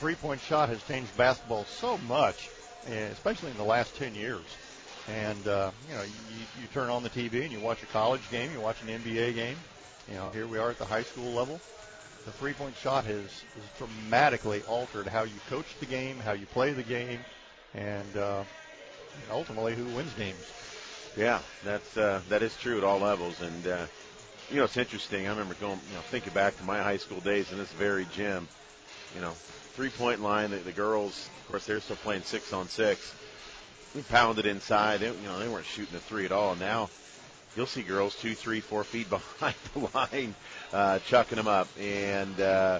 three-point shot has changed basketball so much, especially in the last 10 years. And, you turn on the TV and you watch a college game, you watch an NBA game. Here we are at the high school level. The three-point shot has dramatically altered how you coach the game, how you play the game, and ultimately who wins games. Yeah, that is true at all levels. And, it's interesting. I remember thinking back to my high school days in this very gym. Three-point line, the girls, of course, they're still playing 6-on-6. We pounded inside. They weren't shooting a three at all. Now you'll see girls 2, 3, 4 feet behind the line, chucking them up, and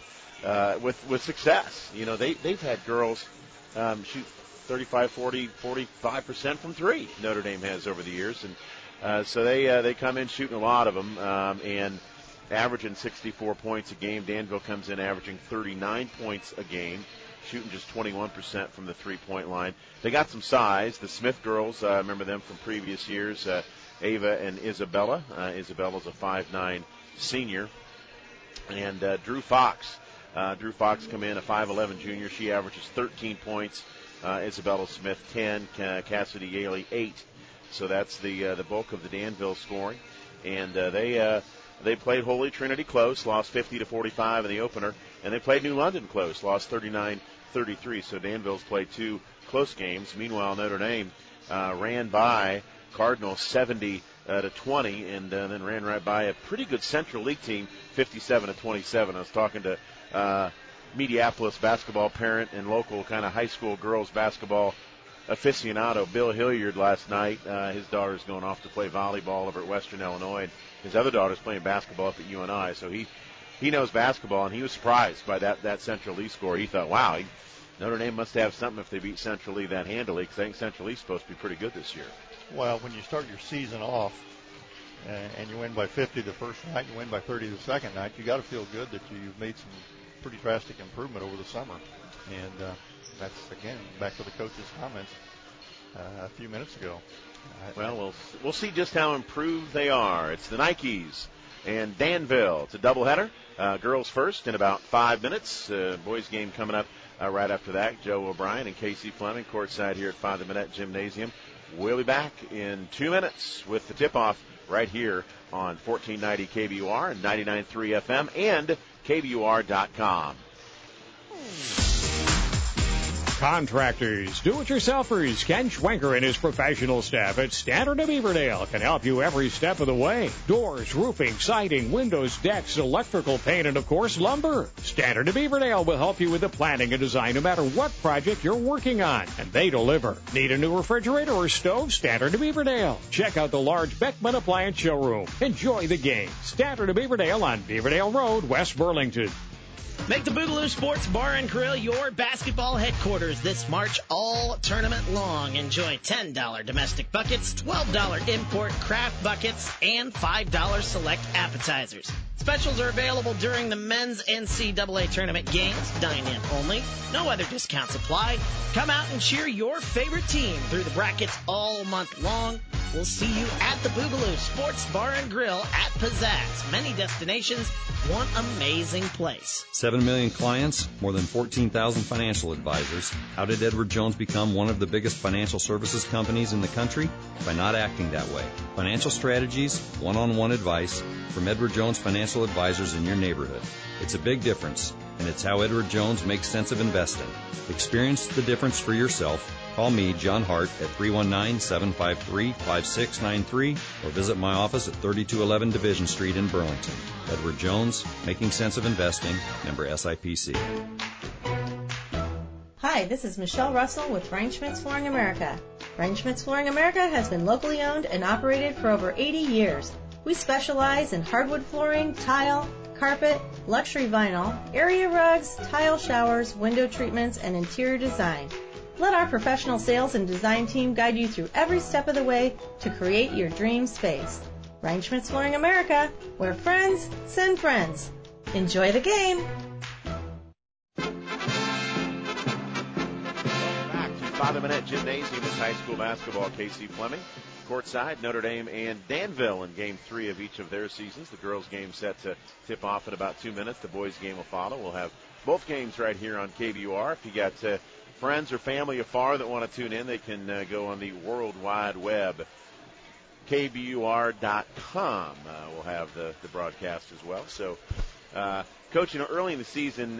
with success. They've had girls shoot 35, 40, 45% from three. Notre Dame has over the years, and so they come in shooting a lot of them and averaging 64 points a game. Danville comes in averaging 39 points a game, shooting just 21% from the three-point line. They got some size. The Smith girls, I remember them from previous years, Ava and Isabella. Isabella's a 5'9" senior. And Drew Fox. Drew Fox come in, a 5'11" junior. She averages 13 points. Isabella Smith, 10. Cassidy Yaley, 8. So that's the bulk of the Danville scoring. And they played Holy Trinity close, lost 50-45 in the opener. And they played New London close, lost 39-33. So Danville's played two close games. Meanwhile, Notre Dame ran by Cardinals 70-20, and then ran right by a pretty good Central League team, 57-27. I was talking to Mediapolis basketball parent and local kind of high school girls basketball aficionado Bill Hilliard last night. His daughter's going off to play volleyball over at Western Illinois, and his other daughter's playing basketball up at UNI. So he knows basketball, and he was surprised by that Central Lee score. He thought, wow, Notre Dame must have something if they beat Central Lee that handily, because I think Central Lee's supposed to be pretty good this year. Well, when you start your season off and you win by 50 the first night, you win by 30 the second night, you got to feel good that you've made some pretty drastic improvement over the summer. And that's, again, back to the coach's comments a few minutes ago. Well, we'll see just how improved they are. It's the Nikes and Danville. It's a doubleheader. Girls first in about 5 minutes. Boys game coming up right after that. Joe O'Brien and Casey Fleming courtside here at Father Minette Gymnasium. We'll be back in 2 minutes with the tip-off right here on 1490 KBUR and 99.3 FM and KBUR.com. Contractors, do-it-yourselfers, Ken Schwenker and his professional staff at Standard of Beaverdale can help you every step of the way. Doors, roofing, siding, windows, decks, electrical paint, and, of course, lumber. Standard of Beaverdale will help you with the planning and design no matter what project you're working on, and they deliver. Need a new refrigerator or stove? Standard of Beaverdale. Check out the large Beckman Appliance showroom. Enjoy the game. Standard of Beaverdale on Beaverdale Road, West Burlington. Make the Boogaloo Sports Bar and Grill your basketball headquarters this March all tournament long. Enjoy $10 domestic buckets, $12 import craft buckets, and $5 select appetizers. Specials are available during the men's NCAA tournament games. Dine in only. No other discounts apply. Come out and cheer your favorite team through the brackets all month long. We'll see you at the Boogaloo Sports Bar and Grill at Pizzazz. Many destinations, one amazing place. 7 million clients, more than 14,000 financial advisors. How did Edward Jones become one of the biggest financial services companies in the country? By not acting that way. Financial strategies, one-on-one advice from Edward Jones Financial Advisors in your neighborhood. It's a big difference, and it's how Edward Jones makes sense of investing. Experience the difference for yourself. Call me, John Hart, at 319-753-5693 or visit my office at 3211 Division Street in Burlington. Edward Jones, making sense of investing, member SIPC. Hi, this is Michelle Russell with Reinschmidt's Flooring America. Reinschmidt's Flooring America has been locally owned and operated for over 80 years. We specialize in hardwood flooring, tile, carpet, luxury vinyl, area rugs, tile showers, window treatments, and interior design. Let our professional sales and design team guide you through every step of the way to create your dream space. Reinschmidt's Flooring America, where friends send friends. Enjoy the game. Back to Father Minette Gymnasium with high school basketball. Casey Fleming, courtside, Notre Dame and Danville in Game 3 of each of their seasons. The girls' game set to tip off in about 2 minutes. The boys' game will follow. We'll have both games right here on KBUR. If you got friends or family afar that want to tune in, they can go on the World Wide Web, KBUR.com. We'll have the broadcast as well. So, Coach, early in the season,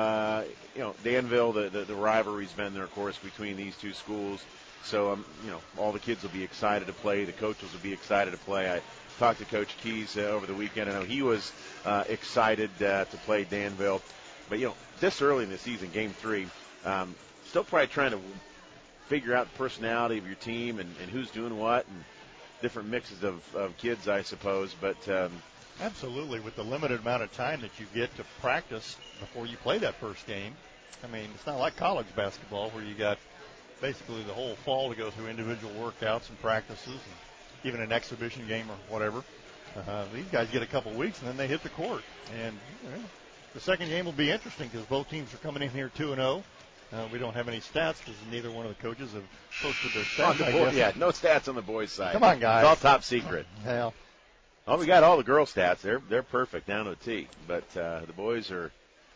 Danville, the rivalry's been there, of course, between these two schools. So, all the kids will be excited to play. The coaches will be excited to play. I talked to Coach Keys over the weekend. I know he was excited to play Danville. But, this early in the season, Game 3, still probably trying to figure out the personality of your team and who's doing what and different mixes of kids, I suppose. But absolutely, with the limited amount of time that you get to practice before you play that first game. I mean, it's not like college basketball where you got basically the whole fall to go through individual workouts and practices and even an exhibition game or whatever. These guys get a couple weeks and then they hit the court. And the second game will be interesting because both teams are coming in here 2-0. We don't have any stats because neither one of the coaches have posted their stats. Yeah, no stats on the boys' side. Come on, guys. It's all top secret. Hell. Oh, we got all the girl stats. They're perfect down to a T. But the boys are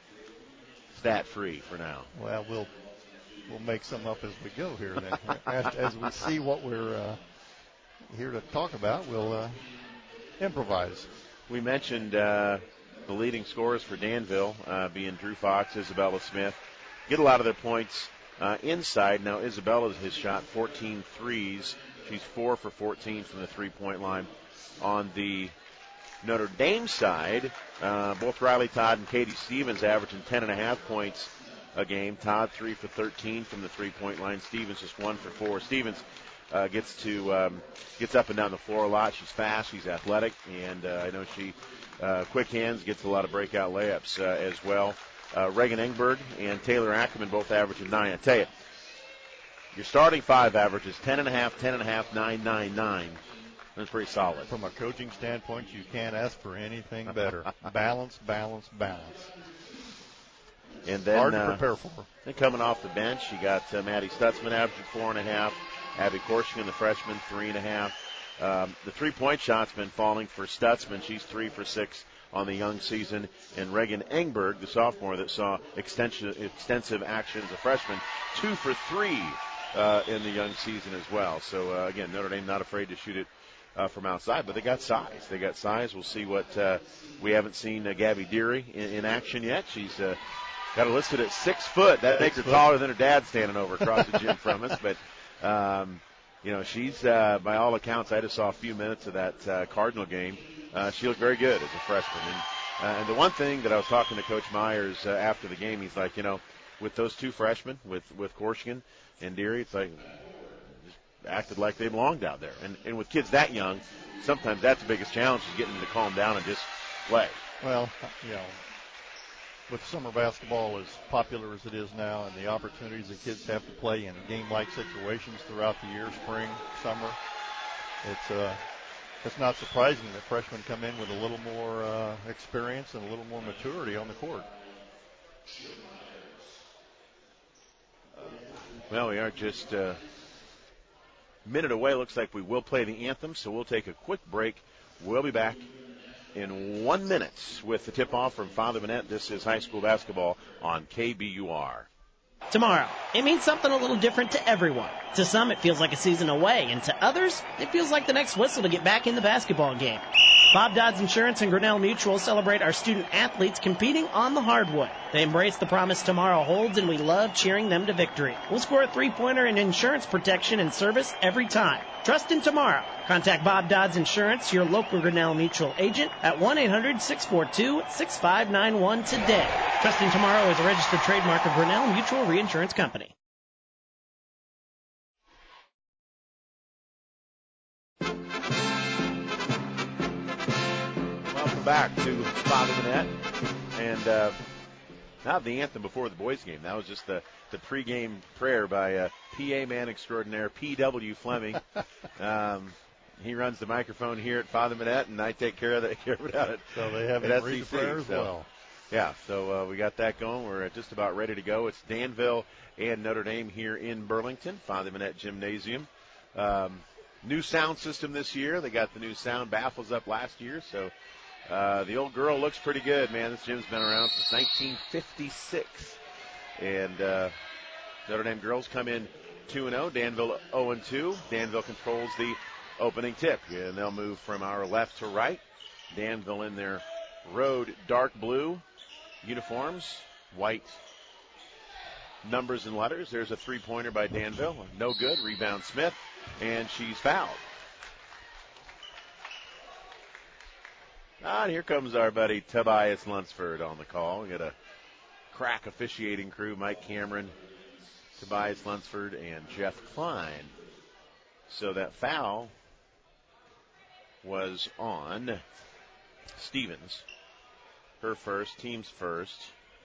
stat-free for now. Well, we'll make some up as we go here. Then, as we see what we're here to talk about, we'll improvise. We mentioned the leading scorers for Danville being Drew Fox, Isabella Smith. Get a lot of their points inside. Now, Isabella has shot 14 threes. She's 4 for 14 from the three-point line. On the Notre Dame side, both Riley Todd and Katie Stevens averaging 10.5 points a game. Todd 3 for 13 from the three-point line. Stevens just 1 for 4. Stevens gets up and down the floor a lot. She's fast. She's athletic, and I know she quick hands, gets a lot of breakout layups as well. Reagan Engberg and Taylor Ackerman both averaging 9. I tell you, your starting five averages 10.5, 10.5, 9, 9, 9. That's pretty solid. From a coaching standpoint, you can't ask for anything better. Balance, balance, balance. And then, hard to prepare for. Then coming off the bench, you got Maddie Stutzman averaging 4.5. Abby Korshigan, the freshman, 3.5. The three-point shot's been falling for Stutzman. She's 3 for 6 on the young season. And Reagan Engberg, the sophomore that saw extensive action as a freshman, 2 for 3 in the young season as well. So, again, Notre Dame not afraid to shoot it from outside, but they got size. We'll see what we haven't seen Gabby Deary in action yet. She's got her listed at 6 foot. That makes her taller than her dad standing over across the gym from us. But, she's, by all accounts, I just saw a few minutes of that Cardinal game. She looked very good as a freshman. And the one thing that I was talking to Coach Myers after the game, he's like, with those two freshmen, with Korshigan and Deary, it's like just acted like they belonged out there. And with kids that young, sometimes that's the biggest challenge is getting them to calm down and just play. Well, with summer basketball as popular as it is now and the opportunities that kids have to play in game-like situations throughout the year, spring, summer, it's not surprising that freshmen come in with a little more experience and a little more maturity on the court. Well, we are just a minute away. Looks like we will play the anthem, so we'll take a quick break. We'll be back in 1 minute with the tip-off from Father Minette. This is high school basketball on KBUR. Tomorrow, it means something a little different to everyone. To some, it feels like a season away, and to others, it feels like the next whistle to get back in the basketball game. Bob Dodds Insurance and Grinnell Mutual celebrate our student athletes competing on the hardwood. They embrace the promise tomorrow holds, and we love cheering them to victory. We'll score a three-pointer in insurance protection and service every time. Trust in tomorrow. Contact Bob Dodds Insurance, your local Grinnell Mutual agent, at 1-800-642-6591 today. Trust in tomorrow is a registered trademark of Grinnell Mutual Reinsurance Company. Back to Father Minette, and not the anthem before the boys' game. That was just the pregame prayer by PA man extraordinaire P.W. Fleming. He runs the microphone here at Father Minette, and I take care of it out so they have at read SEC. the prayer as well. Yeah, so we got that going. We're just about ready to go. It's Danville and Notre Dame here in Burlington, Father Minette Gymnasium. new sound system this year. They got the new sound baffles up last year, so the old girl looks pretty good, man. This gym's been around since 1956. And Notre Dame girls come in 2-0, Danville 0-2. Danville controls the opening tip, and they'll move from our left to right. Danville in their road dark blue uniforms, white numbers and letters. There's a three-pointer by Danville. No good. Rebound Smith, and she's fouled. And here comes our buddy Tobias Lunsford on the call. We got a crack officiating crew, Mike Cameron, Tobias Lunsford, and Jeff Klein. So that foul was on Stevens. Her first, team's first.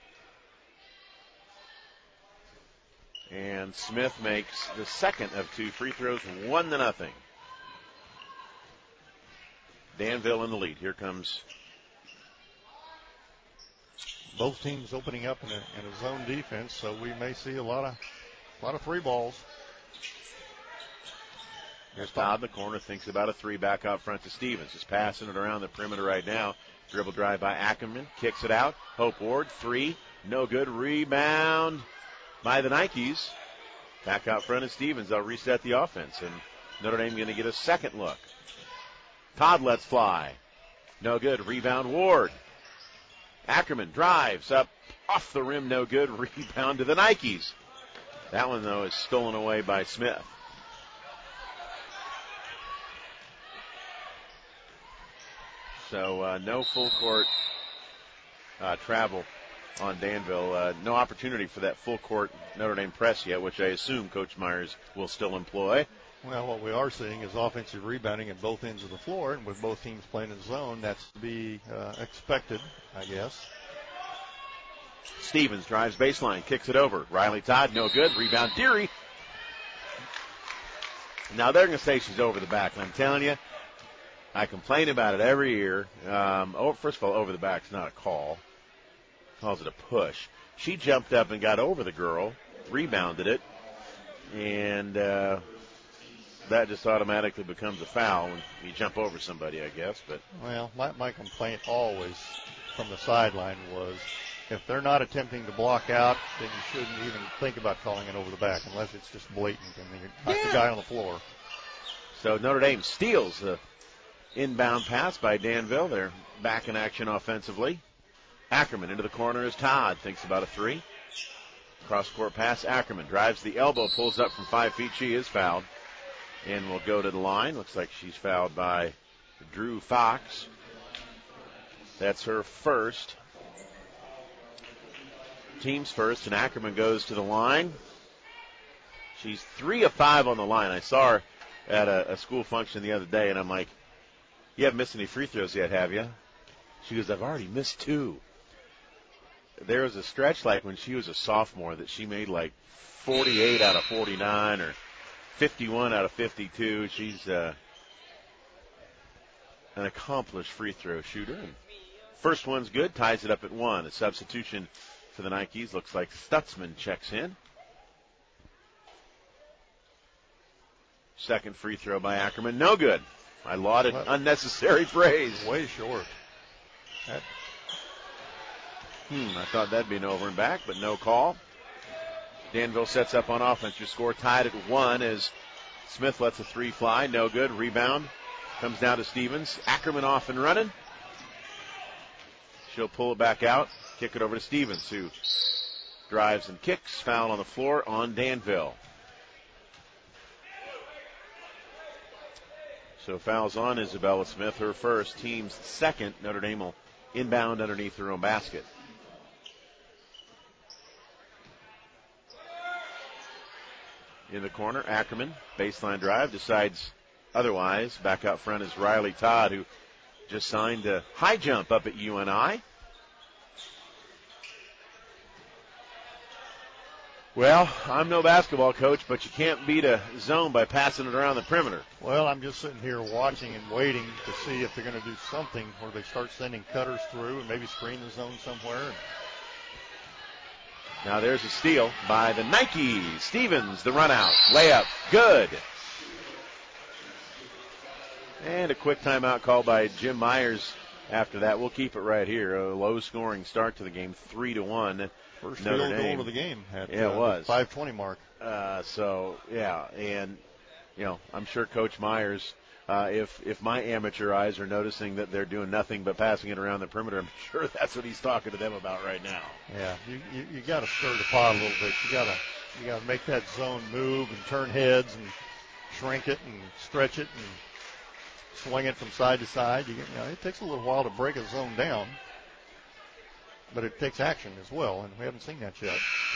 And Smith makes the second of two free throws, 1-0. Danville in the lead. Here comes. Both teams opening up in a zone defense, so we may see a lot of three balls. Here's Todd in the corner, thinks about a three, back out front to Stevens. Just passing it around the perimeter right now. Dribble drive by Ackerman, kicks it out. Hope Ward, three, no good. Rebound by the Nikes. Back out front is Stevens. They'll reset the offense, and Notre Dame going to get a second look. Todd lets fly. No good. Rebound Ward. Ackerman drives up off the rim. No good. Rebound to the Nikes. That one, though, is stolen away by Smith. So no full court travel on Danville. No opportunity for that full court Notre Dame press yet, which I assume Coach Myers will still employ. Well, what we are seeing is offensive rebounding at both ends of the floor, and with both teams playing in zone, that's to be expected, I guess. Stevens drives baseline, kicks it over. Riley Todd, no good. Rebound Deary. Now they're going to say she's over the back, and I'm telling you, I complain about it every year. First of all, over the back's not a call. Calls it a push. She jumped up and got over the girl, rebounded it, and that just automatically becomes a foul when you jump over somebody, I guess. But well, my complaint always from the sideline was if they're not attempting to block out, then you shouldn't even think about calling it over the back unless it's just blatant and you knock the guy on the floor. So Notre Dame steals the inbound pass by Danville. They're back in action offensively. Ackerman into the corner is Todd. Thinks about a three. Cross-court pass. Ackerman drives the elbow, pulls up from 5 feet. She is fouled and will go to the line. Looks like she's fouled by Drew Fox. That's her first. Team's first, and Ackerman goes to the line. She's 3 of 5 on the line. I saw her at a school function the other day, and I'm like, you haven't missed any free throws yet, have you? She goes, I've already missed 2. There was a stretch like when she was a sophomore that she made like 48 out of 49 or 51 out of 52. She's an accomplished free throw shooter. And first one's good, ties it up at 1. A substitution for the Nikes. Looks like Stutzman checks in. Second free throw by Ackerman. No good. I lauded unnecessary praise. Way short. I thought that'd be an over and back, but no call. Danville sets up on offense. Your score tied at 1 as Smith lets a three fly. No good. Rebound comes down to Stevens. Ackerman off and running. She'll pull it back out. Kick it over to Stevens, who drives and kicks. Foul on the floor on Danville. So fouls on Isabella Smith, her first, team's second. Notre Dame will inbound underneath their own basket. In the corner, Ackerman, baseline drive, decides otherwise. Back out front is Riley Todd, who just signed a high jump up at UNI. Well, I'm no basketball coach, but you can't beat a zone by passing it around the perimeter. Well, I'm just sitting here watching and waiting to see if they're going to do something where they start sending cutters through and maybe screen the zone somewhere. Now there's a steal by the Nikes. Stevens, the run out. Layup, good. And a quick timeout call by Jim Myers after that. We'll keep it right here. A low-scoring start to the game, 3-1. First Notre field Dame. goal of the game at it was. 5:20 mark. And, I'm sure Coach Myers, if my amateur eyes are noticing that they're doing nothing but passing it around the perimeter, I'm sure that's what he's talking to them about right now. Yeah, you got to stir the pot a little bit. You got to make that zone move and turn heads and shrink it and stretch it and swing it from side to side. It takes a little while to break a zone down, but it takes action as well, and we haven't seen that yet.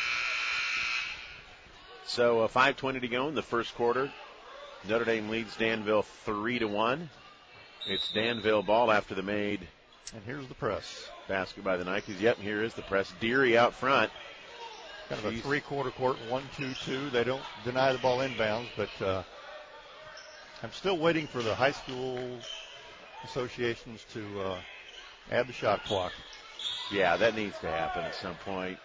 So 5:20 to go in the first quarter. Notre Dame leads Danville 3-1. It's Danville ball after the made. And here's the press. Basket by the Nikes. Yep, here is the press. Deary out front. Kind of a three-quarter court, 1-2-2. They don't deny the ball inbounds, but I'm still waiting for the high school associations to add the shot clock. Yeah, that needs to happen at some point.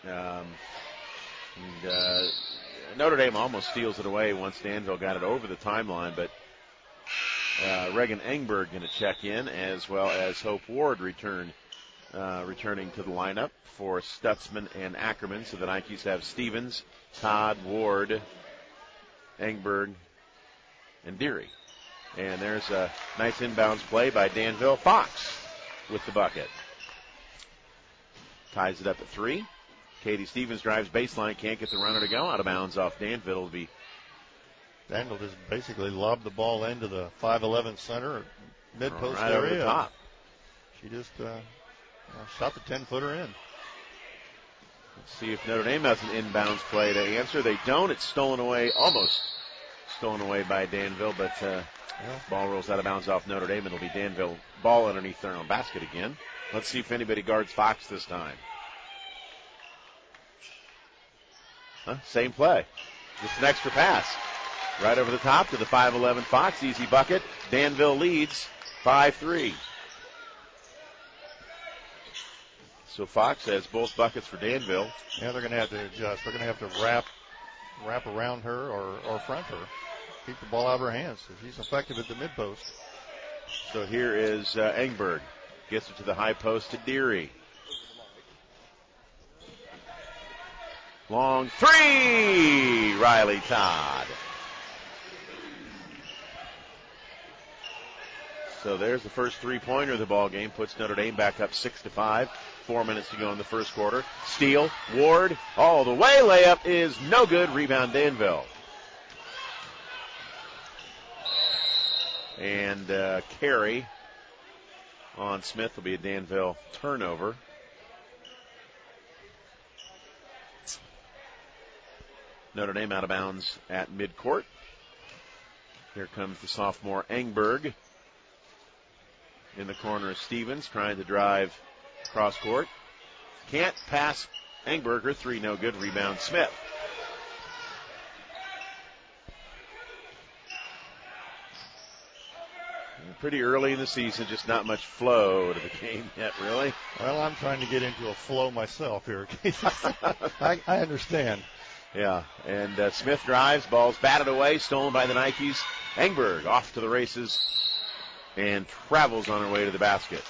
Notre Dame almost steals it away once Danville got it over the timeline, but Reagan Engberg going to check in, as well as Hope Ward returning to the lineup for Stutzman and Ackerman. So the Nikes have Stevens, Todd, Ward, Engberg, and Deary. And there's a nice inbounds play by Danville. Fox with the bucket. Ties it up at 3. Katie Stevens drives baseline, can't get the runner to go. Out of bounds off Danville. Danville just basically lobbed the ball into the 5'11" center, mid-post right area. Over the top. She just shot the 10-footer in. Let's see if Notre Dame has an inbounds play to answer. They don't. It's stolen away, almost stolen away by Danville, but ball rolls out of bounds off Notre Dame. It'll be Danville ball underneath their own basket again. Let's see if anybody guards Fox this time. Same play. Just an extra pass. Right over the top to the 5'11" Fox. Easy bucket. Danville leads 5-3. So Fox has both buckets for Danville. Yeah, they're going to have to adjust. They're going to have to wrap around her or front her. Keep the ball out of her hands. She's effective at the mid-post. So here is Engberg. Gets it to the high post to Deary. Long three, Riley Todd. So there's the first three-pointer of the ball game. Puts Notre Dame back up 6-5. 4 minutes to go in the first quarter. Steele, Ward, all the way. Layup is no good. Rebound Danville. And carry on Smith will be a Danville turnover. Notre Dame out of bounds at midcourt. Here comes the sophomore Engberg. In the corner is Stevens trying to drive cross court. Can't pass Engberg. Her three no good. Rebound Smith. Pretty early in the season, just not much flow to the game yet, really. Well, I'm trying to get into a flow myself here. I understand. Yeah, and Smith drives, ball's batted away, stolen by the Nikes. Engberg off to the races and travels on her way to the basket.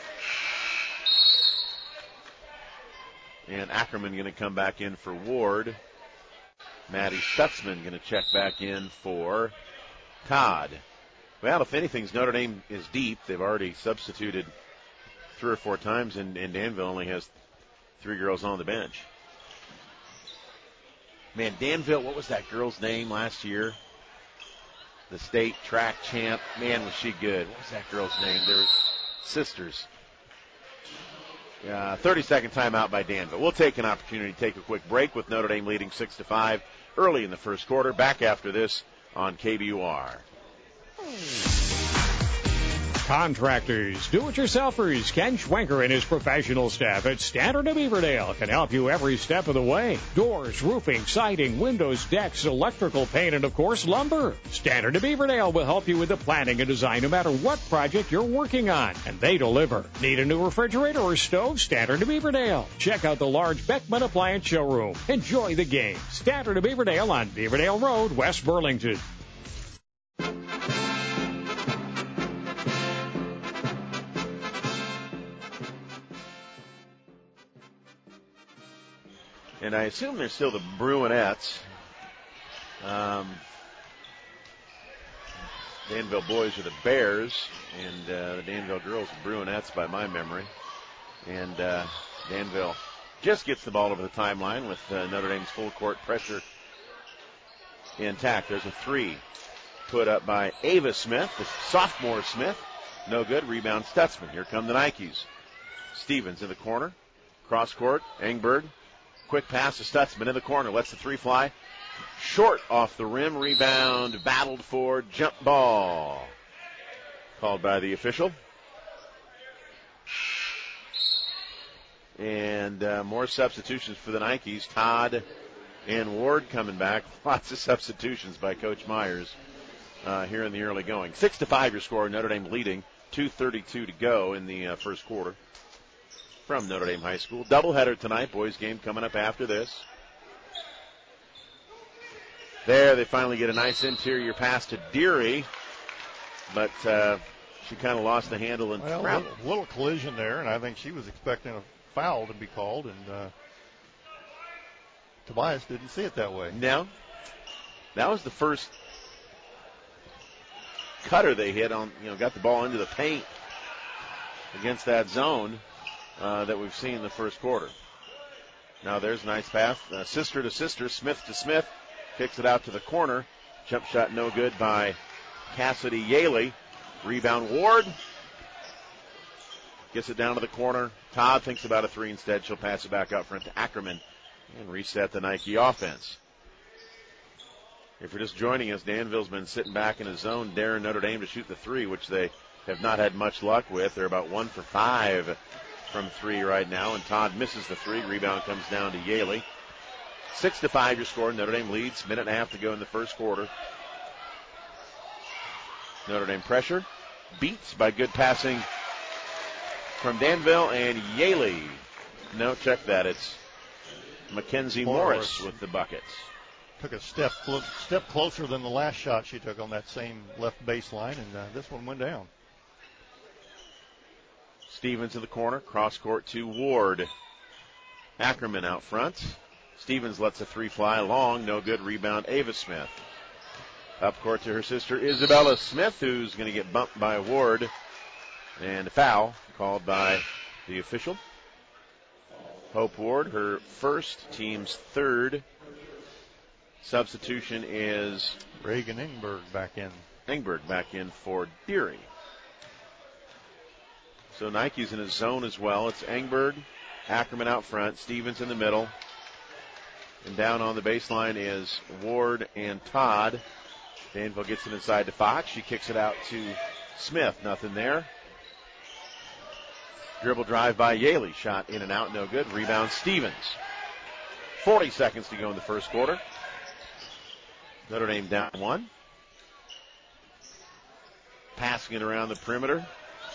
And Ackerman going to come back in for Ward. Maddie Stutzman going to check back in for Todd. Well, if anything, Notre Dame is deep. They've already substituted 3 or 4 times, and Danville only has 3 girls on the bench. Man, Danville, what was that girl's name last year? The state track champ. Man, was she good. What was that girl's name? They were sisters. 30-second timeout by Danville. We'll take an opportunity to take a quick break with Notre Dame leading 6-5 early in the first quarter. Back after this on KBUR. Contractors, do-it-yourselfers, Ken Schwenker and his professional staff at Standard of Beaverdale can help you every step of the way. Doors, roofing, siding, windows, decks, electrical, paint, and of course lumber. Standard of Beaverdale will help you with the planning and design no matter what project you're working on, and they deliver. Need a new refrigerator or stove? Standard of Beaverdale. Check out the large Beckman Appliance showroom. Enjoy the game. Standard of Beaverdale on Beaverdale Road, West Burlington. And I assume they're still the Bruinettes. Danville boys are the Bears, and the Danville girls are Bruinettes by my memory. And Danville just gets the ball over the timeline with Notre Dame's full court pressure intact. There's a three put up by Ava Smith, the sophomore Smith. No good. Rebound Stutzman. Here come the Nikes. Stevens in the corner. Cross court. Engberg. Quick pass to Stutzman in the corner. Lets the three fly. Short off the rim. Rebound battled for. Jump ball. Called by the official. And more substitutions for the Nikes. Todd and Ward coming back. Lots of substitutions by Coach Myers here in the early going. 6-5 your score. Notre Dame leading. 2:32 to go in the first quarter from Notre Dame High School. Doubleheader tonight. Boys game coming up after this. There they finally get a nice interior pass to Deary. But she kind of lost the handle and a little collision there, and I think she was expecting a foul to be called, and Tobias didn't see it that way. No. That was the first cutter they hit on, got the ball into the paint against that zone that we've seen in the first quarter. Now there's a nice pass. Sister to sister, Smith to Smith. Kicks it out to the corner. Jump shot no good by Cassidy Yaley. Rebound Ward. Gets it down to the corner. Todd thinks about a three instead. She'll pass it back out front to Ackerman and reset the Nike offense. If you're just joining us, Danville's been sitting back in his zone, daring Notre Dame to shoot the three, which they have not had much luck with. They're about 1 for 5 from three right now, and Todd misses the three. Rebound comes down to Yaley. 6-5 your score. Notre Dame leads. Minute and a half to go in the first quarter. Notre Dame pressure. Beats by good passing from Danville, and Yaley. No, check that. It's Mackenzie Morris with the buckets. Took a step closer than the last shot she took on that same left baseline, and this one went down. Stevens in the corner, cross court to Ward. Ackerman out front. Stevens lets a three fly long, no good. Rebound Ava Smith. Up court to her sister Isabella Smith, who's going to get bumped by Ward, and a foul called by the official. Hope Ward, her first, team's third. Substitution is Reagan Engberg back in. Engberg back in for Deary. So Nike's in his zone as well. It's Engberg, Ackerman out front, Stevens in the middle. And down on the baseline is Ward and Todd. Danville gets it inside to Fox. She kicks it out to Smith. Nothing there. Dribble drive by Yaley. Shot in and out, no good. Rebound Stevens. 40 seconds to go in the first quarter. Notre Dame down one. Passing it around the perimeter.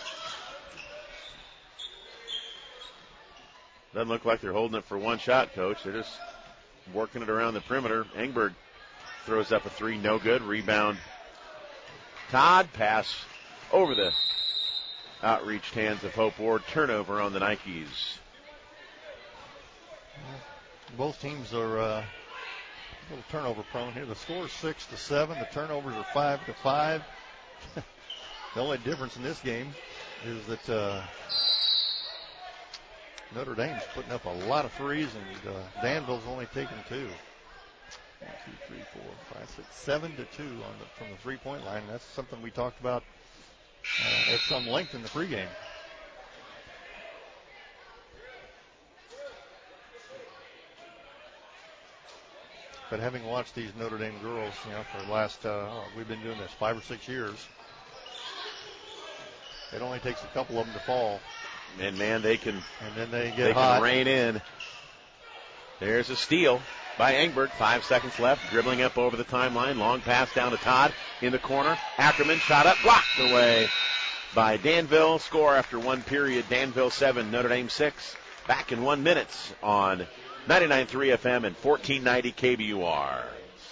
Doesn't look like they're holding it for one shot, Coach. They're just working it around the perimeter. Engberg throws up a three, no good. Rebound Todd. Pass over the outreached hands of Hope Ward. Turnover on the Nikes. Both teams are a little turnover prone here. The score is 6-7. The turnovers are 5-5. The only difference in this game is that Notre Dame's putting up a lot of threes, and Danville's only taking 2. 1, 2, 3, 4, 5, 6, 7-2 from the three-point line. And that's something we talked about at some length in the pregame. But having watched these Notre Dame girls, for the last, we've been doing this 5 or 6 years, it only takes a couple of them to fall. And man, they can, and then they get hot. Can rein in. There's a steal by Engberg. 5 seconds left. Dribbling up over the timeline. Long pass down to Todd in the corner. Ackerman shot up, blocked away by Danville. Score after one period. Danville 7, Notre Dame 6. Back in 1 minute on 99.3 FM and 1490 KBUR.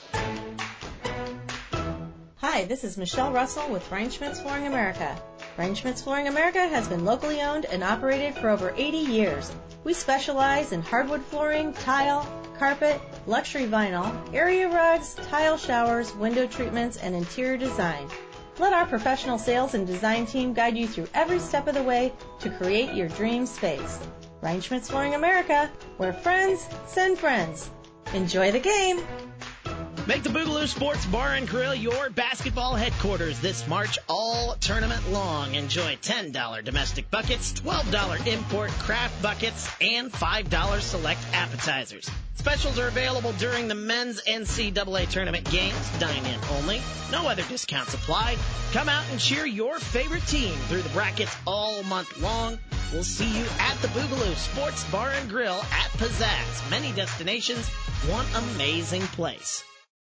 Hi, this is Michelle Russell with Reinschmidt's Flooring America. Reinschmidt's Flooring America has been locally owned and operated for over 80 years. We specialize in hardwood flooring, tile, carpet, luxury vinyl, area rugs, tile showers, window treatments, and interior design. Let our professional sales and design team guide you through every step of the way to create your dream space. Reinschmidt's Flooring America, where friends send friends. Enjoy the game! Make the Boogaloo Sports Bar and Grill your basketball headquarters this March all tournament long. Enjoy $10 domestic buckets, $12 import craft buckets, and $5 select appetizers. Specials are available during the men's NCAA tournament games. Dine in only. No other discounts apply. Come out and cheer your favorite team through the brackets all month long. We'll see you at the Boogaloo Sports Bar and Grill at Pizzazz. Many destinations, one amazing place.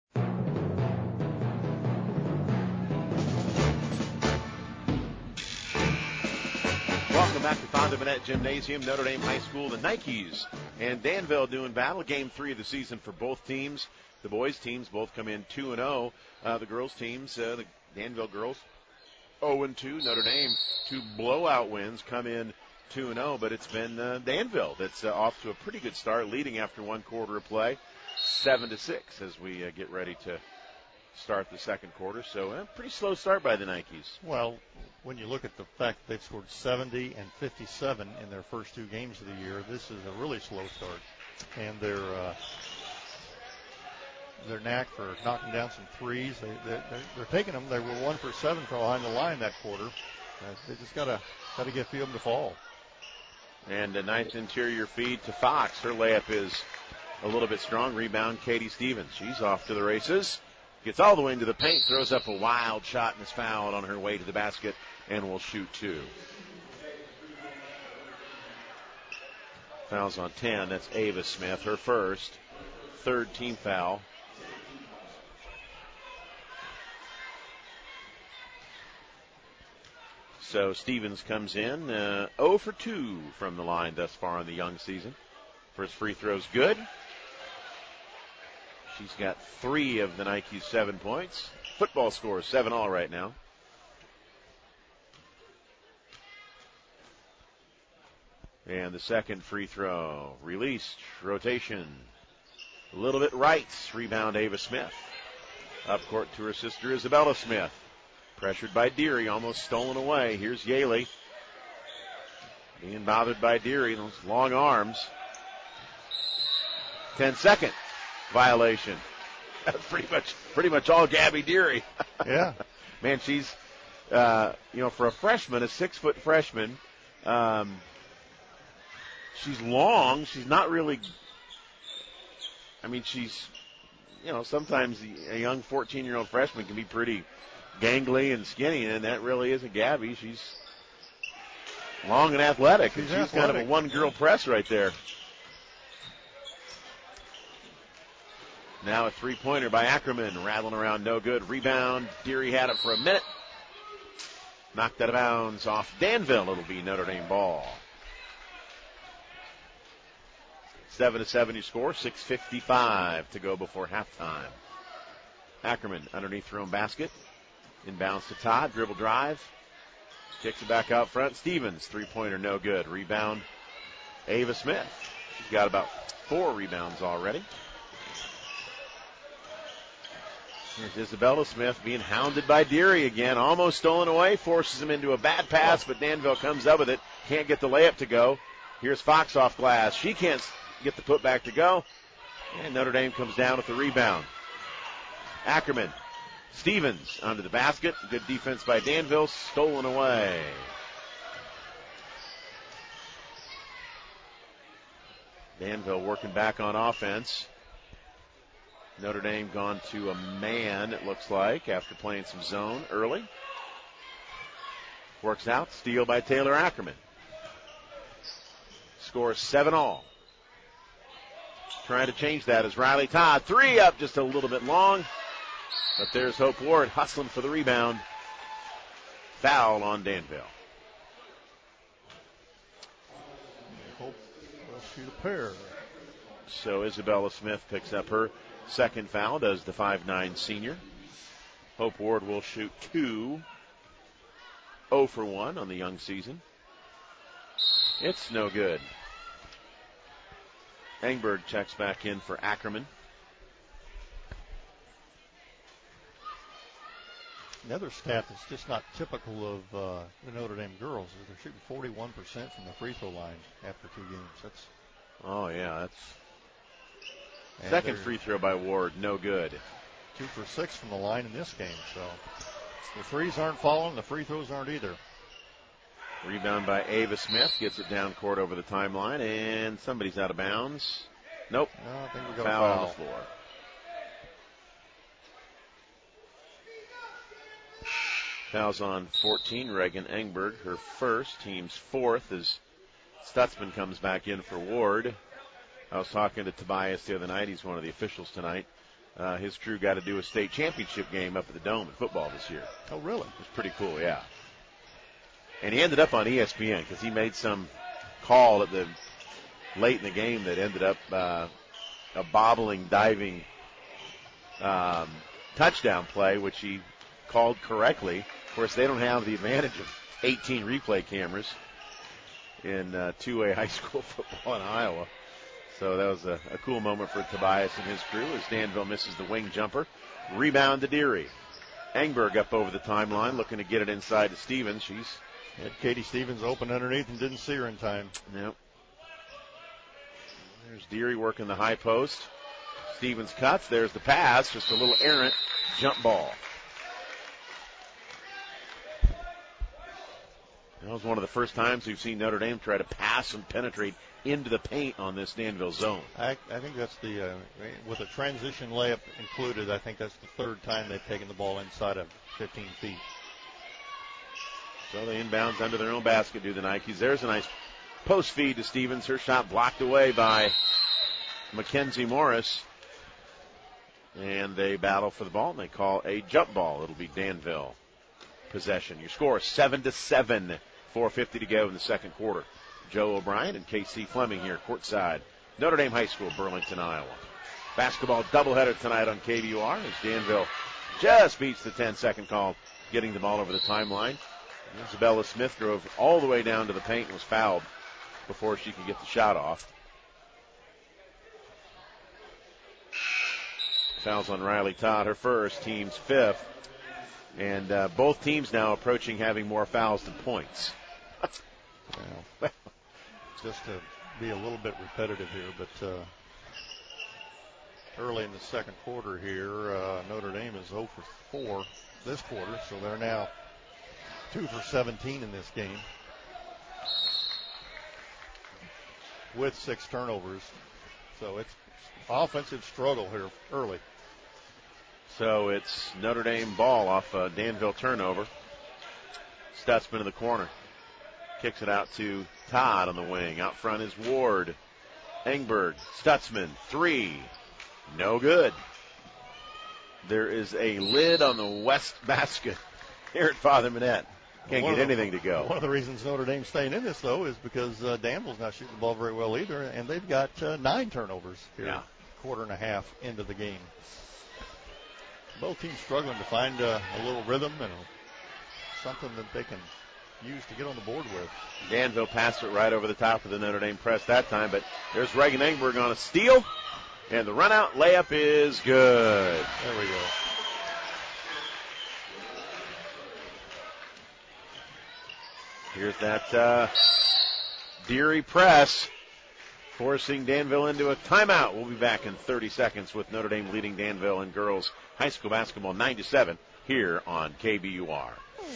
Welcome back to Fonda Bennett Gymnasium, Notre Dame High School. The Nikes and Danville doing battle. Game 3 of the season for both teams. The boys' teams both come in 2-0. The girls' teams, the Danville girls, 0-2. Notre Dame, 2 blowout wins, come in 2-0. But it's been Danville that's off to a pretty good start, leading after one quarter of play, 7-6 as we get ready to start the second quarter. So a pretty slow start by the Nikes. Well, when you look at the fact that they've scored 70 and 57 in their first 2 games of the year, this is a really slow start. And their knack for knocking down some threes, they're taking them. They were 1 for 7 from behind the line that quarter. They just got to get a few of them to fall. And a nice interior feed to Fox. Her layup is a little bit strong. Rebound, Katie Stevens. She's off to the races. Gets all the way into the paint, throws up a wild shot and is fouled on her way to the basket and will shoot 2. Fouls on 10. That's Ava Smith, her first. 3rd team foul. So Stevens comes in 0 for 2 from the line thus far in the young season. First free throw's good. She's got 3 of the Nikes' 7 points. Football score 7-all right now. And the second free throw. Released. Rotation. A little bit right. Rebound Ava Smith. Up court to her sister Isabella Smith. Pressured by Deary. Almost stolen away. Here's Yaley. Being bothered by Deary. Those long arms. 10-second. Violation. That's pretty much all Gabby Deary. Yeah. Man, she's, for a freshman, a 6-foot freshman, she's long. She's not really, she's, sometimes a young 14-year-old freshman can be pretty gangly and skinny, and that really isn't Gabby. She's long and athletic, and she's kind of a one-girl press right there. Now a 3-pointer by Ackerman, rattling around, no good. Rebound, Deary had it for a minute. Knocked out of bounds off Danville. It'll be Notre Dame ball. 7-7 you score, 6:55 to go before halftime. Ackerman underneath her own basket. Inbounds to Todd, dribble drive. Kicks it back out front. Stevens, 3-pointer, no good. Rebound, Ava Smith. She's got about 4 rebounds already. Here's Isabella Smith being hounded by Deary again. Almost stolen away. Forces him into a bad pass, but Danville comes up with it. Can't get the layup to go. Here's Fox off glass. She can't get the putback to go. And Notre Dame comes down with the rebound. Ackerman. Stevens onto the basket. Good defense by Danville. Stolen away. Danville working back on offense. Notre Dame gone to a man, it looks like, after playing some zone early. Works out. Steal by Taylor Ackerman. Score 7-all. Trying to change that is Riley Todd. 3 up, just a little bit long. But there's Hope Ward hustling for the rebound. Foul on Danville. Hope will shoot a pair. So Isabella Smith picks up her second foul, does the 5'9" senior. Hope Ward will shoot 2. 0 for 1 on the young season. It's no good. Engberg checks back in for Ackerman. Another stat that's just not typical of the Notre Dame girls is they're shooting 41% from the free throw line after 2 games. That's second free throw by Ward, no good. 2 for 6 from the line in this game. So the threes aren't falling, the free throws aren't either. Rebound by Ava Smith, gets it down court over the timeline, and somebody's out of bounds. Nope. No, I think we got foul a foul on the floor. Fouls on 14, Reagan Engberg, her first, team's fourth, as Stutzman comes back in for Ward. I was talking to Tobias the other night. He's one of the officials tonight. His crew got to do a state championship game up at the Dome in football this year. Oh, really? It was pretty cool, yeah. And he ended up on ESPN because he made some call at the late in the game that ended up a bobbling, diving touchdown play, which he called correctly. Of course, they don't have the advantage of 18 replay cameras in 2A high school football in Iowa. So that was a cool moment for Tobias and his crew as Danville misses the wing jumper. Rebound to Deary. Engberg up over the timeline, looking to get it inside to Stevens. She's had Katie Stevens open underneath and didn't see her in time. Yep. There's Deary working the high post. Stevens cuts. There's the pass. Just a little errant jump ball. That was one of the first times we've seen Notre Dame try to pass and penetrate into the paint on this Danville zone. I think that's with a transition layup included, I think that's the third time they've taken the ball inside of 15 feet. So they inbounds under their own basket, do the Nikes. There's a nice post feed to Stevens. Her shot blocked away by Mackenzie Morris. And they battle for the ball, and they call a jump ball. It'll be Danville possession. Your score 7-7. 4:50 to go in the second quarter. Joe O'Brien and K.C. Fleming here courtside. Notre Dame High School, Burlington, Iowa. Basketball doubleheader tonight on KBUR as Danville just beats the 10-second call, getting the ball over the timeline. Isabella Smith drove all the way down to the paint and was fouled before she could get the shot off. Fouls on Riley Todd, her first, team's fifth. And both teams now approaching having more fouls than points. Well, just to be a little bit repetitive here, but early in the second quarter here, Notre Dame is 0 for 4 this quarter, so they're now 2 for 17 in this game with 6 turnovers. So it's offensive struggle here early. So it's Notre Dame ball off a Danville turnover. Stutzman in the corner. Kicks it out to Todd on the wing. Out front is Ward. Engberg. Stutzman. 3. No good. There is a lid on the west basket here at Father Minette. Can't get anything to go. One of the reasons Notre Dame's staying in this, though, is because Danville's not shooting the ball very well either, and they've got 9 turnovers here, quarter and a half into the game. Both teams struggling to find a little rhythm and something that they can use to get on the board with. Danville passed it right over the top of the Notre Dame press that time, but there's Reagan Engberg on a steal, and the run-out layup is good. There we go. Here's that Deary press, forcing Danville into a timeout. We'll be back in 30 seconds with Notre Dame leading Danville in girls high school basketball 9-7 here on KBUR.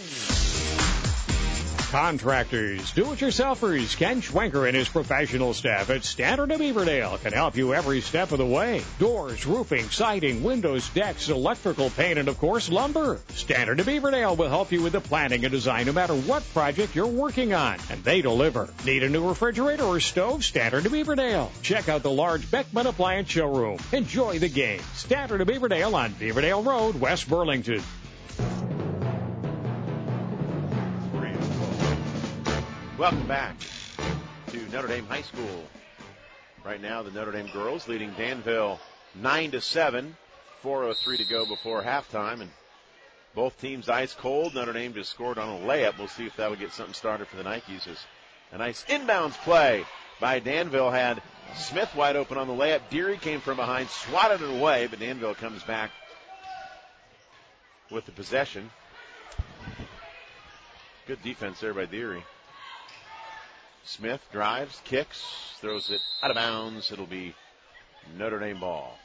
Contractors, do-it-yourselfers, Ken Schwenker and his professional staff at Standard of Beaverdale can help you every step of the way. Doors, roofing, siding, windows, decks, electrical paint, and of course, lumber. Standard of Beaverdale will help you with the planning and design no matter what project you're working on, and they deliver. Need a new refrigerator or stove? Standard of Beaverdale. Check out the large Beckman Appliance Showroom. Enjoy the game. Standard of Beaverdale on Beaverdale Road, West Burlington. Welcome back to Notre Dame High School. Right now, the Notre Dame girls leading Danville 9-7. 4:03 to go before halftime, and both teams ice cold. Notre Dame just scored on a layup. We'll see if that'll get something started for the Nikes. As a nice inbounds play by Danville had Smith wide open on the layup. Deary came from behind, swatted it away, but Danville comes back with the possession. Good defense there by Deary. Smith drives, kicks, throws it out of bounds. It'll be Notre Dame ball.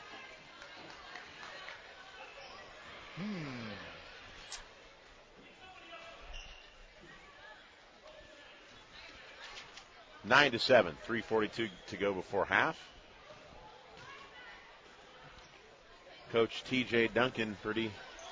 9-7, 3:42 to go before half. Coach T.J. Duncan pretty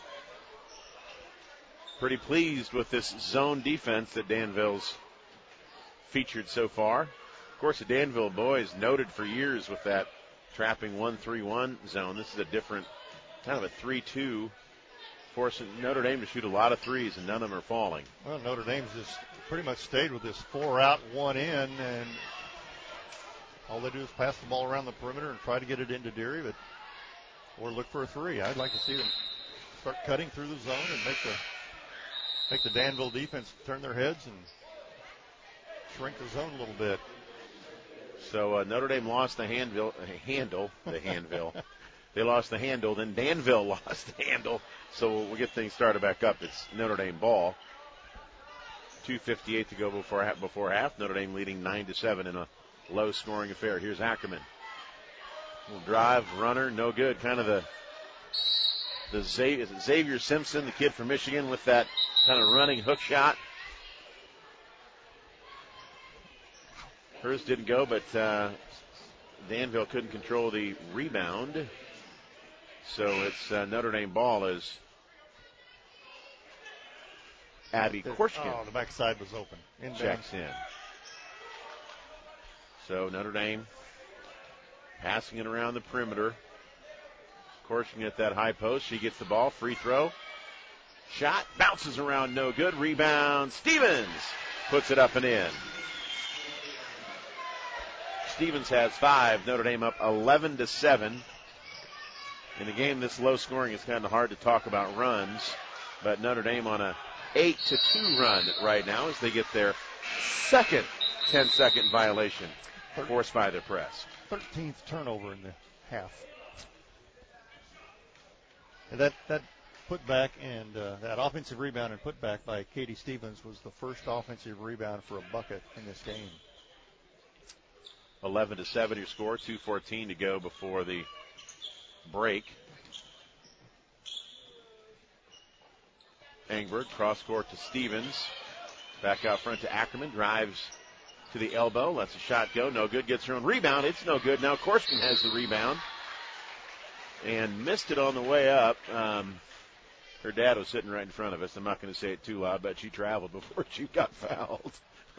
pleased with this zone defense that Danville's featured so far. Of course, the Danville boys noted for years with that trapping 1-3-1 zone. This is a different kind of a 3-2, forcing Notre Dame to shoot a lot of threes, and none of them are falling. Well, Notre Dame's just pretty much stayed with this 4 out, 1 in, and all they do is pass the ball around the perimeter and try to get it into Deary, or look for a three. I'd like to see them start cutting through the zone and make the Danville defense turn their heads and shrink the zone a little bit. So Notre Dame lost the handle. They lost the handle, then Danville lost the handle. So we'll get things started back up. It's Notre Dame ball. 2:58 to go before half. Notre Dame leading 9-7 in a low-scoring affair. Here's Ackerman. Little drive, runner, no good. Kind of the Xavier Simpson, the kid from Michigan, with that kind of running hook shot. Hers didn't go, but Danville couldn't control the rebound. So it's Notre Dame ball as Abby Korshkin. Oh, the backside was open. Checks in. So Notre Dame passing it around the perimeter. Korshkin at that high post. She gets the ball. Free throw. Shot. Bounces around. No good. Rebound. Stevens puts it up and in. Stevens has 5. Notre Dame up 11-7. In a game this low scoring, it's kind of hard to talk about runs, but Notre Dame on a 8-2 run right now as they get their second 10-second violation forced by their press. 13th turnover in the half. And that putback and that offensive rebound and putback by Katie Stevens was the first offensive rebound for a bucket in this game. 11-7 your score, 2:14 to go before the break. Engberg cross court to Stevens. Back out front to Ackerman. Drives to the elbow. Lets a shot go. No good. Gets her own rebound. It's no good. Now Korshkin has the rebound. And missed it on the way up. Her dad was sitting right in front of us. I'm not going to say it too loud, but she traveled before she got fouled.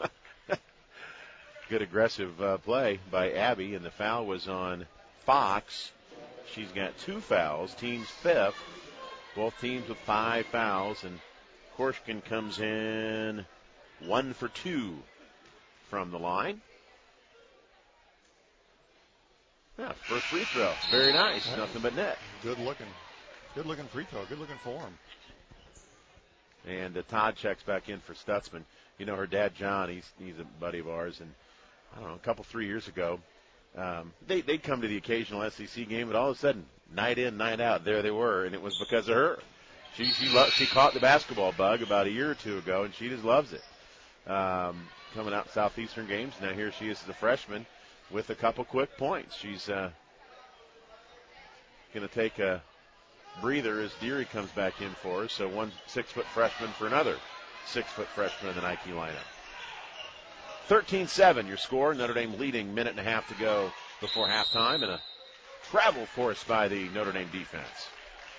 Good aggressive play by Abby, and the foul was on Fox. She's got 2 fouls, team's 5th. Both teams with 5 fouls, and Korshkin comes in 1 for 2 from the line. Yeah, first free throw. Very nice. Nothing but net. Good looking free throw. Good looking form. And Todd checks back in for Stutzman. You know, her dad, John, he's a buddy of ours, and I don't know, 3 years ago, they'd come to the occasional SEC game, but all of a sudden, night in, night out, there they were, and it was because of her. She caught the basketball bug about a year or 2 ago, and she just loves it. Coming out Southeastern games, now here she is as a freshman with a couple quick points. She's going to take a breather as Deary comes back in for her, so 1 6-foot freshman for another 6-foot freshman in the Nike lineup. 13-7 your score. Notre Dame leading, minute and a half to go before halftime, and a travel force by the Notre Dame defense.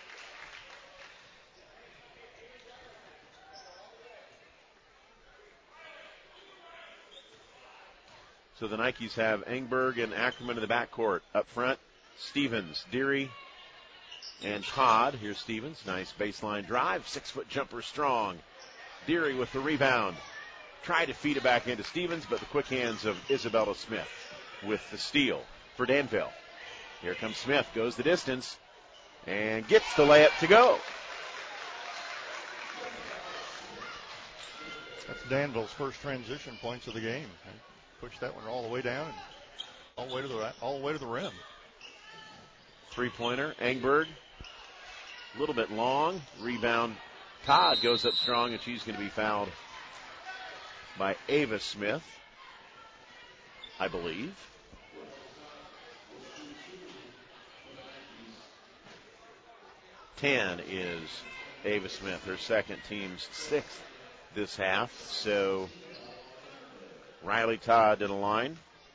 So the Nikes have Engberg and Ackerman in the backcourt. Up front, Stevens, Deary, and Todd. Here's Stevens. Nice baseline drive. 6-foot jumper strong. Deary with the rebound. Tried to feed it back into Stevens, but the quick hands of Isabella Smith with the steal for Danville. Here comes Smith, goes the distance, and gets the layup to go. That's Danville's first transition points of the game. pushed that one all the way down and all the way to the rim. Three-pointer, Engberg, a little bit long. Rebound, Todd goes up strong, and she's going to be fouled by Ava Smith, I believe. Ten is Ava Smith, her second, team's sixth this half. So Riley Todd to the line.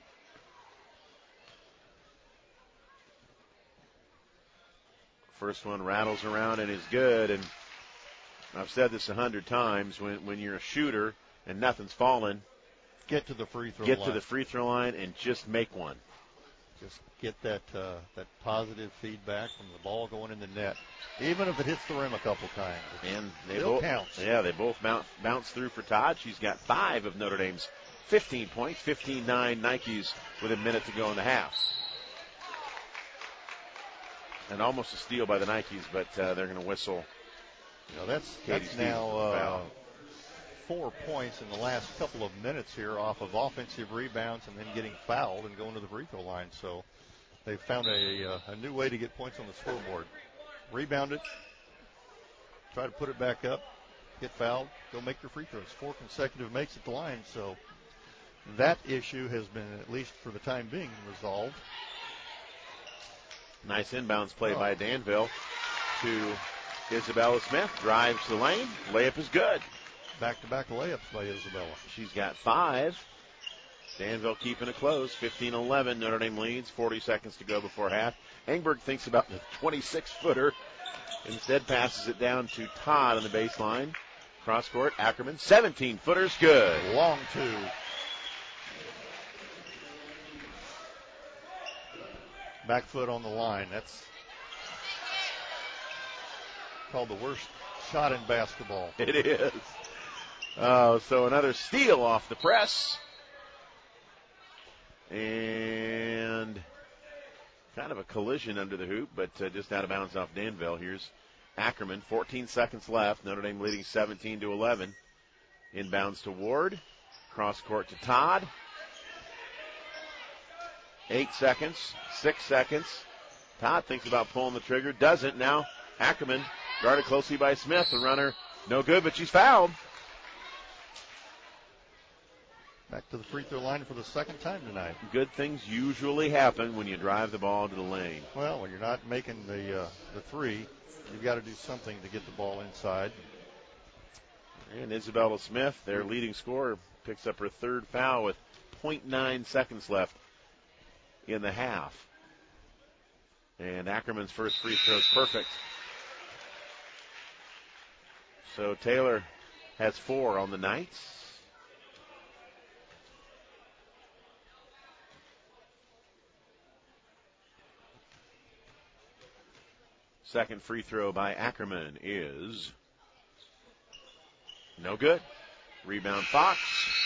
First one rattles around and is good. And I've said this 100 times, when you're a shooter and nothing's falling, get to the free throw line. Get to the free throw line and just make one. Just get that positive feedback from the ball going in the net, even if it hits the rim a couple times. And they still both counts. Yeah, they both bounce through for Todd. She's got 5 of Notre Dame's 15 points, 15-9 Nikes with a minute to go in the half. And almost a steal by the Nikes, but they're going to whistle. That's Stevens now 4 points in the last couple of minutes here off of offensive rebounds and then getting fouled and going to the free throw line. So they've found a new way to get points on the scoreboard. Rebound it, try to put it back up, get fouled, go make your free throws. 4 consecutive makes at the line. So that issue has been, at least for the time being, resolved. Nice inbounds play by Danville to Isabella Smith. Drives the lane. Layup is good. Back-to-back layups by Isabella. She's got 5. Danville keeping it close. 15-11. Notre Dame leads. 40 seconds to go before half. Engberg thinks about the 26-footer. Instead passes it down to Todd on the baseline. Cross court. Ackerman. 17-footer's good. Long 2. Back foot on the line. That's called the worst shot in basketball. It is. So another steal off the press. And kind of a collision under the hoop, but just out of bounds off Danville. Here's Ackerman. 14 seconds left. Notre Dame leading 17-11. Inbounds to Ward. Cross court to Todd. 8 seconds, 6 seconds. Todd thinks about pulling the trigger, doesn't. Now Ackerman guarded closely by Smith. The runner, no good, but she's fouled. Back to the free throw line for the second time tonight. Good things usually happen when you drive the ball to the lane. Well, when you're not making the three, you've got to do something to get the ball inside. And Isabella Smith, their leading scorer, picks up her third foul with 0.9 seconds left in the half. And Ackerman's first free throw is perfect. So Taylor has 4 on the night. Second free throw by Ackerman is no good. Rebound Fox.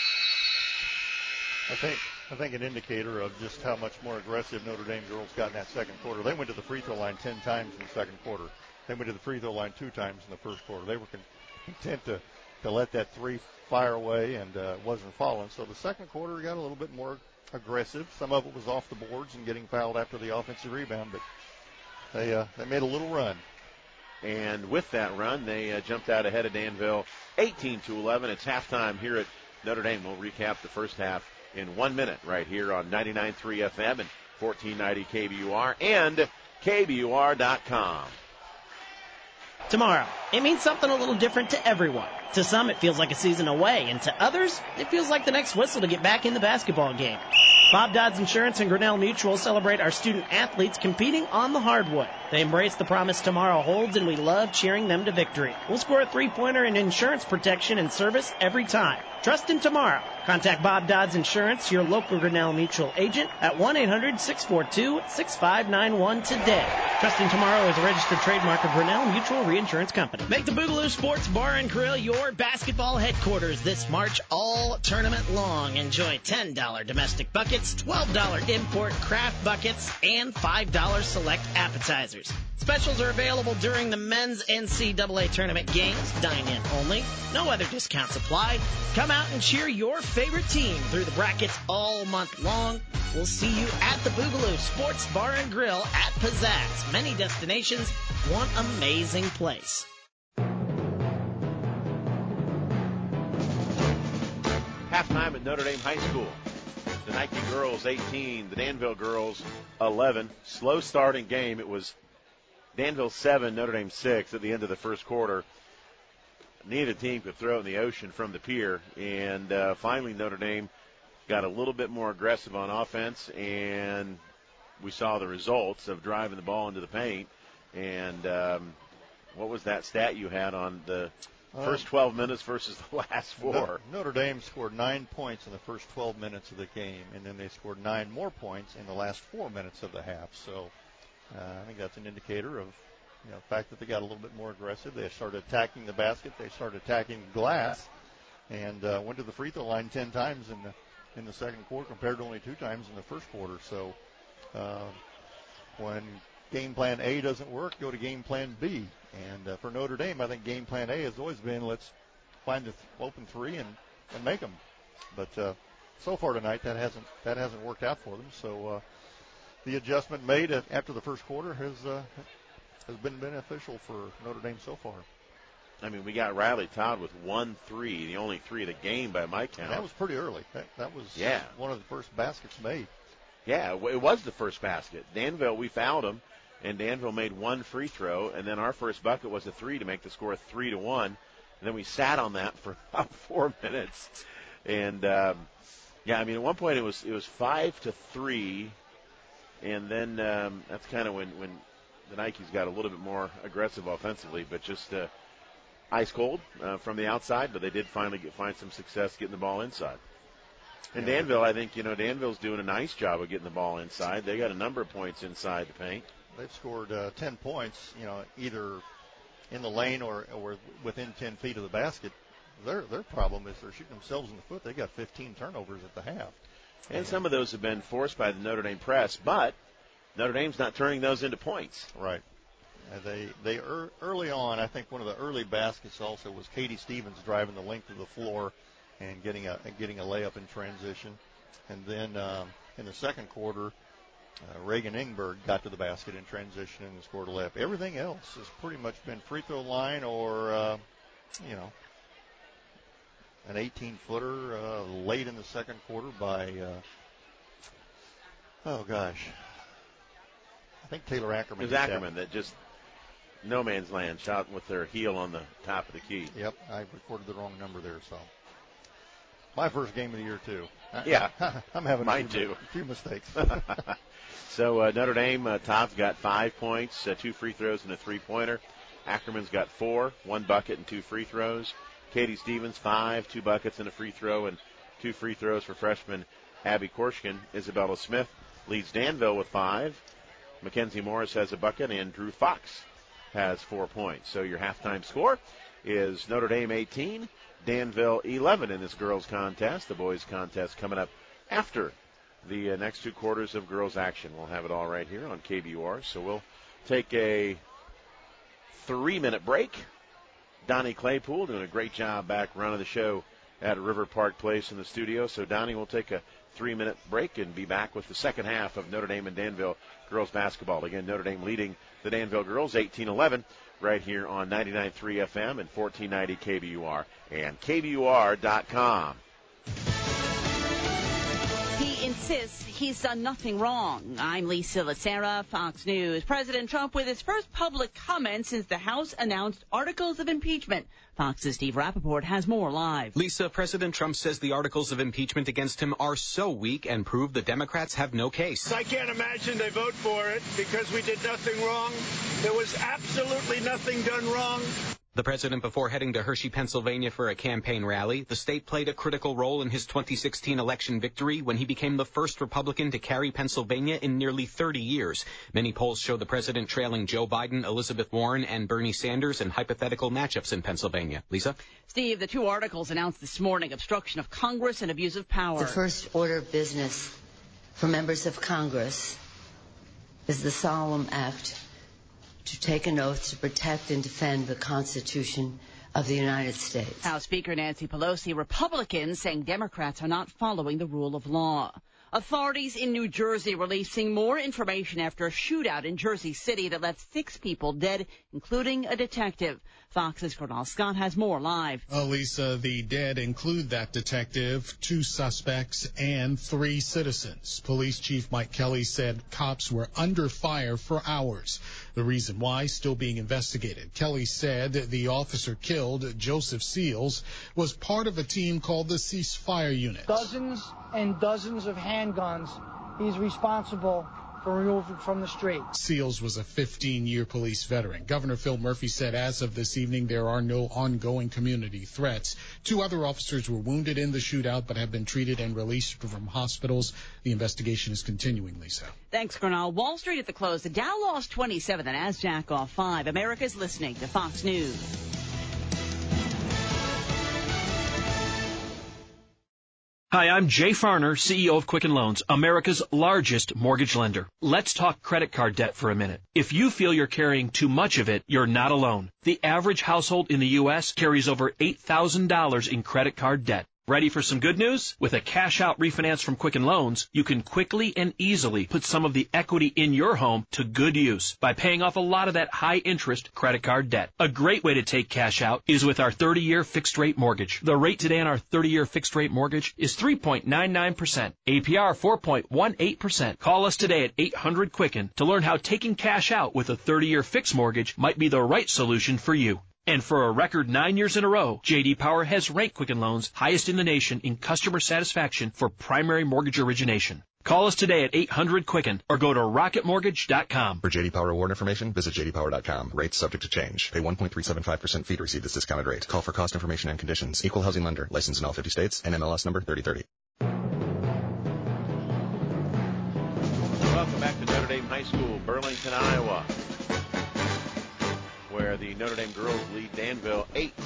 I think an indicator of just how much more aggressive Notre Dame girls got in that second quarter. They went to the free throw line 10 times in the second quarter. They went to the free throw line 2 times in the first quarter. They were content to let that 3 fire away, and it wasn't falling. So the second quarter got a little bit more aggressive. Some of it was off the boards and getting fouled after the offensive rebound, but they made a little run. And with that run, they jumped out ahead of Danville 18-11. It's halftime here at Notre Dame. We'll recap the first half in 1 minute right here on 99.3 FM and 1490 KBUR and KBUR.com. Tomorrow, it means something a little different to everyone. To some, it feels like a season away, and to others, it feels like the next whistle to get back in the basketball game. Bob Dodds Insurance and Grinnell Mutual celebrate our student athletes competing on the hardwood. They embrace the promise tomorrow holds, and we love cheering them to victory. We'll score a 3-pointer in insurance protection and service every time. Trust in tomorrow. Contact Bob Dodds Insurance, your local Grinnell Mutual agent, at 1-800-642-6591 today. Trust in Tomorrow is a registered trademark of Grinnell Mutual Reinsurance Company. Make the Boogaloo Sports Bar and Grill your basketball headquarters this March all tournament long. Enjoy $10 domestic buckets, buckets, $12 import craft buckets, and $5 select appetizers. Specials are available during the men's NCAA tournament games. Dine-in only. No other discounts apply. Come out and cheer your favorite team through the brackets all month long. We'll see you at the Boogaloo Sports Bar and Grill at Pizzazz. Many destinations, one amazing place. Halftime at Notre Dame High School. The Nike girls 18, the Danville girls 11. Slow starting game. It was Danville 7, Notre Dame 6 at the end of the first quarter. Neither team could throw it in the ocean from the pier. And finally Notre Dame got a little bit more aggressive on offense, and we saw the results of driving the ball into the paint. And what was that stat you had on the first 12 minutes versus the last 4? Notre Dame scored 9 points in the first 12 minutes of the game, and then they scored 9 more points in the last 4 minutes of the half. So I think that's an indicator of the fact that they got a little bit more aggressive. They started attacking the basket. They started attacking the glass, and went to the free throw line 10 times in the second quarter compared to only 2 times in the first quarter. So when game plan A doesn't work, go to game plan B. And for Notre Dame, I think game plan A has always been let's find the open three and make them. But so far tonight, that hasn't worked out for them. So the adjustment made after the first quarter has been beneficial for Notre Dame so far. I mean, we got Riley Todd with 1 3, the only 3 of the game by my count. And that was pretty early. That was one of the first baskets made. Yeah, it was the first basket. Danville, we fouled them, and Danville made 1 free throw, and then our first bucket was a 3 to make the score 3-1. And then we sat on that for about 4 minutes. And, at one point it was 5-3, and then that's kind of when the Nikes got a little bit more aggressive offensively, but just ice cold from the outside, but they did finally find some success getting the ball inside. And Danville, I think, Danville's doing a nice job of getting the ball inside. They got a number of points inside the paint. They've scored 10 points, either in the lane or within 10 feet of the basket. Their problem is they're shooting themselves in the foot. They got 15 turnovers at the half. And some of those have been forced by the Notre Dame press, but Notre Dame's not turning those into points. Right. They early on, I think one of the early baskets also was Katie Stevens driving the length of the floor and getting a layup in transition. And then in the second quarter, Reagan Ingberg got to the basket in transition and scored a layup. Everything else has pretty much been free throw line or, an 18-footer late in the second quarter by, I think Taylor Ackerman. It was Ackerman that just no man's land shot with their heel on the top of the key. Yep, I recorded the wrong number there, so. My first game of the year, too. Yeah. I'm having mine too. A few mistakes. So Notre Dame, Todd's got 5 points, 2 free throws, and a three-pointer. Ackerman's got 4, 1 bucket and 2 free throws. Katie Stevens, 5, 2 buckets and a free throw, and 2 free throws for freshman Abby Korshkin. Isabella Smith leads Danville with 5. Mackenzie Morris has a bucket, and Drew Fox has 4 points. So your halftime score is Notre Dame 18, Danville 11 in this girls contest. The boys contest coming up after the next 2 quarters of girls action. We'll have it all right here on KBUR. So we'll take a 3-minute break. Donnie Claypool doing a great job back running the show at River Park Place in the studio. So Donnie will take a 3-minute break and be back with the second half of Notre Dame and Danville girls basketball. Again, Notre Dame leading the Danville girls 18-11 right here on 99.3 FM and 1490 KBUR and KBUR.com. He insists he's done nothing wrong. I'm Lisa Lacera, Fox News. President Trump with his first public comment since the House announced articles of impeachment. Fox's Steve Rappaport has more live. Lisa, President Trump says the articles of impeachment against him are so weak and prove the Democrats have no case. I can't imagine they vote for it because we did nothing wrong. There was absolutely nothing done wrong. The president, before heading to Hershey, Pennsylvania for a campaign rally, the state played a critical role in his 2016 election victory when he became the first Republican to carry Pennsylvania in nearly 30 years. Many polls show the president trailing Joe Biden, Elizabeth Warren, and Bernie Sanders in hypothetical matchups in Pennsylvania. Lisa? Steve, the 2 articles announced this morning, obstruction of Congress and abuse of power. The first order of business for members of Congress is the solemn act to take an oath to protect and defend the Constitution of the United States. House Speaker Nancy Pelosi, Republicans saying Democrats are not following the rule of law. Authorities in New Jersey releasing more information after a shootout in Jersey City that left 6 people dead, including a detective. Fox's Cornell Scott has more live. Lisa, the dead include that detective, 2 suspects, and 3 citizens. Police Chief Mike Kelly said cops were under fire for hours. The reason why still being investigated. Kelly said the officer killed, Joseph Seals, was part of a team called the Ceasefire Unit. Dozens and dozens of handguns he's responsible for removing from the street. Seals was a 15-year police veteran. Governor Phil Murphy said as of this evening there are no ongoing community threats. 2 other officers were wounded in the shootout but have been treated and released from hospitals. The investigation is continuing, Lisa. Thanks, Cornell. Wall Street at the close. The Dow lost 27, the Nasdaq off 5. America's listening to Fox News. Hi, I'm Jay Farner, CEO of Quicken Loans, America's largest mortgage lender. Let's talk credit card debt for a minute. If you feel you're carrying too much of it, you're not alone. The average household in the U.S. carries over $8,000 in credit card debt. Ready for some good news? With a cash-out refinance from Quicken Loans, you can quickly and easily put some of the equity in your home to good use by paying off a lot of that high-interest credit card debt. A great way to take cash out is with our 30-year fixed-rate mortgage. The rate today on our 30-year fixed-rate mortgage is 3.99%, APR 4.18%. Call us today at 800-QUICKEN to learn how taking cash out with a 30-year fixed mortgage might be the right solution for you. And for a record 9 years in a row, J.D. Power has ranked Quicken Loans highest in the nation in customer satisfaction for primary mortgage origination. Call us today at 800-QUICKEN or go to rocketmortgage.com. For J.D. Power award information, visit jdpower.com. Rates subject to change. Pay 1.375% fee to receive this discounted rate. Call for cost information and conditions. Equal housing lender. Licensed in all 50 states. NMLS number 3030. Welcome back to Notre Dame High School, Burlington, Iowa, where the Notre Dame girls lead Danville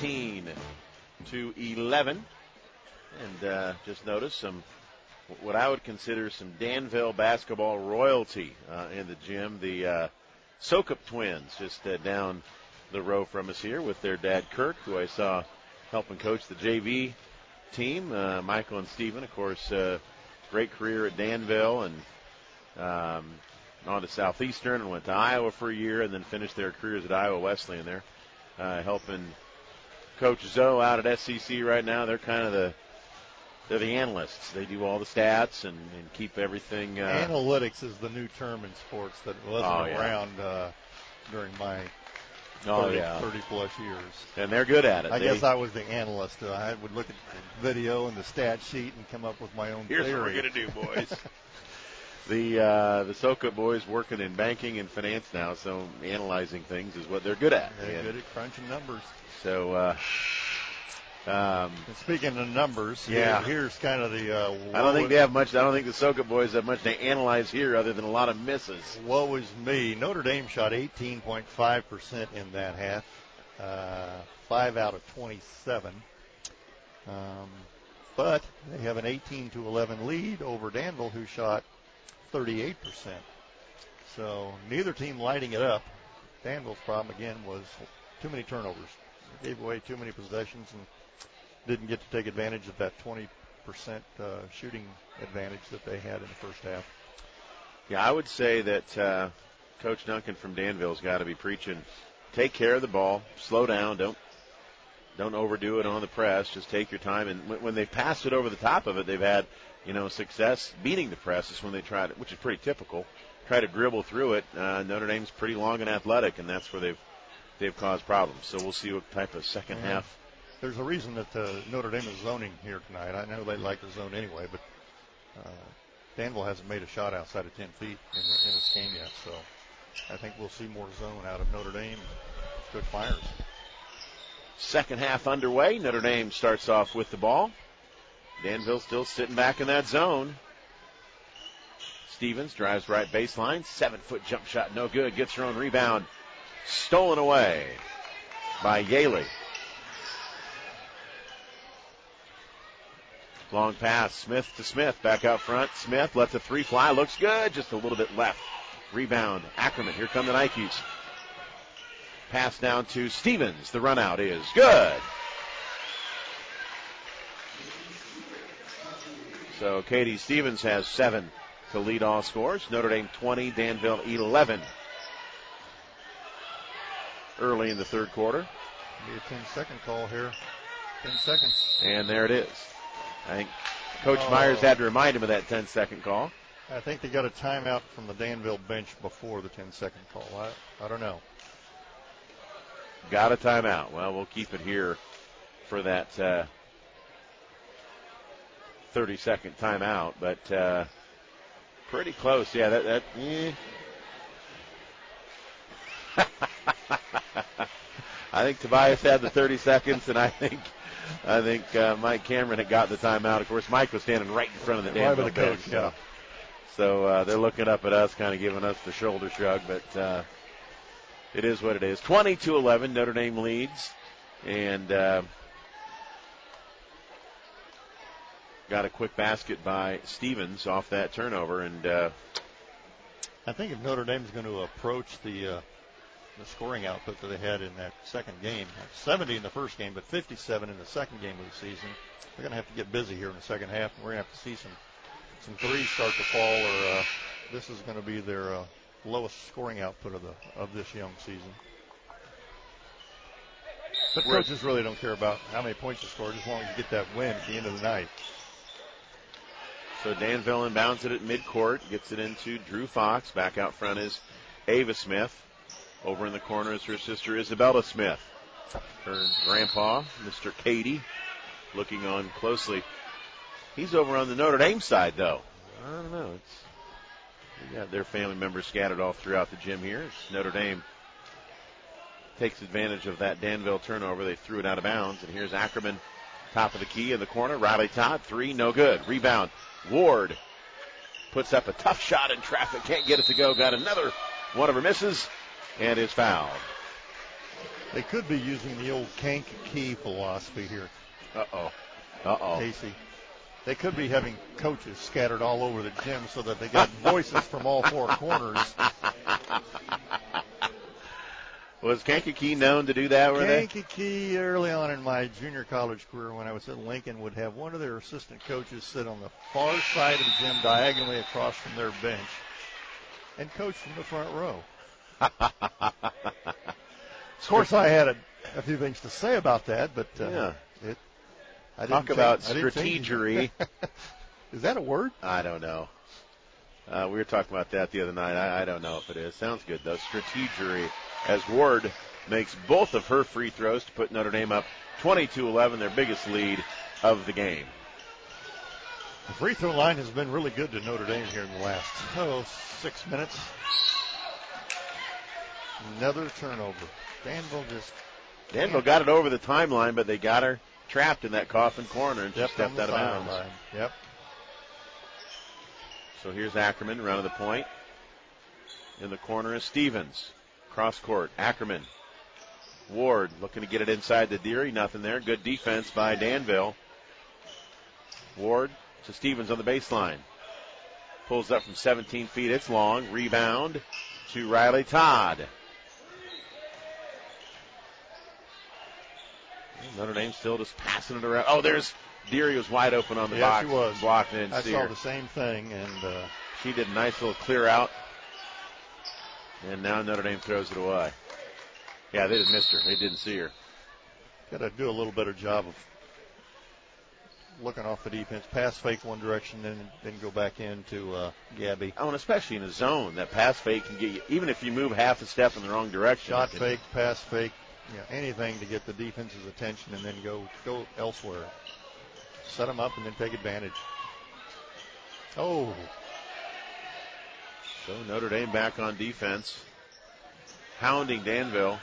18-11. And just notice some, what I would consider some Danville basketball royalty in the gym. The Sokup twins just down the row from us here with their dad, Kirk, who I saw helping coach the JV team. Michael and Stephen, of course, great career at Danville and on to Southeastern and went to Iowa for a year and then finished their careers at Iowa Wesleyan there, helping Coach Zoe out at SEC right now. They're kind of they're the analysts. They do all the stats and keep everything. Analytics is the new term in sports that wasn't around during my 30-plus years. And they're good at it. I guess I was the analyst. I would look at the video and the stat sheet and come up with my own theory. Here's what we're going to do, boys. The Sokup boys working in banking and finance now, so analyzing things is what they're good at. They're good at crunching numbers. So, speaking of numbers, here's kind of the. I don't think they have much. I don't think the Sokup boys have much to analyze here, other than a lot of misses. Woe is me. Notre Dame shot 18.5% in that half, 5 out of 27. But they have an 18-11 lead over Danville, who shot 38%. So neither team lighting it up. Danville's problem, again, was too many turnovers. They gave away too many possessions and didn't get to take advantage of that 20% shooting advantage that they had in the first half. Yeah, I would say that Coach Duncan from Danville's got to be preaching, take care of the ball, slow down, don't overdo it on the press, just take your time. And when they passed it over the top of it, they've had success beating the press is when they tried it, which is pretty typical. Try to dribble through it. Notre Dame's pretty long and athletic, and that's where they've caused problems. So we'll see what type of second half. There's a reason that Notre Dame is zoning here tonight. I know they like to zone anyway, but Danville hasn't made a shot outside of 10 feet in this game yet. So I think we'll see more zone out of Notre Dame. Good fires. Second half underway. Notre Dame starts off with the ball. Danville still sitting back in that zone. Stevens drives right baseline. 7-foot jump shot, no good. Gets her own rebound. Stolen away by Yaley. Long pass, Smith to Smith, back out front. Smith lets a three fly, looks good, just a little bit left. Rebound, Ackerman, here come the Nikes. Pass down to Stevens, the run out is good. So Katie Stevens has 7 to lead all scores. Notre Dame 20, Danville 11. Early in the third quarter. Be a 10-second call here. 10 seconds. And there it is. I think Coach Myers had to remind him of that 10-second call. I think they got a timeout from the Danville bench before the 10-second call. I don't know. Got a timeout. Well, we'll keep it here for that 30-second timeout, but pretty close. Yeah, that I think Tobias had the 30 seconds, and I think Mike Cameron had got the timeout. Of course, Mike was standing right in front of the Danville bench. Yeah. So they're looking up at us, kind of giving us the shoulder shrug, but it is what it is. 20-11, Notre Dame leads, and got a quick basket by Stevens off that turnover, and I think if Notre Dame's going to approach the scoring output that they had in that second game, 70 in the first game, but 57 in the second game of the season, they're going to have to get busy here in the second half, and we're going to have to see some threes start to fall, or this is going to be their lowest scoring output of this young season. But coaches really don't care about how many points you score, as long as you get that win at the end of the night. So Danville inbounds it at midcourt, gets it into Drew Fox. Back out front is Ava Smith. Over in the corner is her sister Isabella Smith. Her grandpa, Mr. Cady, looking on closely. He's over on the Notre Dame side, though. I don't know. They got their family members scattered all throughout the gym here. Notre Dame takes advantage of that Danville turnover. They threw it out of bounds. And here's Ackerman, top of the key in the corner. Riley Todd, 3, no good. Rebound. Ward puts up a tough shot in traffic. Can't get it to go. Got another one of her misses and is fouled. They could be using the old Kankakee philosophy here. Casey. They could be having coaches scattered all over the gym so that they got voices from all four corners. Was Kankakee known to do that? Kankakee, early on in my junior college career when I was at Lincoln, would have one of their assistant coaches sit on the far side of the gym diagonally across from their bench and coach from the front row. Of course, I had a few things to say about that, but I talk about strategery. Is that a word? I don't know. We were talking about that the other night. I don't know if it is. Sounds good, though. Strategery, as Ward makes both of her free throws to put Notre Dame up 22-11, their biggest lead of the game. The free throw line has been really good to Notre Dame here in the last 6 minutes. Another turnover. Danville got it over the timeline, but they got her trapped in that coffin corner and she stepped out of bounds. Yep. So here's Ackerman running the point. In the corner is Stevens. Cross court. Ackerman. Ward looking to get it inside to Deary. Nothing there. Good defense by Danville. Ward to Stevens on the baseline. Pulls up from 17 feet. It's long. Rebound to Riley Todd. Notre Dame still just passing it around. Oh, there's Deary was wide open on the box. She was. Blocked in. I saw the same thing, and she did a nice little clear out. And now Notre Dame throws it away. Yeah, they just missed her. They didn't see her. Got to do a little better job of looking off the defense. Pass fake one direction, then go back into Gabby. Oh, and especially in a zone, that pass fake can get you, even if you move half a step in the wrong direction. Shot fake, pass fake, anything to get the defense's attention and then go elsewhere. Set them up and then take advantage. Oh. So Notre Dame back on defense, hounding Danville.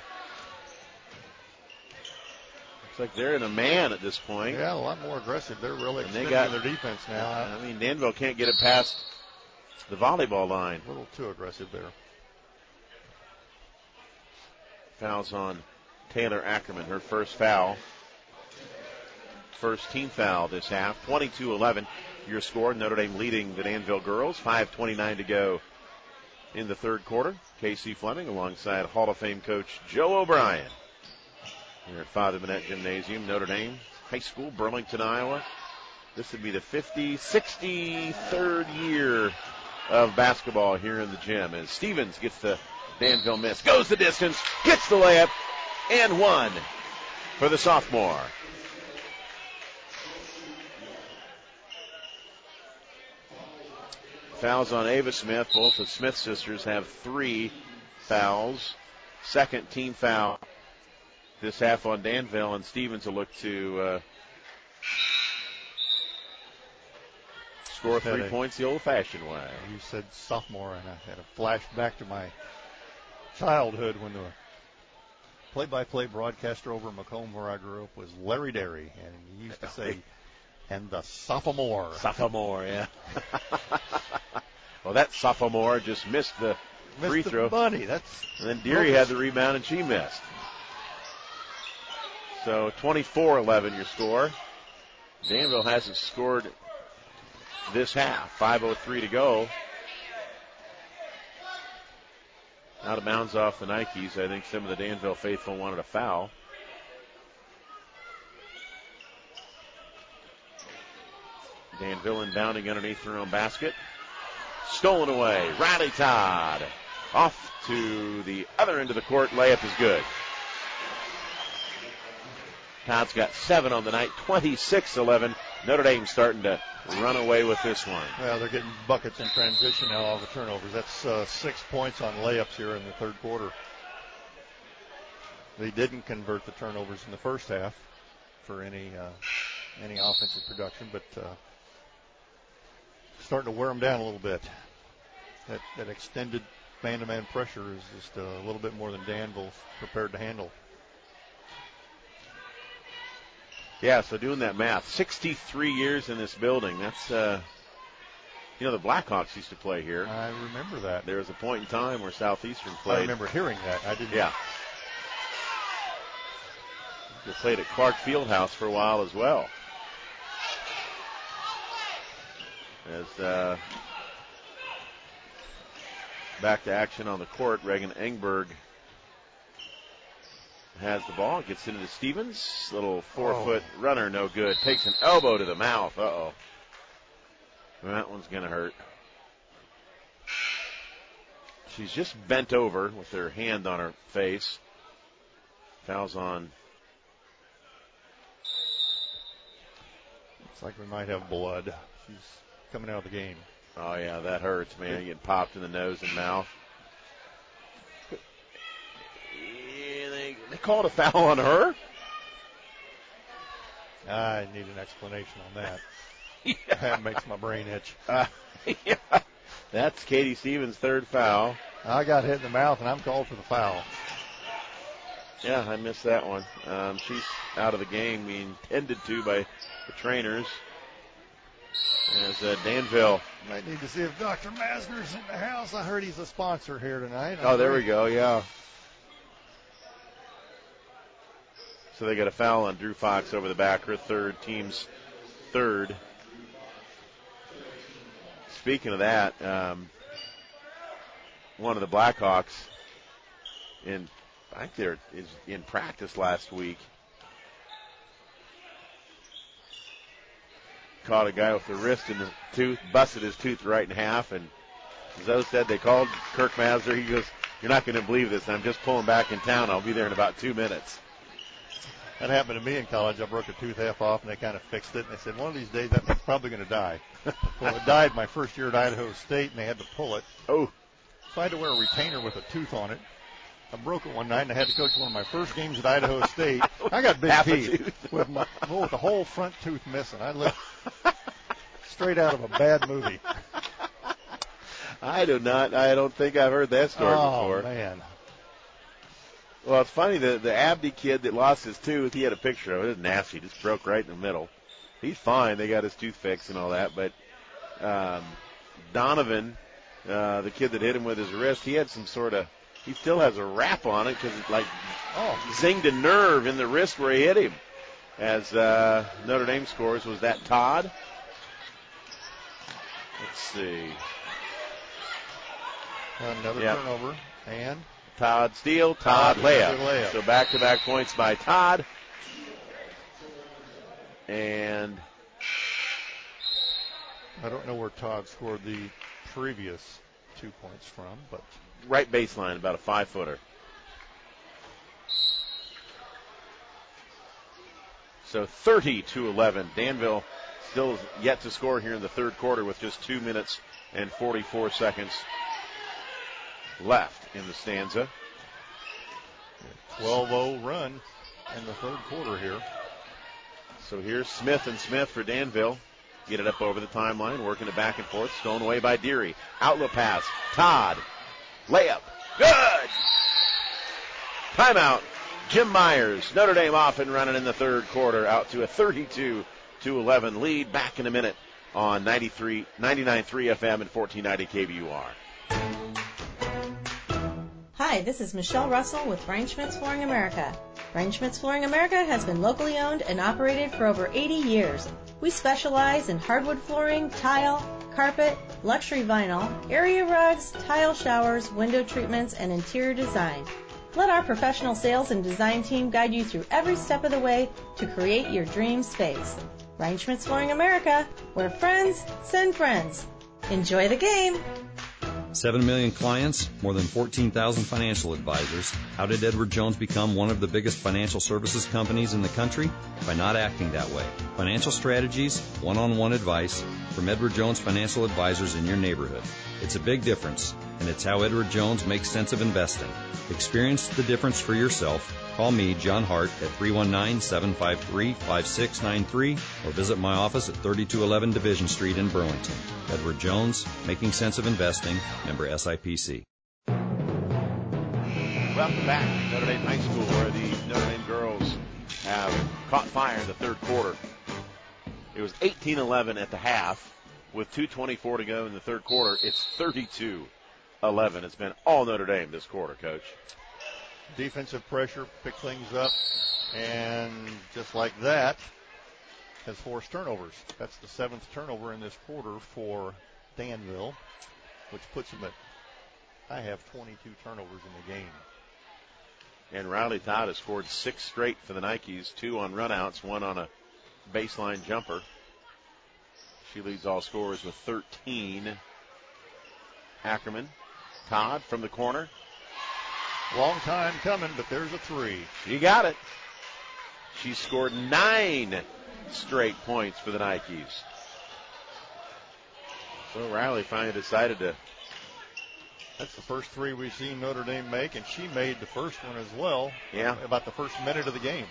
Looks like they're in a man at this point. Yeah, a lot more aggressive. They're really extending their defense now. I mean, Danville can't get it past the volleyball line. A little too aggressive there. Fouls on Taylor Ackerman, her first foul. first team foul this half. 22-11 your score. Notre Dame leading the Danville girls. 5:29 to go in the third quarter. Casey Fleming alongside Hall of Fame coach Joe O'Brien. Here at Father Minette Gymnasium, Notre Dame High School, Burlington, Iowa. This would be the 63rd year of basketball here in the gym. As Stevens gets the Danville miss, goes the distance, gets the layup, and one for the sophomore. Fouls on Ava Smith. Both the Smith sisters have 3 fouls. Second team foul this half on Danville, and Stevens will look to score 3 points the old-fashioned way. You said sophomore, and I had a flashback to my childhood when the play-by-play broadcaster over in Macomb, where I grew up, was Larry Derry, and he used to say, and the sophomore. Sophomore, yeah. Well, that sophomore just missed the free throw. Bunny. And then Deary had the rebound, and she missed. So 24-11 your score. Danville hasn't scored this half. 5:03 to go. Out of bounds off the Nikes. I think some of the Danville faithful wanted a foul. Danville inbounding underneath their own basket. Stolen away. Riley Todd off to the other end of the court. Layup is good. Todd's got 7 on the night. 26-11. Notre Dame starting to run away with this one. Well, they're getting buckets in transition now, all the turnovers. That's 6 points on layups here in the third quarter. They didn't convert the turnovers in the first half for any offensive production, but starting to wear them down a little bit. That extended man-to-man pressure is just a little bit more than Danville's prepared to handle. Yeah, so doing that math, 63 years in this building. That's, the Blackhawks used to play here. I remember that. There was a point in time where Southeastern played. I remember hearing that. I didn't. Yeah. They played at Clark Fieldhouse for a while as well. As back to action on the court, Reagan Engberg has the ball, gets into Stevens. Little 4-foot runner, no good. Takes an elbow to the mouth. Uh-oh. That one's going to hurt. She's just bent over with her hand on her face. Foul's on. Looks like we might have blood. She's coming out of the game. Oh, yeah, that hurts, man. Getting popped in the nose and mouth. They called a foul on her? I need an explanation on that. Yeah. That makes my brain itch. Yeah. That's Katie Stevens' third foul. I got hit in the mouth, and I'm called for the foul. Yeah, I missed that one. She's out of the game, being tended to by the trainers. As Danville. Might need to see if Dr. Masner's in the house. I heard he's a sponsor here tonight. Oh, there we go, yeah. So they got a foul on Drew Fox over the back, her third, team's third. Speaking of that, one of the Blackhawks, I think they're in practice last week, caught a guy with the wrist in the tooth, busted his tooth right in half, and Zoe said they called Kirk Masner. He goes, "You're not going to believe this. I'm just pulling back in town. I'll be there in about 2 minutes." That happened to me in college. I broke a tooth half off, and they kind of fixed it. And they said, one of these days, that thing's probably going to die. Well, it died my first year at Idaho State, and they had to pull it. Oh. So I had to wear a retainer with a tooth on it. I broke it one night, and I had to coach one of my first games at Idaho State. I got big teeth with the whole front tooth missing. I looked straight out of a bad movie. I don't think I've heard that story before. Oh, man. Well, it's funny, the Abdi kid that lost his tooth, he had a picture of it. It was nasty. Just broke right in the middle. He's fine. They got his tooth fixed and all that. But Donovan, the kid that hit him with his wrist, he had some sort of, he still has a wrap on it because it zinged a nerve in the wrist where he hit him. as Notre Dame scores. Was that Todd? Let's see. Another turnover. And Todd steal, Todd layup. So back-to-back points by Todd. And I don't know where Todd scored the previous 2 points from, but right baseline, about a 5-footer. So 30-11. Danville still yet to score here in the third quarter with just 2 minutes and 44 seconds left in the stanza. 12-0 run in the third quarter here. So here's Smith and Smith for Danville. Get it up over the timeline, working it back and forth. Stolen away by Deary. Outlet pass. Todd. Layup. Good! Timeout. Jim Myers. Notre Dame off and running in the third quarter, out to a 32-11 lead. Back in a minute on 99.3 FM and 1490 KBUR. Hi, this is Michelle Russell with Brian Schmitz Flooring America. Brian Schmitz Flooring America has been locally owned and operated for over 80 years. We specialize in hardwood flooring, tile, carpet, luxury vinyl, area rugs, tile showers, window treatments, and interior design. Let our professional sales and design team guide you through every step of the way to create your dream space. Brian Schmitz Flooring America, where friends send friends. Enjoy the game! 7 million clients, more than 14,000 financial advisors. How did Edward Jones become one of the biggest financial services companies in the country? By not acting that way. Financial strategies, one-on-one advice from Edward Jones Financial Advisors in your neighborhood. It's a big difference, and it's how Edward Jones makes sense of investing. Experience the difference for yourself. Call me, John Hart, at 319-753-5693 or visit my office at 3211 Division Street in Burlington. Edward Jones, making sense of investing, member SIPC. Welcome back to Notre Dame High School, where the Notre Dame girls have caught fire in the third quarter. It was 18-11 at the half with 2:24 to go in the third quarter. It's 32-11. It's been all Notre Dame this quarter, Coach. Defensive pressure picked things up, and just like that, has forced turnovers. That's the 7th turnover in this quarter for Danville, which puts them at, I have 22 turnovers in the game. And Riley Todd has scored 6 straight for the Nikes, 2 on runouts, 1 on a baseline jumper. She leads all scorers with 13. Ackerman. Todd from the corner. Long time coming, but there's a 3. She got it. She scored 9 straight points for the Nikes. So Riley finally decided to. That's the first 3 we've seen Notre Dame make, and she made the first one as well. Yeah. About the first minute of the game.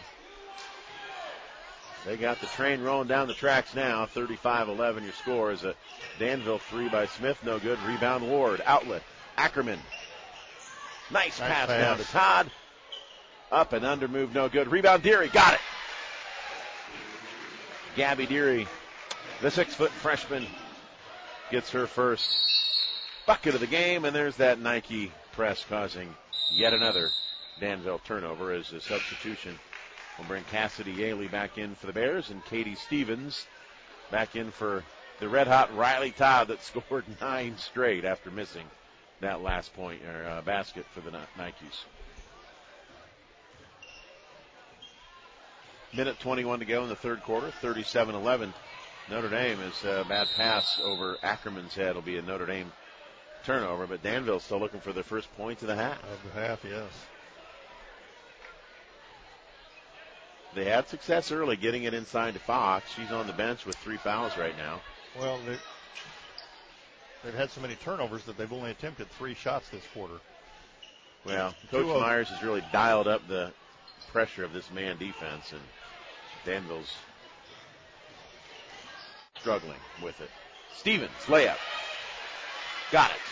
They got the train rolling down the tracks now. 35-11 your score is a Danville 3 by Smith. No good. Rebound Ward. Outlet. Ackerman. Nice pass down to Todd. Up and under move, no good. Rebound Deary, got it. Gabby Deary, the 6-foot freshman, gets her first bucket of the game, and there's that Nike press causing yet another Danville turnover as a substitution. We'll bring Cassidy Yaley back in for the Bears, and Katie Stevens back in for the red-hot Riley Todd that scored 9 straight after missing that last point or basket for the Nikes. Minute 21 to go in the third quarter, 37-11. Notre Dame is a bad pass over Ackerman's head. It'll be a Notre Dame turnover, but Danville's still looking for their first point of the half. Of the half, yes. They had success early getting it inside to Fox. She's on the bench with 3 fouls right now. Well, they've had so many turnovers that they've only attempted 3 shots this quarter. Well, Coach Myers has really dialed up the pressure of this man defense, and Danville's struggling with it. Stevens, layup. Got it.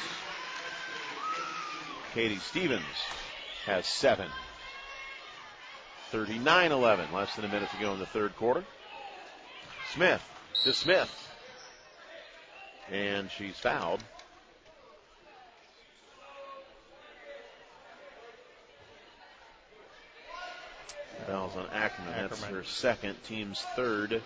Katie Stevens has 7. 39-11, less than a minute to go in the third quarter. Smith to Smith. And she's fouled. Fouls on Ackerman. That's her second, team's third.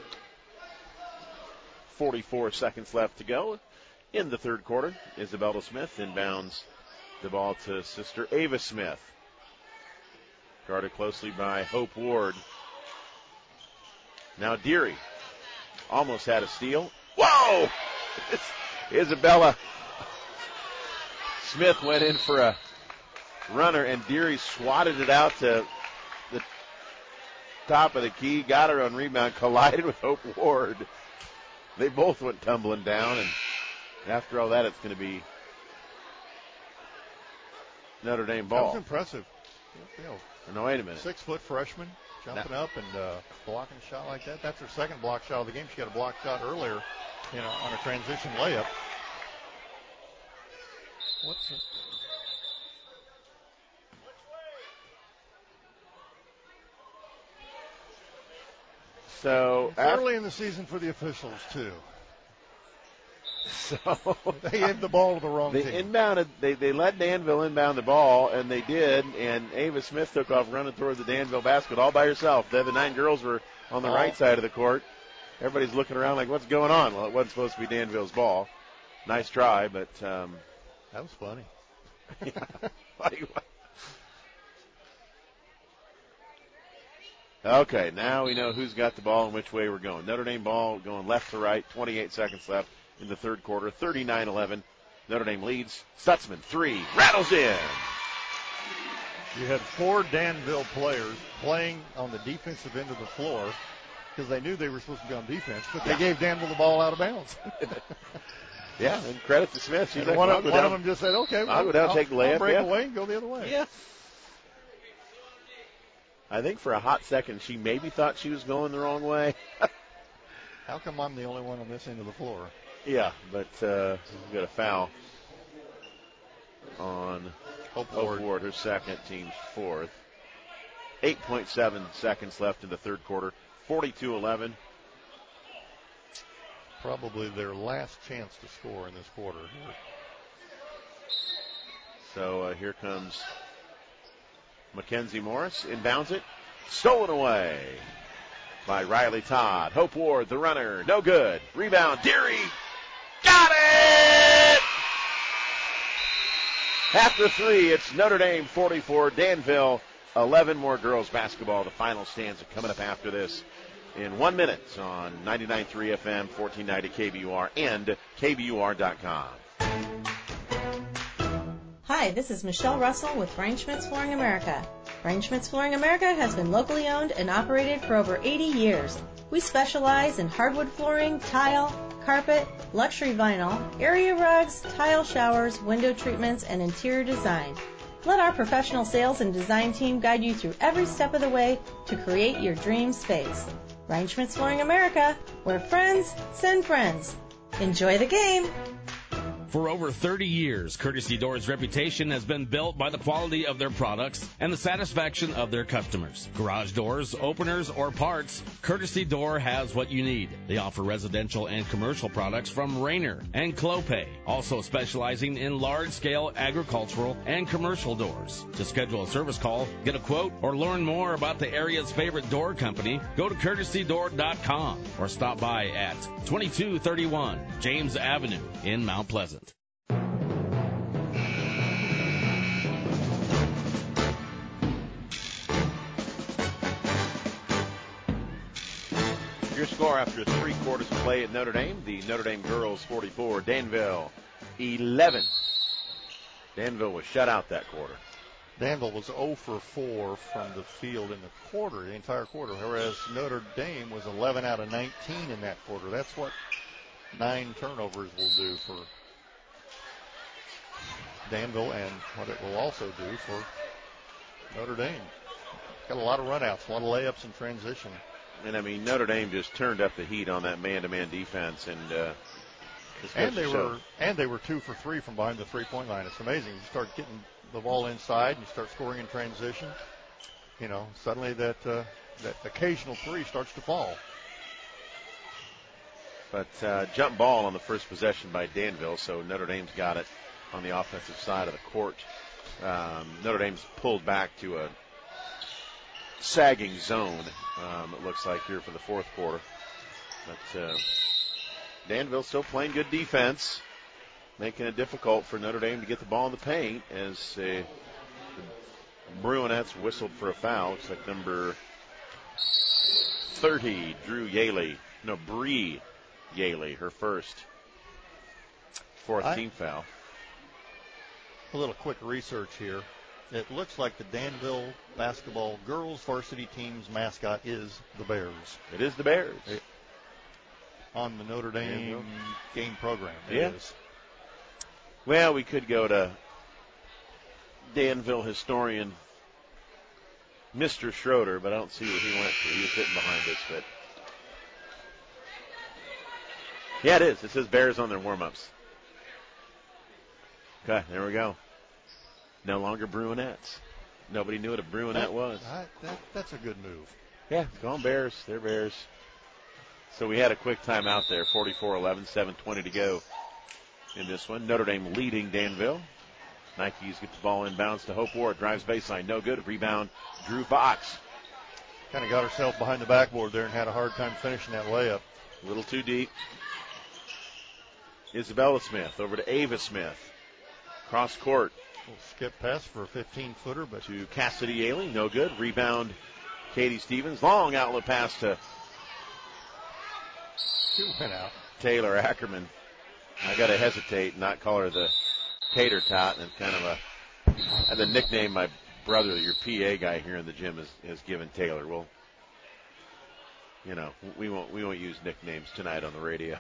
44 seconds left to go in the third quarter. Isabella Smith inbounds the ball to sister Ava Smith. Guarded closely by Hope Ward. Now Deary almost had a steal. Whoa! Isabella Smith went in for a runner, and Deary swatted it out to the top of the key, got her on rebound, collided with Hope Ward. They both went tumbling down, and after all that, it's going to be Notre Dame ball. That was impressive. No, wait a minute. 6-foot freshman jumping up and blocking a shot like that. That's her second block shot of the game. She got a block shot earlier, on a transition layup. What's it? So early in the season for the officials too. So they gave the ball to the wrong team. Inbounded. They let Danville inbound the ball, and they did. And Ava Smith took off running towards the Danville basket all by herself. The other 9 girls were on the right side of the court. Everybody's looking around like, what's going on? Well, it wasn't supposed to be Danville's ball. Nice try, but that was funny. Okay, now we know who's got the ball and which way we're going. Notre Dame ball going left to right, 28 seconds left in the third quarter, 39-11. Notre Dame leads. Stutzman, 3, rattles in. You had 4 Danville players playing on the defensive end of the floor because they knew they were supposed to be on defense, but they gave Danville the ball out of bounds. Yeah, and credit to Smith. She's like, one of them just said, okay, I'll go down, take the layup. I'll break away and go the other way. Yeah. I think for a hot second she maybe thought she was going the wrong way. How come I'm the only one on this end of the floor? Yeah, but we've got a foul on Hope Ward, her second, team's fourth. 8.7 seconds left in the third quarter, 42-11. Probably their last chance to score in this quarter. So here comes Mackenzie Morris, inbounds it, stolen away by Riley Todd. Hope Ward, the runner, no good. Rebound, Deary, got it! After 3, it's Notre Dame 44, Danville 11. More girls basketball. The final stanza coming up after this in 1 minute on 99.3 FM, 1490 KBUR, and KBUR.com. Hi, this is Michelle Russell with Brian Schmitz Flooring America. Brian Schmitz Flooring America has been locally owned and operated for over 80 years. We specialize in hardwood flooring, tile, carpet, luxury vinyl, area rugs, tile showers, window treatments, and interior design. Let our professional sales and design team guide you through every step of the way to create your dream space. Brian Schmitz Flooring America, where friends send friends. Enjoy the game! For over 30 years, Courtesy Doors' reputation has been built by the quality of their products and the satisfaction of their customers. Garage doors, openers, or parts, Courtesy Door has what you need. They offer residential and commercial products from Rainer and Clopay, also specializing in large-scale agricultural and commercial doors. To schedule a service call, get a quote, or learn more about the area's favorite door company, go to courtesydoor.com or stop by at 2231 James Avenue in Mount Pleasant. Your score after 3 quarters of play at Notre Dame. The Notre Dame girls 44, Danville 11. Danville was shut out that quarter. Danville was 0 for 4 from the field in the quarter, the entire quarter, whereas Notre Dame was 11 out of 19 in that quarter. That's what 9 turnovers will do for Danville and what it will also do for Notre Dame. Got a lot of runouts, a lot of layups in transition. And I mean, Notre Dame just turned up the heat on that man-to-man defense, and they were 2 for 3 from behind the 3-point line. It's amazing. You start getting the ball inside, and you start scoring in transition. Suddenly that occasional 3 starts to fall. But jump ball on the first possession by Danville, so Notre Dame's got it on the offensive side of the court. Notre Dame's pulled back to a sagging zone, it looks like, here for the fourth quarter. But Danville still playing good defense, making it difficult for Notre Dame to get the ball in the paint as the Bruinettes whistled for a foul. Looks like number 30, Bree Yaley, her fourth team foul. A little quick research here. It looks like the Danville basketball girls varsity team's mascot is the Bears. It is the Bears. On the Notre Dame game program. It is. Well, we could go to Danville historian Mr. Schroeder, but I don't see where he went to. He was sitting behind us, but yeah, it is. It says Bears on their warm-ups. Okay, there we go. No longer Bruinettes. Nobody knew what a Bruinette was. That's a good move. Yeah, go on Bears. They're Bears. So we had a quick timeout there, 44-11, 7:20 to go in this one. Notre Dame leading Danville. Nikes get the ball inbounds to Hope Ward. Drives baseline, no good. Rebound, Drew Fox. Kind of got herself behind the backboard there and had a hard time finishing that layup. A little too deep. Isabella Smith over to Ava Smith. Cross court. Little skip pass for a 15-footer, but to Cassidy Yaley, no good. Rebound, Katie Stevens. Long outlet pass to went out. Taylor Ackerman. I got to hesitate and not call her the tater tot, and kind of the nickname my brother, your PA guy here in the gym, has given Taylor. Well, you know, we won't use nicknames tonight on the radio.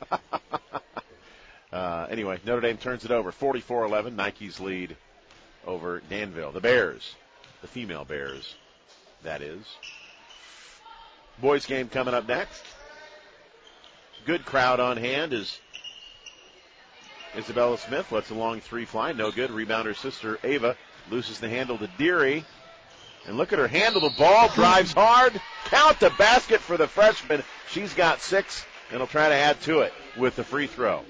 Anyway, Notre Dame turns it over, 44-11. Nikes lead over Danville. The Bears, the female Bears, that is. Boys game coming up next. Good crowd on hand as Isabella Smith lets a long three fly. No good. Rebounder sister Ava loses the handle to Deary. And look at her handle the ball. Drives hard. Count the basket for the freshman. She's got 6 and will try to add to it with the free throw.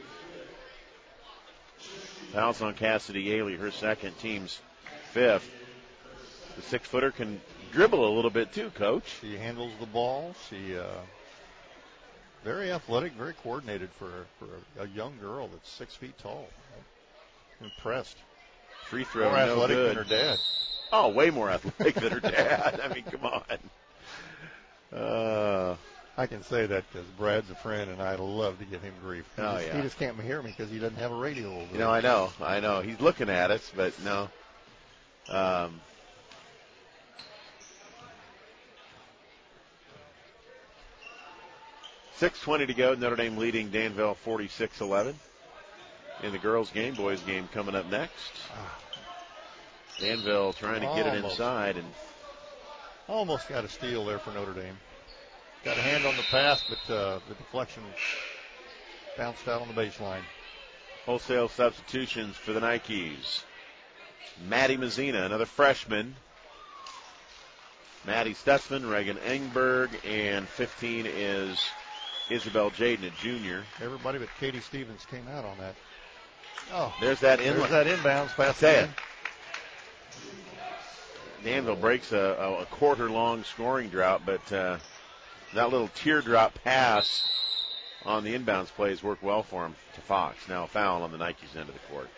Fouls on Cassidy Yaley, her second, team's 5th. The 6-footer can dribble a little bit too, Coach. She handles the ball. She very athletic, very coordinated for a young girl that's 6 feet tall. I'm impressed. Free throw, more no athletic good. than her dad. Oh, way more athletic than her dad. I mean, come on. I can say that because Brad's a friend, and I love to give him grief. He just can't hear me because he doesn't have a radio over there. I know. He's looking at us, but no. 6:20 to go. Notre Dame leading Danville 46-11 in the girls' game. Boys' game coming up next. Danville trying to get it inside and almost got a steal there for Notre Dame. Got a hand on the pass, but the deflection bounced out on the baseline. Wholesale substitutions for the Nikes. Maddie Mazzina, another freshman. Maddie Stutzman, Reagan Engberg, and 15 is Isabel Jaden, a junior. Everybody but Katie Stevens came out on that. Oh, there's that inbounds pass. Danville breaks a quarter-long scoring drought, but that little teardrop pass on the inbounds plays worked well for him to Fox. Now a foul on the Nikes end of the court.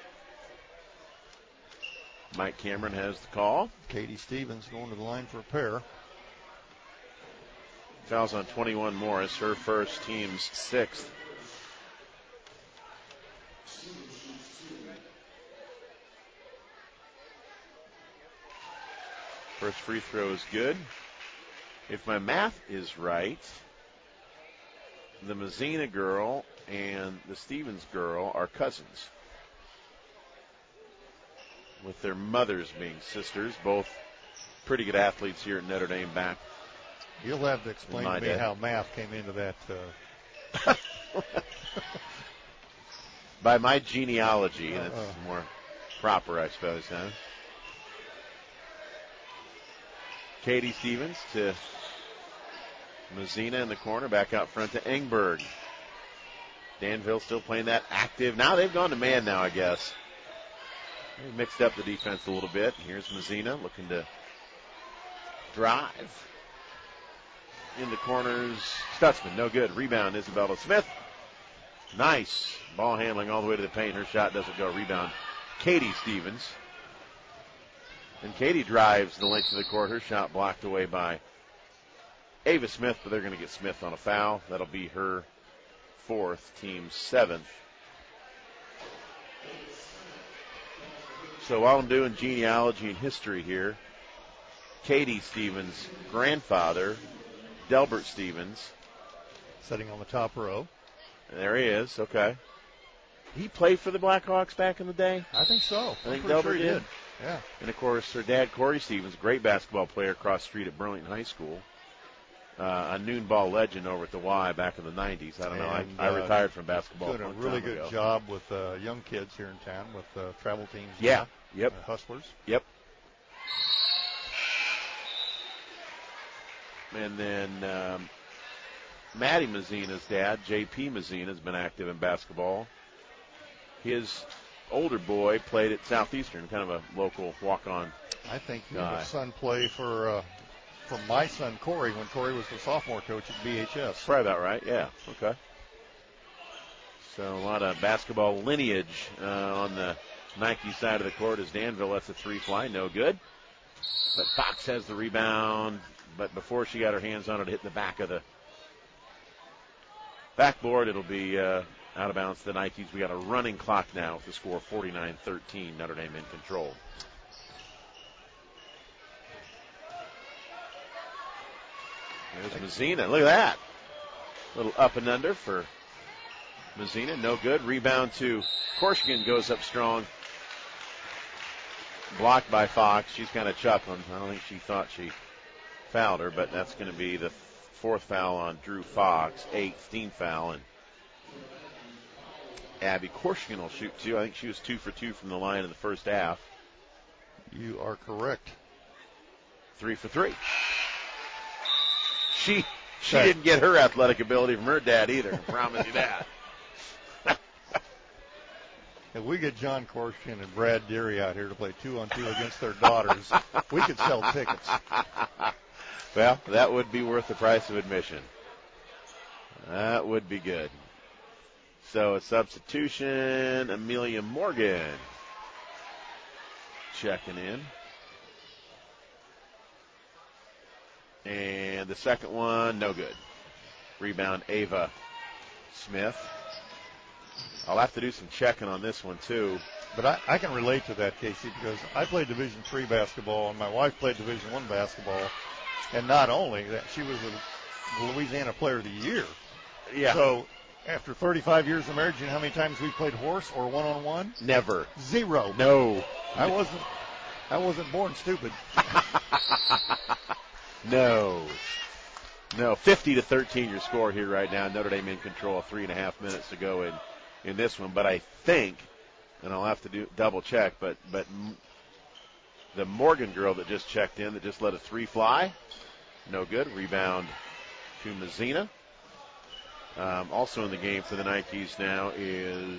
Mike Cameron has the call. Katie Stevens going to the line for a pair. Fouls on 21 Morris, her first, team's 6th. First free throw is good. If my math is right, the Mazzina girl and the Stevens girl are cousins, with their mothers being sisters, both pretty good athletes here at Notre Dame back. You'll have to explain to me how math came into that. By my genealogy, and it's more proper, I suppose, huh? Katie Stevens to Mazzina in the corner, back out front to Engberg. Danville still playing that active. Now they've gone to man now, I guess. They mixed up the defense a little bit. Here's Mazzina looking to drive. In the corners, Stutzman, no good. Rebound, Isabella Smith. Nice ball handling all the way to the paint. Her shot doesn't go. Rebound, Katie Stevens. And Katie drives the length of the court. Her shot blocked away by Ava Smith, but they're going to get Smith on a foul. That'll be her 4th, team's 7th. So while I'm doing genealogy and history here, Katie Stevens' grandfather, Delbert Stevens. Sitting on the top row. There he is, okay. He played for the Blackhawks back in the day? I think so. I think Delbert sure did. Yeah. And, of course, her dad, Corey Stevens, great basketball player across the street at Burlington High School. A noon ball legend over at the Y back in the 90s. I don't know. I retired from basketball. Doing a really good job with young kids here in town with travel teams. Yeah. Yep. Hustlers. Yep. And then Maddie Mazzina's dad, J.P. Mazzina, has been active in basketball. His older boy played at Southeastern, kind of a local walk-on. I think his son played for my son, Corey, when Corey was the sophomore coach at BHS. Probably about right, yeah. Okay. So a lot of basketball lineage on the Nike side of the court as Danville lets a 3 fly. No good. But Fox has the rebound. But before she got her hands on it, hit the back of the backboard. It'll be out of bounds to the Nikes. We got a running clock now with the score 49-13. Notre Dame in control. There's Mazzina. Look at that. Little up and under for Mazzina. No good. Rebound to Korshkin. Goes up strong. Blocked by Fox. She's kind of chuckling. I don't think she thought she fouled her, but that's going to be the 4th foul on Drew Fox. 8th team foul. And Abby Korshkin will shoot 2. I think she was 2 for 2 from the line in the first half. You are correct. 3 for 3. She didn't get her athletic ability from her dad either. I promise you that. If we get John Korshkin and Brad Deary out here to play 2-on-2 against their daughters, we could sell tickets. Well, that would be worth the price of admission. That would be good. So a substitution, Amelia Morgan checking in. And the second one, no good. Rebound, Ava Smith. I'll have to do some checking on this one, too. But I can relate to that, Casey, because I played Division III basketball, and my wife played Division I basketball. And not only that, she was the Louisiana Player of the Year. Yeah. So after 35 years of marriage, you know how many times we played horse or one-on-one? Never. 0. No. I wasn't born stupid. No. 50-13 your score here right now. Notre Dame in control. 3.5 minutes to go in this one. But I think, and I'll have to double check, but the Morgan girl that just checked in, that just let a 3 fly, no good. Rebound to Mazzina. Also in the game for the Nikes now is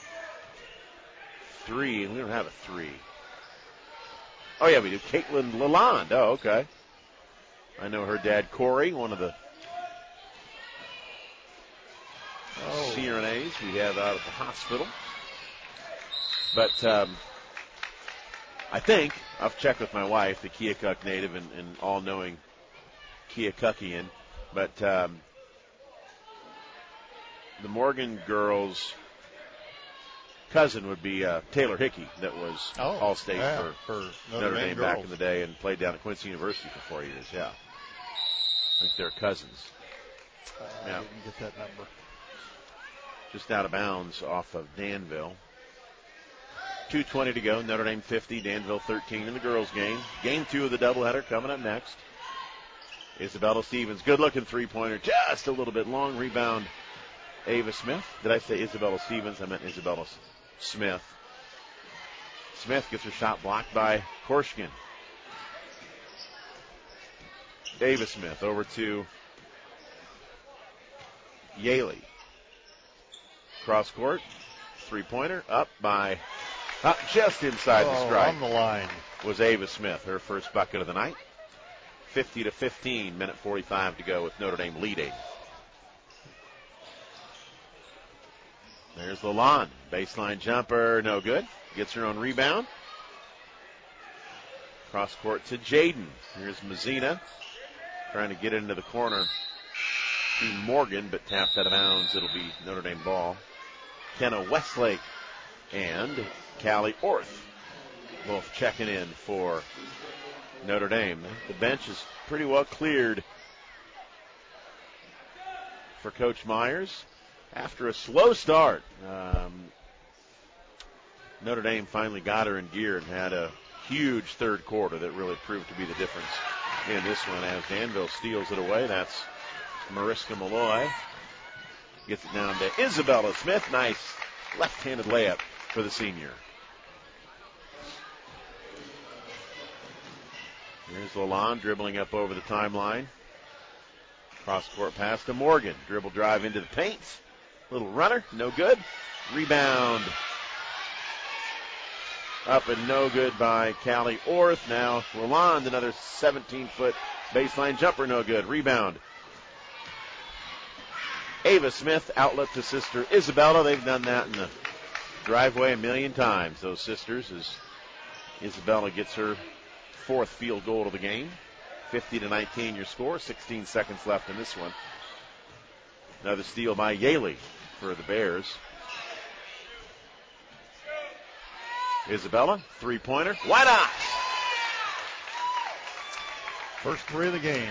3, and we don't have a 3. Oh, yeah, we do. Caitlin Lalonde. Oh, okay. I know her dad, Corey, one of the CRNAs we have out at the hospital. But I think, I'll check with my wife, the Keokuk native and all-knowing Keokukian, but the Morgan girls' cousin would be Taylor Hickey, that was All-State for Notre Dame back in the day and played down at Quincy University for 4 years, yeah. I think they're cousins. I didn't get that number. Just out of bounds off of Danville. 2:20 to go. Notre Dame 50, Danville 13 in the girls' game. Game 2 of the doubleheader coming up next. Isabella Stevens, good-looking three-pointer, just a little bit long. Rebound, Ava Smith. Did I say Isabella Stevens? I meant Isabella Smith. Smith gets her shot blocked by Korshkin. Ava Smith over to Yaley. Cross court, three-pointer, up just inside the strike. On the line. Was Ava Smith, her first bucket of the night. 50-15, minute 45 to go with Notre Dame leading. There's Lalonde. Baseline jumper, no good. Gets her own rebound. Cross court to Jaden. Here's Mazzina trying to get it into the corner to Morgan, but tapped out of bounds. It'll be Notre Dame ball. Kenna Westlake and Callie Orth both checking in for Notre Dame. The bench is pretty well cleared for Coach Myers. After a slow start, Notre Dame finally got her in gear and had a huge third quarter that really proved to be the difference in this one as Danville steals it away. That's Mariska Malloy. Gets it down to Isabella Smith. Nice left-handed layup for the senior. Here's Lalonde dribbling up over the timeline. Cross-court pass to Morgan. Dribble drive into the paint. Little runner, no good. Rebound. Up and no good by Callie Orth. Now Lalonde, another 17-foot baseline jumper, no good. Rebound. Ava Smith, outlet to sister Isabella. They've done that in the driveway a million times, those sisters, as Isabella gets her fourth field goal of the game. 50-19 your score. 16 seconds left in this one. Another steal by Yaley for the Bears. Isabella, three-pointer. Why not? First three of the game.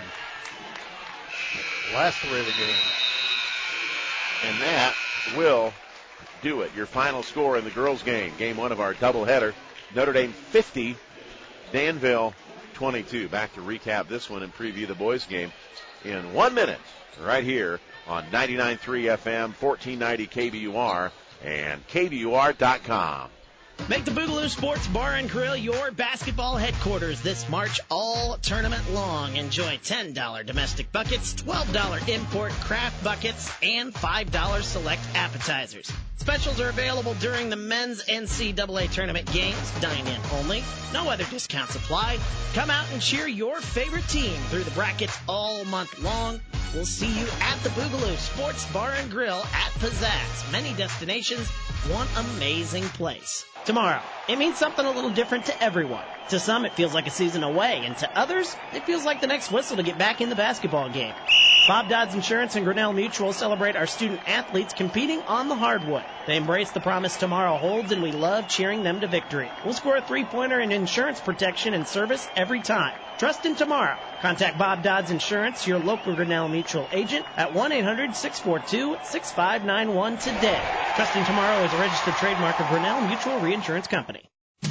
Last three of the game. And that will do it. Your final score in the girls' game. Game one of our doubleheader. Notre Dame 50, Danville 22. Back to recap this one and preview the boys' game in 1 minute. Right here on 99.3 FM, 1490 KBUR, and KBUR.com. Make the Boogaloo Sports Bar and Grill your basketball headquarters this March all tournament long. Enjoy $10 domestic buckets, $12 import craft buckets, and $5 select appetizers. Specials are available during the men's NCAA tournament games. Dine in only. No other discounts apply. Come out and cheer your favorite team through the brackets all month long. We'll see you at the Boogaloo Sports Bar and Grill at Pizzazz. Many destinations, one amazing place. Tomorrow, it means something a little different to everyone. To some, it feels like a season away, and to others, it feels like the next whistle to get back in the basketball game. Bob Dodds Insurance and Grinnell Mutual celebrate our student athletes competing on the hardwood. They embrace the promise tomorrow holds, and we love cheering them to victory. We'll score a three-pointer in insurance protection and service every time. Trust in tomorrow. Contact Bob Dodds Insurance, your local Grinnell Mutual agent, at 1-800-642-6591 today. Trust in tomorrow is a registered trademark of Grinnell Mutual Reinsurance Company.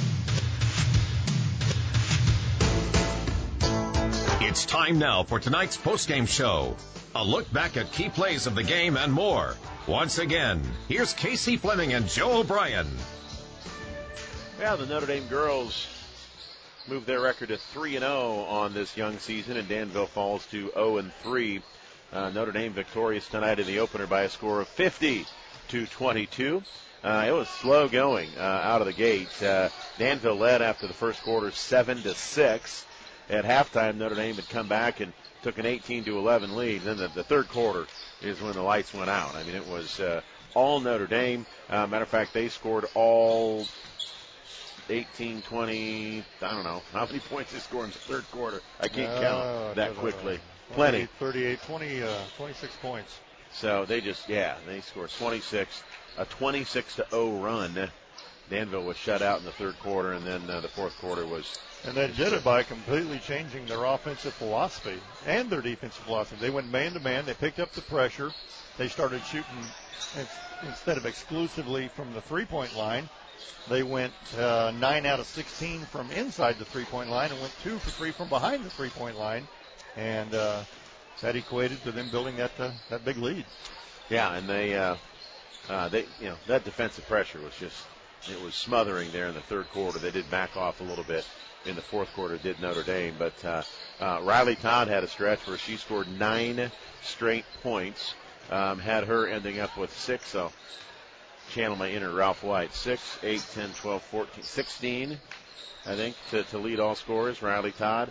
It's time now for tonight's postgame show. A look back at key plays of the game and more. Once again, here's Casey Fleming and Joe O'Brien. Yeah, the Notre Dame girls move their record to 3-0 on this young season, and Danville falls to 0-3. Notre Dame victorious tonight in the opener by a score of 50-22. It was slow going out of the gate. Danville led after the first quarter 7-6. At halftime, Notre Dame had come back and took an 18-11 lead. Then the third quarter is when the lights went out. I mean, it was all Notre Dame. Matter of fact, they scored all 18, 20, I don't know. How many points they scored in the third quarter? I can't count that quickly. Plenty. 38, 26 points. So they they scored 26, a 26-0 run. Danville was shut out in the third quarter, and then the fourth quarter was... And they did it by completely changing their offensive philosophy and their defensive philosophy. They went man-to-man. They picked up the pressure. They started shooting, instead of exclusively from the three-point line, they went 9 out of 16 from inside the three-point line and went 2 for 3 from behind the three-point line. And that equated to them building that big lead. Yeah, and they that defensive pressure was just... It was smothering there in the third quarter. They did back off a little bit in the fourth quarter, did Notre Dame. But Riley Todd had a stretch where she scored 9 straight points, had her ending up with 6. So channel my inner Ralph White. 6, 8, 10, 12, 14, 16, I think, to lead all scorers. Riley Todd,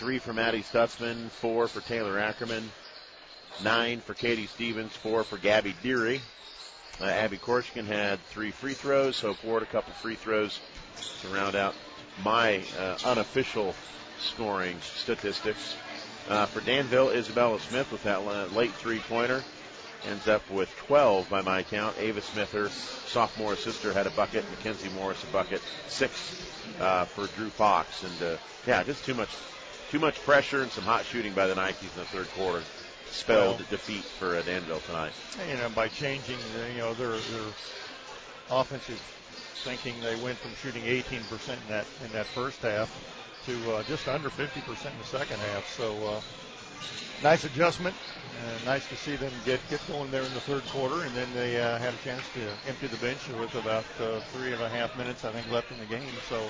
3 for Maddie Stutzman, 4 for Taylor Ackerman, 9 for Katie Stevens, 4 for Gabby Deary. Abby Korshkin had 3 free throws, so poured a couple free throws to round out my unofficial scoring statistics. For Danville, Isabella Smith with that late three-pointer ends up with 12 by my count. Ava Smith, her sophomore sister, had a bucket. Mackenzie Morris a bucket. 6 for Drew Fox. And just too much pressure and some hot shooting by the Nikes in the third quarter. Spelled defeat for Danville tonight. By changing their offensive thinking, they went from shooting 18% in that first half to just under 50% in the second half. So nice adjustment. Nice to see them get going there in the third quarter, and then they had a chance to empty the bench with about 3.5 minutes, I think, left in the game. So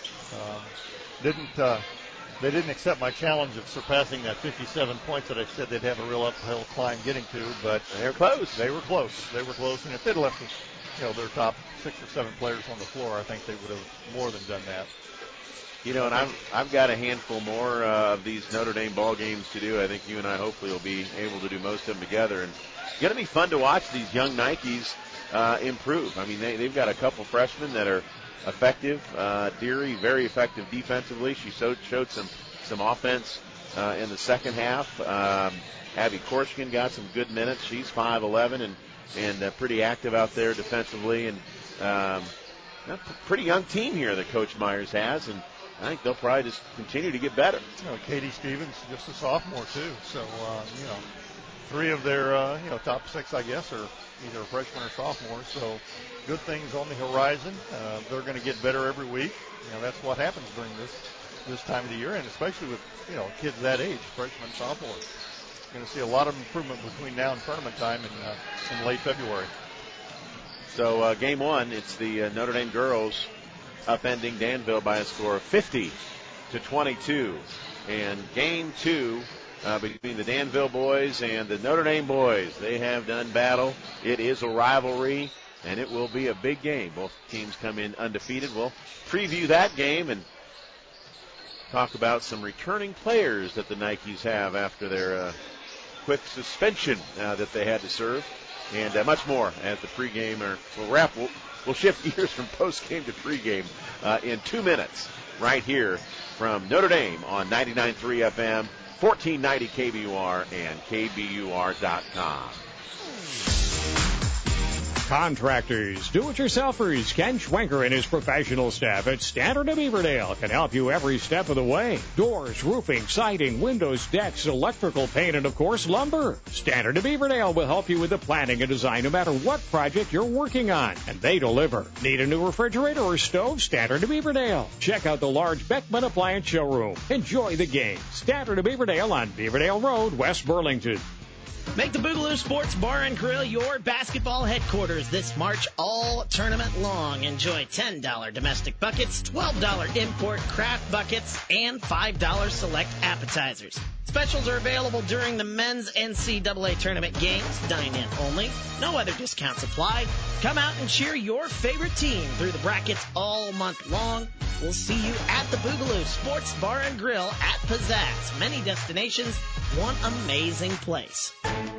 they didn't accept my challenge of surpassing that 57 points that I said they'd have a real uphill climb getting to, but they were close. They were close, and if they'd left their top 6 or 7 players on the floor, I think they would have more than done that. And I've got a handful more of these Notre Dame ball games to do. I think you and I hopefully will be able to do most of them together. And it's going to be fun to watch these young Nikes improve. I mean, they've got a couple freshmen that are effective. Deary, very effective defensively. She showed some offense in the second half. Abby Korshkin got some good minutes. She's 5'11" and pretty active out there defensively. And a pretty young team here that Coach Myers has. And I think they'll probably just continue to get better. Katie Stevens, just a sophomore, too. So, 3 of their, top 6, I guess, are either freshmen or sophomores. So, good things on the horizon. They're going to get better every week. That's what happens during this time of the year, and especially with, kids that age, freshmen, sophomores. Going to see a lot of improvement between now and tournament time in late February. So, game 1, it's the Notre Dame girls upending Danville by a score of 50-22. And game 2 between the Danville boys and the Notre Dame boys. They have done battle. It is a rivalry, and it will be a big game. Both teams come in undefeated. We'll preview that game and talk about some returning players that the Nikes have after their quick suspension that they had to serve. And much more as the pregame, we'll shift gears from postgame to pregame in 2 minutes right here from Notre Dame on 99.3 FM, 1490 KBUR, and KBUR.com. Contractors, do-it-yourselfers, Ken Schwenker and his professional staff at Standard of Beaverdale can help you every step of the way. Doors, roofing, siding, windows, decks, electrical paint, and of course lumber. Standard of Beaverdale will help you with the planning and design no matter what project you're working on, and they deliver. Need a new refrigerator or stove? Standard of Beaverdale. Check out the large Beckman Appliance Showroom. Enjoy the game. Standard of Beaverdale on Beaverdale Road, West Burlington. Make the Boogaloo Sports Bar and Grill your basketball headquarters this March all tournament long. Enjoy $10 domestic buckets, $12 import craft buckets, and $5 select appetizers. Specials are available during the men's NCAA tournament games. Dine in only. No other discounts apply. Come out and cheer your favorite team through the brackets all month long. We'll see you at the Boogaloo Sports Bar and Grill at Pizzazz. Many destinations, one amazing place.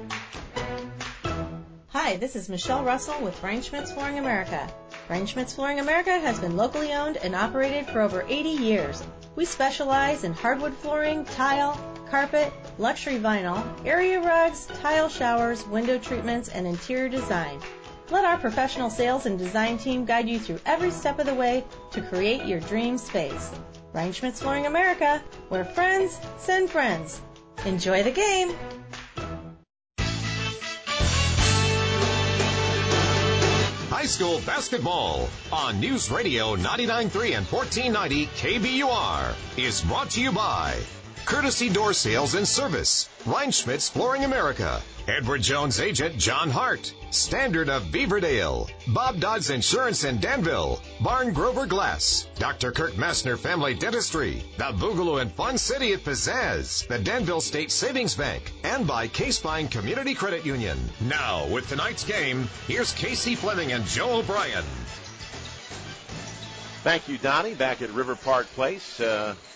Hi, this is Michelle Russell with Frank Schmitz Flooring America. Frank Schmitz Flooring America has been locally owned and operated for over 80 years. We specialize in hardwood flooring, tile, carpet, luxury vinyl, area rugs, tile showers, window treatments, and interior design. Let our professional sales and design team guide you through every step of the way to create your dream space. Frank Schmitz Flooring America, where friends send friends. Enjoy the game. High school basketball on News Radio 99.3 and 1490 KBUR is brought to you by Courtesy Door Sales and Service, Reinschmitz Flooring America, Edward Jones Agent John Hart, Standard of Beaverdale, Bob Dodds Insurance in Danville, Barn Grover Glass, Dr. Kirk Massner Family Dentistry, the Boogaloo and Fun City at Pizzazz, the Danville State Savings Bank, and by Case Pine Community Credit Union. Now, with tonight's game, here's Casey Fleming and Joe O'Brien. Thank you, Donnie. Back at River Park Place.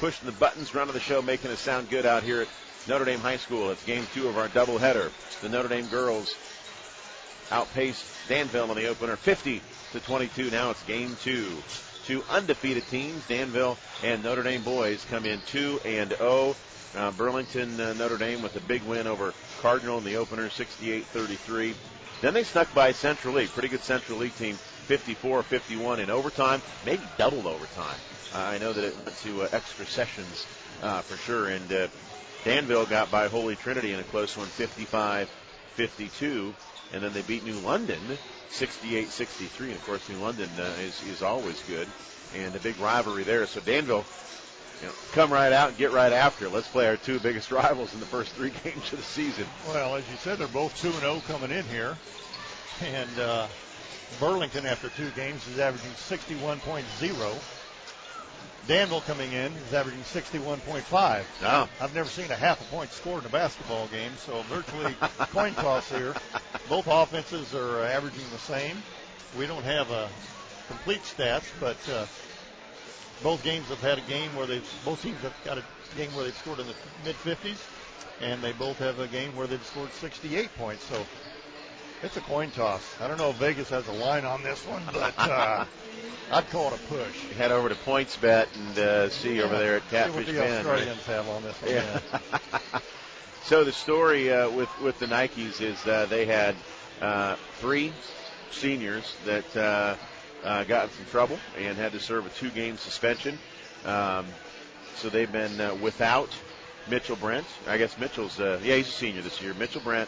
pushing the buttons, running the show, making us sound good out here at Notre Dame High School. It's game 2 of our doubleheader. The Notre Dame girls outpaced Danville in the opener 50-22. Now it's game 2. 2 undefeated teams, Danville and Notre Dame boys, come in 2-0. Burlington, Notre Dame with a big win over Cardinal in the opener, 68-33. Then they snuck by Central League, pretty good Central League team, 54-51 in overtime, maybe double overtime. I know that it went to extra sessions for sure. And Danville got by Holy Trinity in a close one, 55-52. And then they beat New London 68-63. And, of course, New London is always good. And a big rivalry there. So Danville, come right out and get right after it. Let's play our 2 biggest rivals in the first 3 games of the season. Well, as you said, they're both 2-0 coming in here. And Burlington, after 2 games, is averaging 61.0. Danville coming in is averaging 61.5. Oh. I've never seen a half a point scored in a basketball game, so virtually coin toss here. Both offenses are averaging the same. We don't have complete stats, but both games have had a game where both teams have got a game where they've scored in the mid-50s, and they both have a game where they've scored 68 points. So it's a coin toss. I don't know if Vegas has a line on this one, but I'd call it a push. Head over to PointsBet and see over there at Catfish see what the Bend. Australians have on this one. Yeah. So the story with the Nikes is they had 3 seniors that got in some trouble and had to serve a 2-game suspension. So they've been without Mitchell Brent. I guess Mitchell's, he's a senior this year. Mitchell Brent.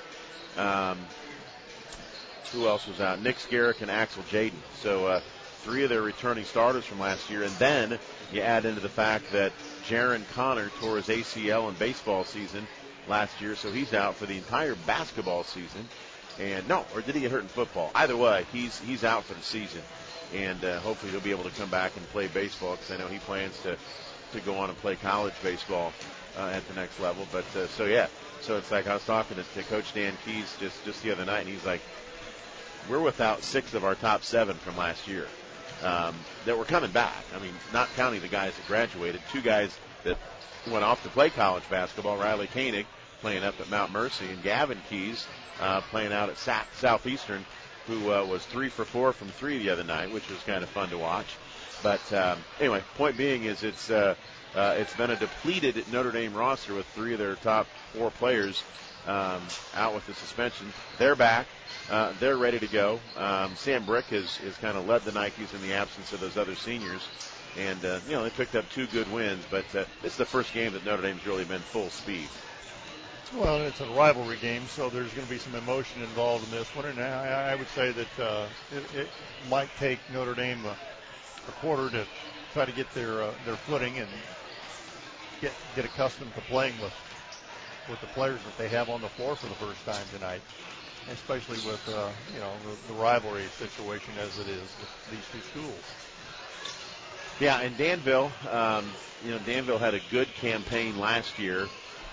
Who else was out? Nick Scarrick and Axel Jaden. So 3 of their returning starters from last year. And then you add into the fact that Jaron Connor tore his ACL in baseball season last year, so he's out for the entire basketball season. And or did he get hurt in football? Either way, he's out for the season. And hopefully he'll be able to come back and play baseball, because I know he plans to go on and play college baseball at the next level. But so it's like I was talking to Coach Dan Keys just the other night, and he's like, we're without 6 of our top 7 from last year that were coming back. I mean, not counting the guys that graduated. 2 guys that went off to play college basketball, Riley Koenig playing up at Mount Mercy, and Gavin Keys playing out at Southeastern, who was 3 for 4 from 3 the other night, which was kind of fun to watch. But anyway, point being is it's been a depleted Notre Dame roster with 3 of their top 4 players out with the suspension. They're back. They're ready to go. Sam Brick has kind of led the Nikes in the absence of those other seniors. And, they picked up 2 good wins, but it's the first game that Notre Dame's really been full speed. Well, it's a rivalry game, so there's going to be some emotion involved in this one. And I would say that it might take Notre Dame a quarter to try to get their footing and get accustomed to playing with the players that they have on the floor for the first time tonight, especially with the rivalry situation as it is with these 2 schools. Yeah, and Danville, Danville had a good campaign last year.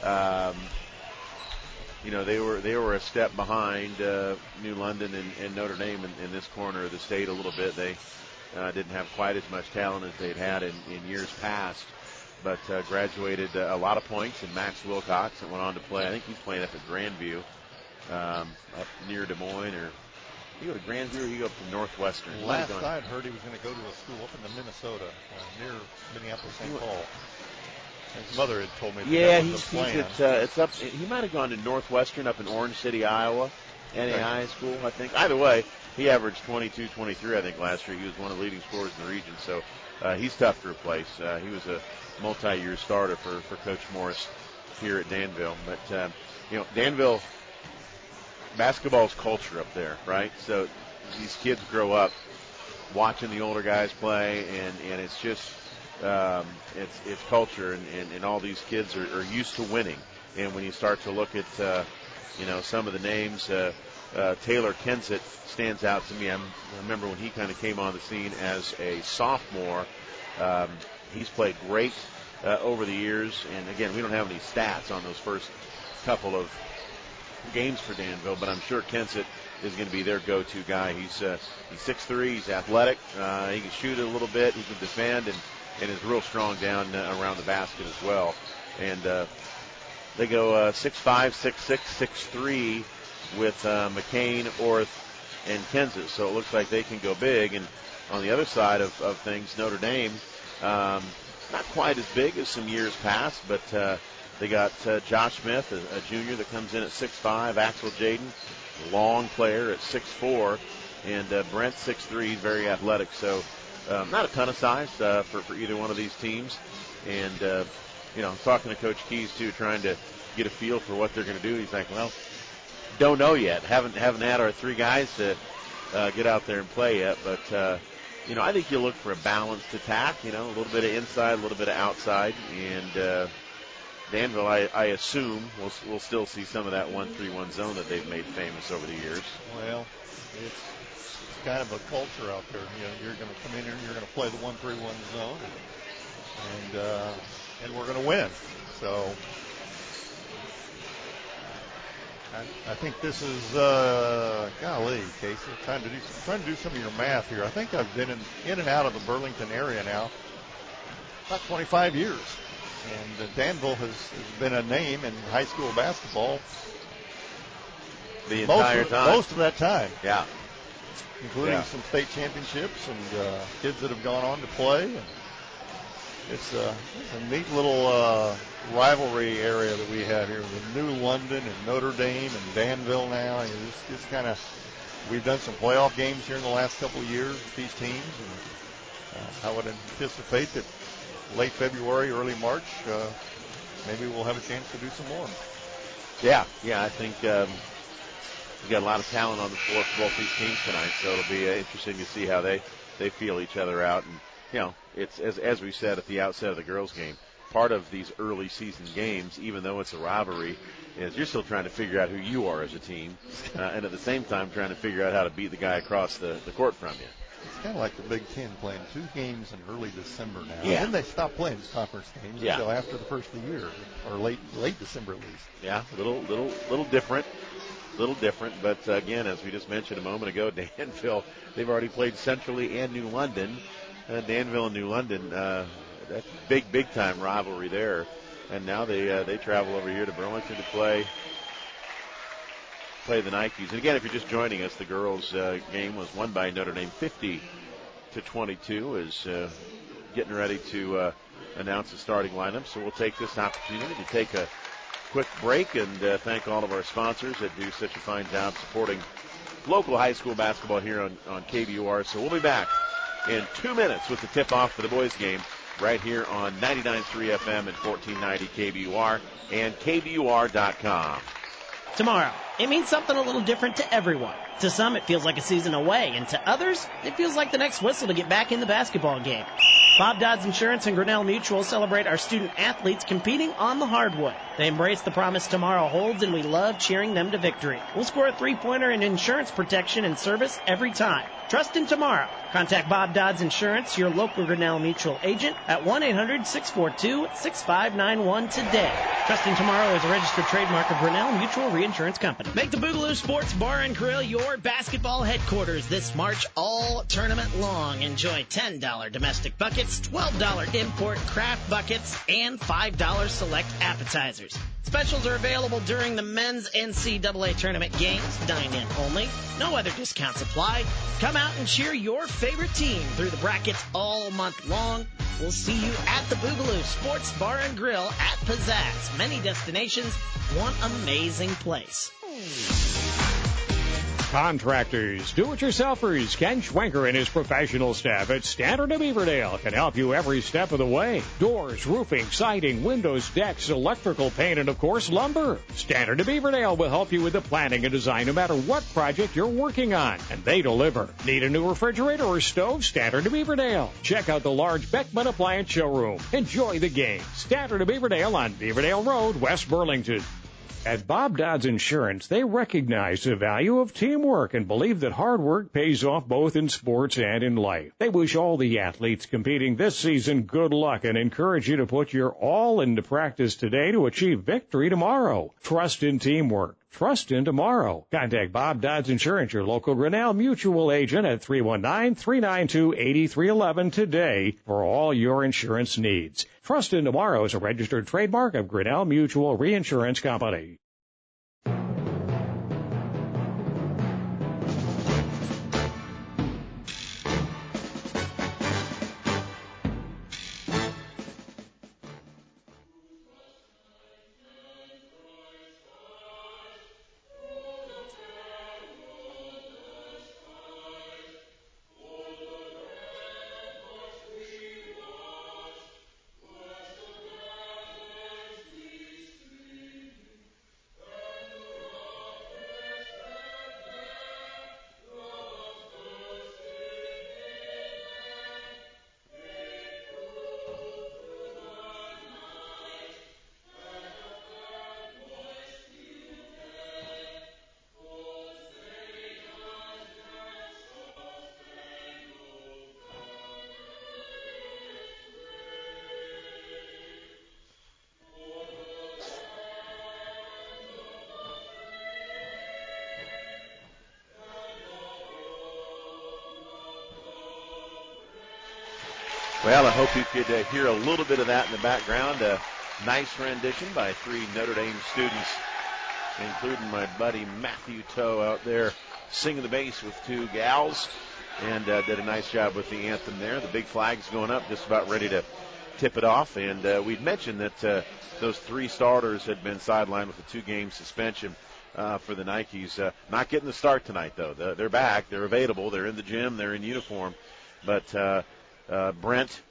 They were a step behind New London and Notre Dame in this corner of the state a little bit. They didn't have quite as much talent as they'd had in years past, but graduated a lot of points. And Max Wilcox that went on to play. I think he's playing up at Grandview, up near Des Moines, or you go to Grandview or you go up to Northwestern. Last I'd heard he was going to go to a school up in Minnesota, near Minneapolis, St. Paul. His mother had told me that was the plan. It's up. He might have gone to Northwestern up in Orange City, Iowa, NAI school, I think. Either way, he averaged 22, 23, I think, last year. He was one of the leading scorers in the region, so he's tough to replace. He was a multi-year starter for Coach Morris here at Danville. But, Danville, basketball's culture up there, right? So these kids grow up watching the older guys play, and it's just it's culture, and all these kids are used to winning. And when you start to look at some of the names, Taylor Kensett stands out to me. I remember when he kind of came on the scene as a sophomore. He's played great over the years, and again, we don't have any stats on those first couple of games for Danville, but I'm sure Kensett is going to be their go-to guy. He's 6'3", he's athletic, he can shoot it a little bit, he can defend, and is real strong down around the basket as well. And they go 6'5", 6'6", 6'3", with McCain, Orth, and Kenseth. So it looks like they can go big. And on the other side of things, Notre Dame, not quite as big as some years past, but they got Josh Smith, a junior that comes in at 6'5", Axel Jaden, long player at 6'4", and Brent 6'3", very athletic. So not a ton of size for either one of these teams. And, talking to Coach Keys, too, trying to get a feel for what they're going to do. He's like, well, don't know yet. Haven't had our three guys to get out there and play yet. But, I think you'll look for a balanced attack, a little bit of inside, a little bit of outside. And Danville, I assume, we'll still see some of that 1-3-1 zone that they've made famous over the years. Well, it's kind of a culture out there. You're going to come in here and you're going to play the 1-3-1 zone, and we're going to win. So I think this is golly, Casey, trying to do some of your math here. I think I've been in and out of the Burlington area now about 25 years, and Danville has been a name in high school basketball the entire time. Most of that time. Yeah. Including some state championships and kids that have gone on to play. And it's a neat little rivalry area that we have here with New London and Notre Dame and Danville now. And it's kind of, we've done some playoff games here in the last couple of years with these teams. And I would anticipate that late February, early March, maybe we'll have a chance to do some more. Yeah, I think we've got a lot of talent on the floor for both these teams tonight, so it'll be interesting to see how they feel each other out. And, it's as we said at the outset of the girls' game, part of these early season games, even though it's a rivalry, is you're still trying to figure out who you are as a team, and at the same time trying to figure out how to beat the guy across the court from you. It's kind of like the Big Ten playing 2 games in early December now. Yeah. And then they stop playing conference games until after the first of the year, or late December at least. Yeah, little different. But again, as we just mentioned a moment ago, Danville, they've already played centrally and New London. Danville and New London, that's big time rivalry there. And now they travel over here to Burlington to play the Nikes. And again, if you're just joining us, the girls' game was won by Notre Dame 50-22. Is getting ready to announce the starting lineup. So we'll take this opportunity to take a quick break and thank all of our sponsors that do such a fine job supporting local high school basketball here on KBUR. So we'll be back in 2 minutes with the tip-off for the boys' game right here on 99.3 FM and 1490 KBUR and KBUR.com. Tomorrow, it means something a little different to everyone. To some, it feels like a season away, and to others, it feels like the next whistle to get back in the basketball game. Bob Dodds Insurance and Grinnell Mutual celebrate our student athletes competing on the hardwood. They embrace the promise tomorrow holds, and we love cheering them to victory. We'll score a 3-pointer in insurance protection and service every time. Trust in tomorrow. Contact Bob Dodds Insurance, your local Grinnell Mutual agent, at 1-800-642-6591 today. Trust in Tomorrow is a registered trademark of Grinnell Mutual Reinsurance Company. Make the Boogaloo Sports Bar and Grill your basketball headquarters this March all tournament long. Enjoy $10 domestic buckets, $12 import craft buckets, and $5 select appetizers. Specials are available during the men's NCAA tournament games. Dine in only. No other discounts apply. Come out and cheer your favorite team through the brackets all month long. We'll see you at the Boogaloo Sports Bar and Grill at Pizzazz. Many destinations, one amazing place. Contractors, do-it-yourselfers, Ken Schwenker and his professional staff at Standard of Beaverdale can help you every step of the way. Doors, roofing, siding, windows, decks, electrical paint, and of course, lumber. Standard of Beaverdale will help you with the planning and design no matter what project you're working on, and they deliver. Need a new refrigerator or stove? Standard of Beaverdale. Check out the large Beckman Appliance Showroom. Enjoy the game. Standard of Beaverdale on Beaverdale Road, West Burlington. At Bob Dodds Insurance, they recognize the value of teamwork and believe that hard work pays off both in sports and in life. They wish all the athletes competing this season good luck and encourage you to put your all into practice today to achieve victory tomorrow. Trust in teamwork. Trust in tomorrow. Contact Bob Dodds Insurance, your local Grinnell Mutual agent at 319-392-8311 today for all your insurance needs. Trust in tomorrow is a registered trademark of Grinnell Mutual Reinsurance Company. Well, I hope you could hear a little bit of that in the background. A nice rendition by 3 Notre Dame students, including my buddy Matthew Toe out there singing the bass with 2 gals, and did a nice job with the anthem there. The big flag's going up, just about ready to tip it off. And we'd mentioned that those 3 starters had been sidelined with a 2-game suspension for the Nikes. Not getting the start tonight, though. They're back. They're available. They're in the gym. They're in uniform. But Brent,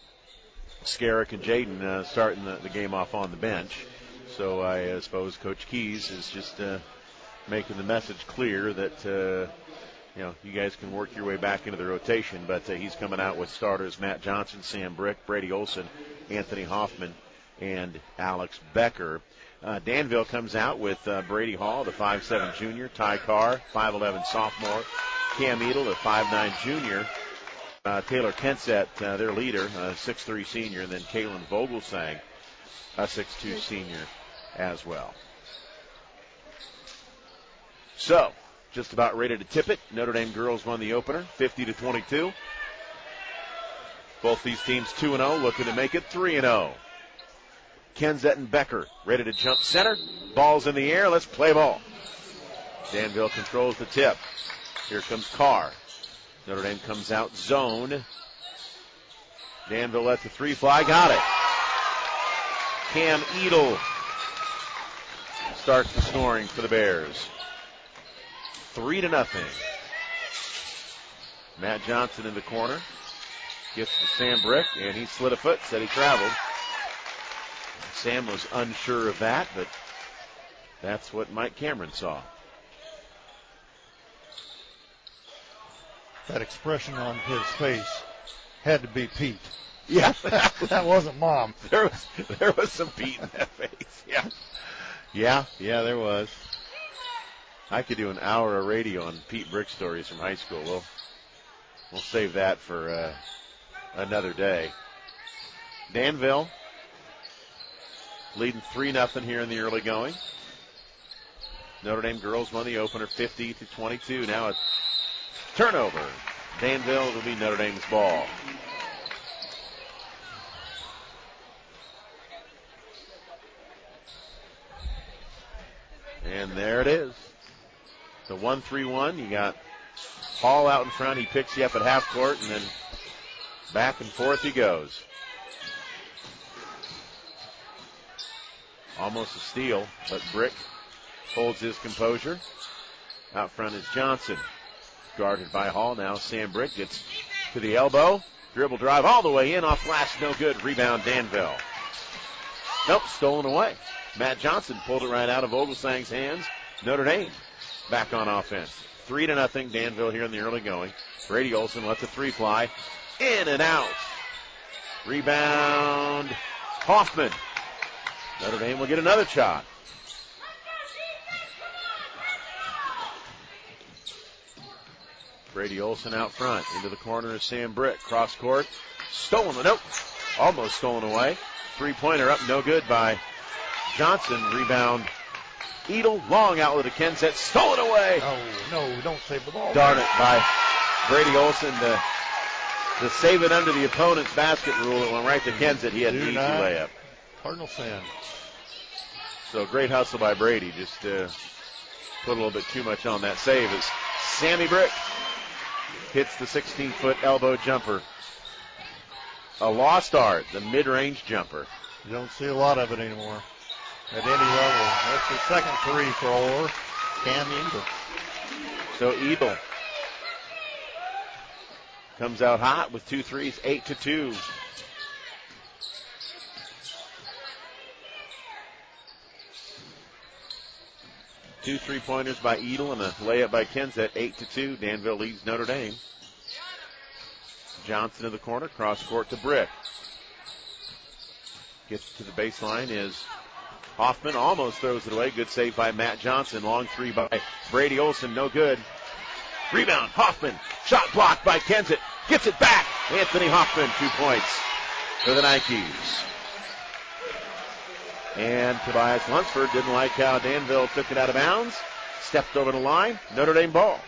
Skerrick, and Jaden starting the game off on the bench. So I suppose Coach Keys is just making the message clear that you guys can work your way back into the rotation. But he's coming out with starters Matt Johnson, Sam Brick, Brady Olson, Anthony Hoffman, and Alex Becker. Danville comes out with Brady Hall, the 5'7" junior, Ty Carr, 5'11" sophomore, Cam Edel, the 5'9" junior, Taylor Kensett, their leader, 6'3" senior, and then Kalen Vogelsang, a 6'2" senior as well. So, just about ready to tip it. Notre Dame girls won the opener, 50-22. Both these teams 2-0, looking to make it 3-0. Kensett and Becker ready to jump center. Ball's in the air. Let's play ball. Danville controls the tip. Here comes Carr. Notre Dame comes out zone. Danville lets the 3 fly. Got it. Cam Edel starts the scoring for the Bears. 3-0. Matt Johnson in the corner. Gets to Sam Brick, and he slid a foot, said he traveled. Sam was unsure of that, but that's what Mike Cameron saw. That expression on his face had to be Pete. Yeah. That wasn't Mom. There was some Pete in that face. Yeah, there was. I could do an hour of radio on Pete Brick stories from high school. We'll save that for another day. Danville leading 3-0 here in the early going. Notre Dame girls won the opener 50-22. Now a turnover. Danville will be Notre Dame's ball. And there it is. The 1-3-1. You got Hall out in front. He picks you up at half court, and then back and forth he goes. Almost a steal, but Brick holds his composure. Out front is Johnson. Guarded by Hall. Now Sam Brick gets to the elbow. Dribble drive all the way in. Off glass. No good. Rebound Danville. Nope. Stolen away. Matt Johnson pulled it right out of Vogelsang's hands. Notre Dame back on offense. 3-0 Danville here in the early going. Brady Olson lets the 3 fly. In and out. Rebound Hoffman. Notre Dame will get another shot. Brady Olson out front. Into the corner is Sam Brick. Cross court. Stolen. Nope. Almost stolen away. 3-pointer up. No good by Johnson. Rebound Edel, long outlet to Kensett, stolen away. Oh, no, don't save the ball. Darn it, by Brady Olson to save it under the opponent's basket rule. It went right to Kensett. He had an easy layup. Cardinal sin. So great hustle by Brady. Just put a little bit too much on that save as Sammy Brick hits the 16-foot elbow jumper. A lost art, the mid-range jumper. You don't see a lot of it anymore at any level. That's the second three for Orr. Cam Edel. So Edel comes out hot with 2 threes, 8-2. Two 3-pointers by Edel and a layup by Kensett, 8-2. Danville leads Notre Dame. Johnson in the corner, cross court to Brick. Gets to the baseline is Hoffman, almost throws it away. Good save by Matt Johnson. Long three by Brady Olson, no good. Rebound, Hoffman. Shot blocked by Kensett. Gets it back. Anthony Hoffman, 2 points for the Nikes. And Tobias Lunsford didn't like how Danville took it out of bounds. Stepped over the line. Notre Dame ball.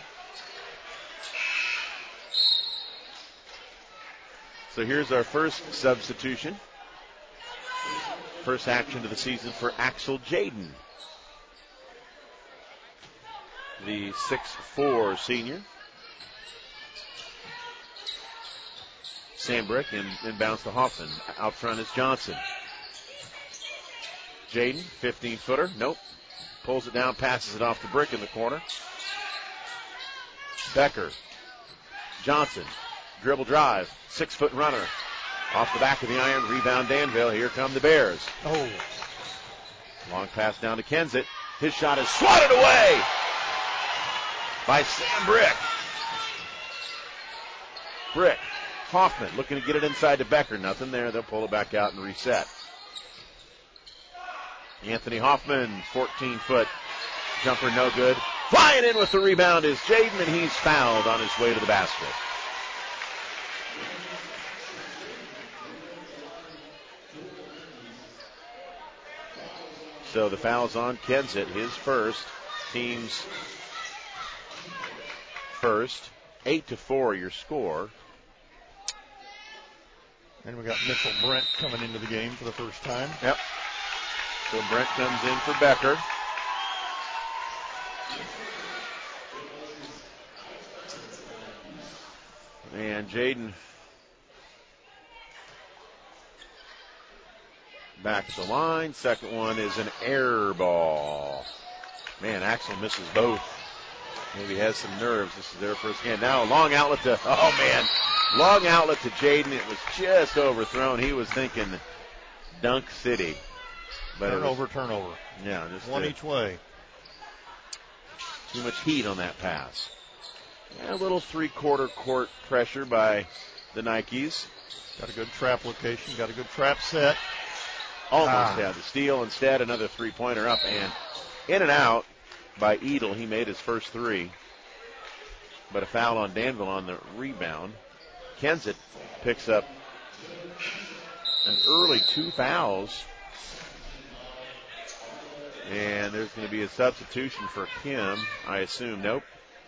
So here's our first substitution. First action of the season for Axel Jaden, the 6'4" senior. Sam Brick inbounds to Hoffman. Out front is Johnson. Jaden, 15-footer. Nope. Pulls it down, passes it off to Brick in the corner. Becker. Johnson. Dribble drive. 6-foot runner. Off the back of the iron. Rebound Danville. Here come the Bears. Oh. Long pass down to Kensett. His shot is swatted away by Sam Brick. Brick. Hoffman looking to get it inside to Becker. Nothing there. They'll pull it back out and reset. Anthony Hoffman, 14-foot jumper, no good. Flying in with the rebound is Jaden, and he's fouled on his way to the basket. So the foul's on Kensett, his first, team's first. 8-4 your score. And we got Mitchell Brent coming into the game for the first time. Yep. So Brent comes in for Becker. And Jaden back to the line. Second one is an air ball. Man, Axel misses both. Maybe has some nerves. This is their first game. Now a long outlet to, long outlet to Jaden. It was just overthrown. He was thinking Dunk City. But turnover. Yeah, just one each way. Too much heat on that pass. And a little 3/4 court pressure by the Nikes. Got a good trap location. Got a good trap set. Almost had the steal. Instead, another 3-pointer up and in and out by Edel. He made his first three. But a foul on Danville on the rebound. Kensett picks up an early 2 fouls. And there's going to be a substitution for Kim, I assume. Nope.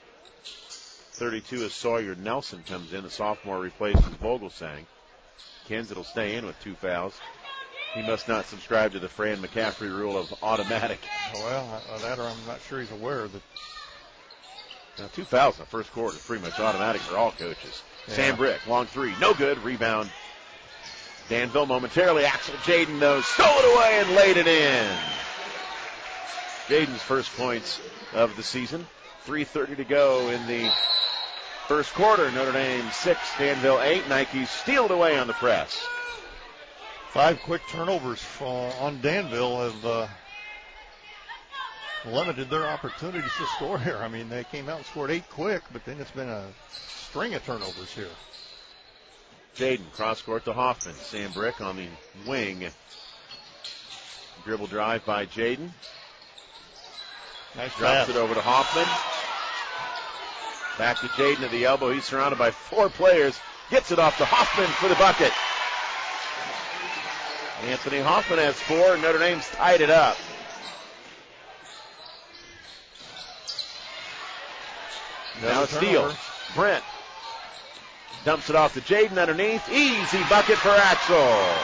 32 is Sawyer Nelson comes in. The sophomore replaces Vogelsang. Kensett will stay in with 2 fouls. He must not subscribe to the Fran McCaffrey rule of automatic. Well, that or I'm not sure he's aware that. Now 2 fouls in the first quarter is pretty much automatic for all coaches. Yeah. Sam Brick, long three, no good. Rebound. Danville momentarily. Axel Jaden, though, stole it away and laid it in. Jaden's first points of the season. 3:30 to go in the first quarter. Notre Dame 6, Danville 8. Nikes steal it away on the press. 5 quick turnovers on Danville have limited their opportunities to score here. I mean, they came out and scored 8 quick, but then it's been a string of turnovers here. Jaden, cross court to Hoffman. Sam Brick on the wing. Dribble drive by Jaden. Nice Drops pass. it over to Hoffman. Back to Jaden at the elbow. He's surrounded by 4 players. Gets it off to Hoffman for the bucket. Anthony Hoffman has 4. Notre Dame's tied it up. Now a steal. Brent dumps it off to Jaden underneath. Easy bucket for Axel.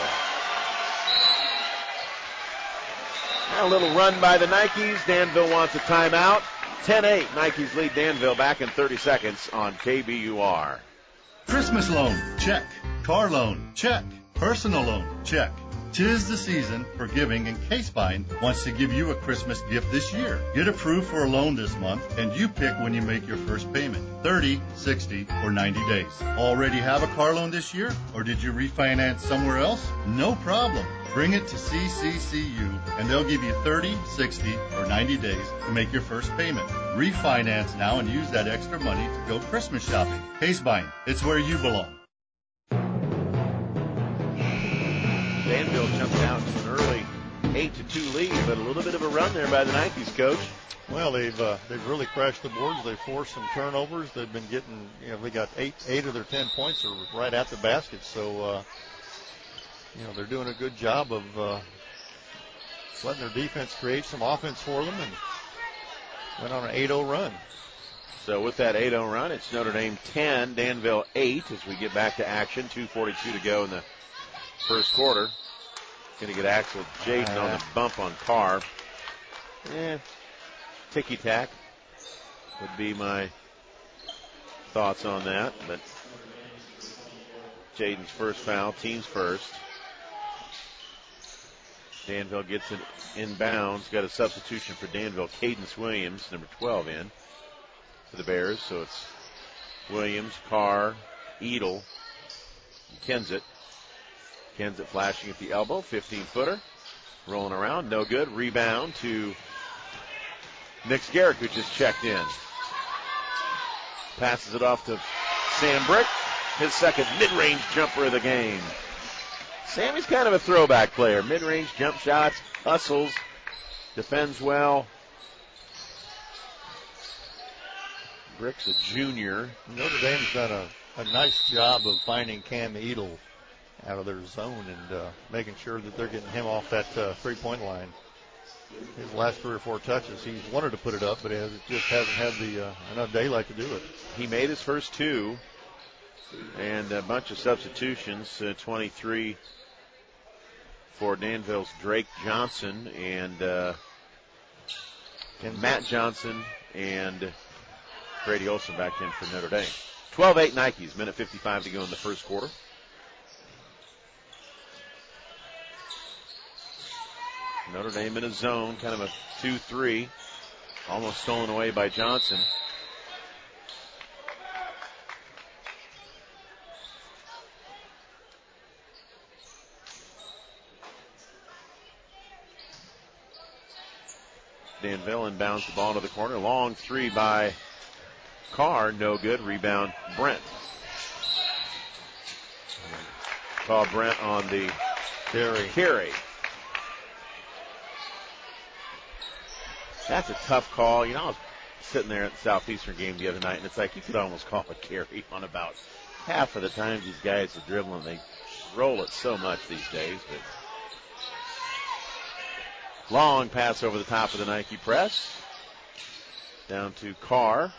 Now a little run by the Nikes. Danville wants a timeout. 10-8. Nikes lead Danville back in 30 seconds on KBUR. Christmas loan, check. Car loan, check. Personal loan, check. 'Tis the season for giving, and Casebind wants to give you a Christmas gift this year. Get approved for a loan this month, and you pick when you make your first payment, 30, 60, or 90 days. Already have a car loan this year, or did you refinance somewhere else? No problem. Bring it to CCCU, and they'll give you 30, 60, or 90 days to make your first payment. Refinance now and use that extra money to go Christmas shopping. Casebind, it's where you belong. Danville jumped out to an early 8-2 lead, but a little bit of a run there by the Nikes, Coach. Well, they've really crashed the boards. They've forced some turnovers. They've been getting, they got eight of their 10 points are right at the basket. So, they're doing a good job of letting their defense create some offense for them, and went on an 8-0 run. So with that 8-0 run, it's Notre Dame 10, Danville 8 as we get back to action. 2:42 to go in the first quarter. Going to get Axel Jaden on the bump on Carr. Ticky-tack would be my thoughts on that. But Jaden's first foul, team's first. Danville gets it inbounds. Got a substitution for Danville. Cadence Williams, number 12, in for the Bears. So it's Williams, Carr, Edel, Kensett. Kensett flashing at the elbow, 15-footer. Rolling around, no good. Rebound to Nick Scarrick, who just checked in. Passes it off to Sam Brick, his second mid-range jumper of the game. Sammy's kind of a throwback player. Mid-range jump shots, hustles, defends well. Brick's a junior. Notre Dame's done a nice job of finding Cam Edel out of their zone and making sure that they're getting him off that three-point line. His last 3 or 4 touches, he's wanted to put it up, but it just hasn't had the enough daylight to do it. He made his first 2, and a bunch of substitutions. 23 for Danville's Drake Johnson and Matt Johnson and Grady Olson back in for Notre Dame. 12-8 Nikes, minute 55 to go in the first quarter. Notre Dame in a zone, kind of a 2-3, almost stolen away by Johnson. Danville inbounds the ball to the corner. Long 3 by Carr, no good. Rebound, Brent. Call Brent on the carry. That's a tough call. I was sitting there at the Southeastern game the other night, and it's like you could almost call a carry on about half of the times these guys are dribbling. They roll it so much these days. But long pass over the top of the Nike press. Down to Carr.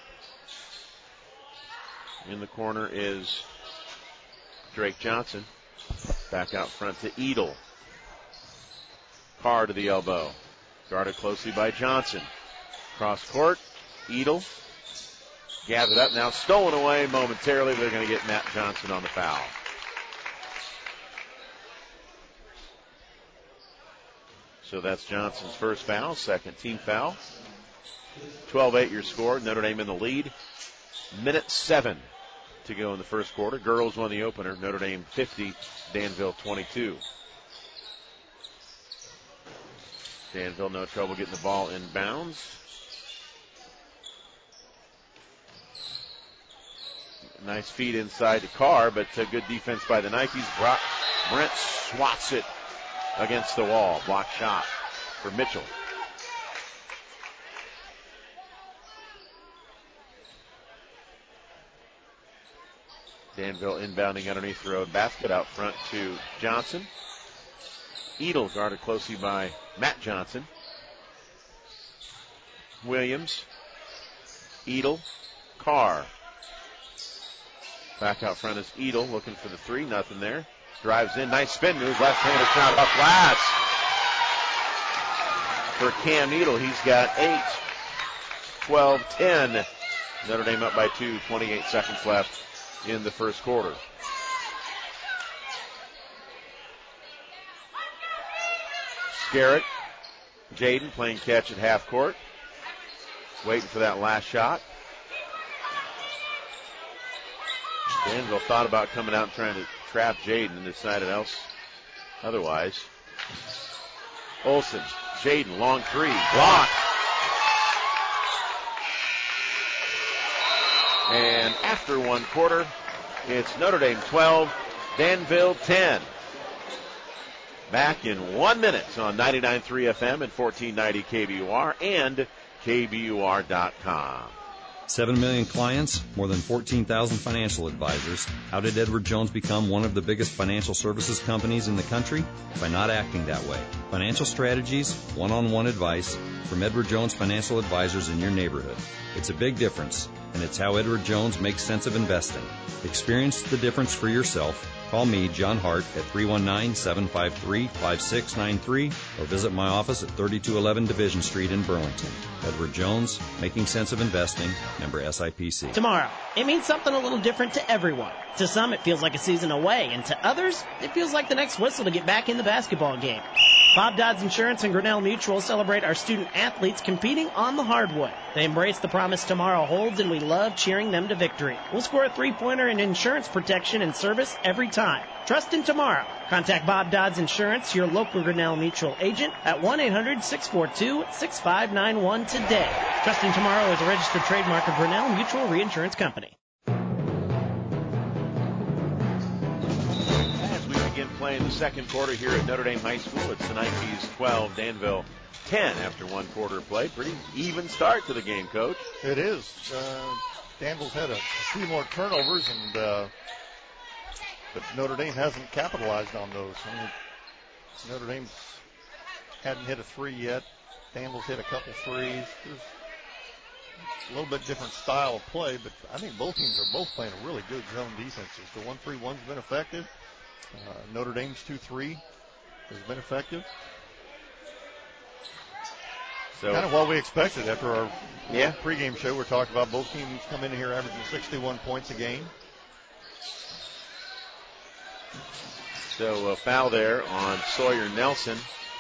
In the corner is Drake Johnson. Back out front to Edel. Carr to the elbow. Guarded closely by Johnson. Cross court. Edel. Gathered up. Now stolen away momentarily. They're going to get Matt Johnson on the foul. So that's Johnson's first foul. Second team foul. 12-8 your score. Notre Dame in the lead. Minute 7 to go in the first quarter. Girls won the opener. Notre Dame 50. Danville 22. Danville no trouble getting the ball in bounds. Nice feed inside to Carr, but good defense by the Nikes. Brent swats it against the wall. Block shot for Mitchell. Danville inbounding underneath the road. Basket out front to Johnson. Edel guarded closely by Matt Johnson. Williams. Edel. Carr. Back out front is Edel looking for the three. Nothing there. Drives in. Nice spin move. Left-handed shot off glass. For Cam Edel, he's got 8. 12-10. Notre Dame up by 2. 28 seconds left in the first quarter. Scarrett. Jaden playing catch at half court. Waiting for that last shot. Danville thought about coming out and trying to trap Jaden and decided else otherwise. Olsen, Jaden, long three, blocked. And after one quarter, it's Notre Dame 12, Danville 10. Back in 1 minute on 99.3 FM and 1490 KBUR and KBUR.com. 7 million clients, more than 14,000 financial advisors. How did Edward Jones become one of the biggest financial services companies in the country? By not acting that way. Financial strategies, one-on-one advice from Edward Jones financial advisors in your neighborhood. It's a big difference, and it's how Edward Jones makes sense of investing. Experience the difference for yourself. Call me, John Hart, at 319-753-5693 or visit my office at 3211 Division Street in Burlington. Edward Jones, making sense of investing, member SIPC. Tomorrow, it means something a little different to everyone. To some, it feels like a season away, and to others, it feels like the next whistle to get back in the basketball game. Bob Dodds Insurance and Grinnell Mutual celebrate our student athletes competing on the hardwood. They embrace the promise tomorrow holds, and we love cheering them to victory. We'll score a three-pointer in insurance protection and service every time. Trust in tomorrow. Contact Bob Dodds Insurance, your local Grinnell Mutual agent, at 1-800-642-6591 today. Trust in tomorrow is a registered trademark of Grinnell Mutual Reinsurance Company. Playing the second quarter here at Notre Dame High School. It's the Nikes 12, Danville 10 after one quarter of play. Pretty even start to the game, Coach. It is. Danville's had a few more turnovers, but Notre Dame hasn't capitalized on those. I mean, Notre Dame hadn't hit a three yet. Danville's hit a couple threes. There's a little bit different style of play, but I think both teams are both playing a really good zone defenses. The 1-3-1's been effective. Notre Dame's 2-3 has been effective. So kind of what we expected after our pregame show. We're talking about both teams come in here averaging 61 points a game. So a foul there on Sawyer Nelson.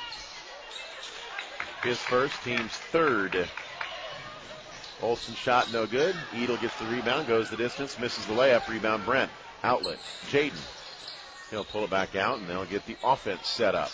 His first, team's third. Olsen shot no good. Edel gets the rebound, goes the distance, misses the layup. Rebound Brent. Outlet. Jaden. He'll pull it back out, and they'll get the offense set up.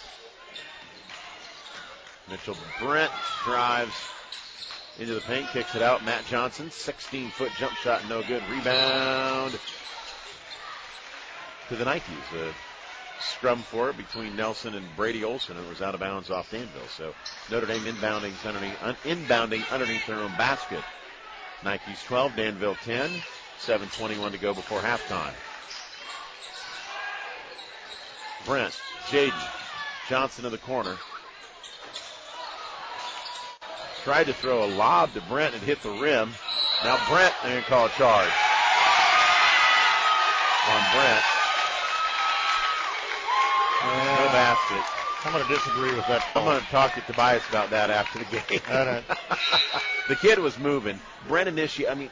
Mitchell Brent drives into the paint, kicks it out. Matt Johnson, 16-foot jump shot, no good. Rebound to the Nikes. A scrum for it between Nelson and Brady Olsen. It was out of bounds off Danville. So Notre Dame inbounding underneath their own basket. Nikes 12, Danville 10. 7:21 to go before halftime. Brent, Jaden, Johnson in the corner. Tried to throw a lob to Brent and hit the rim. Now Brent, they're going to call a charge on Brent. No basket. I'm going to disagree with that. I'm going to talk to Tobias about that after the game. The kid was moving. Brent initiated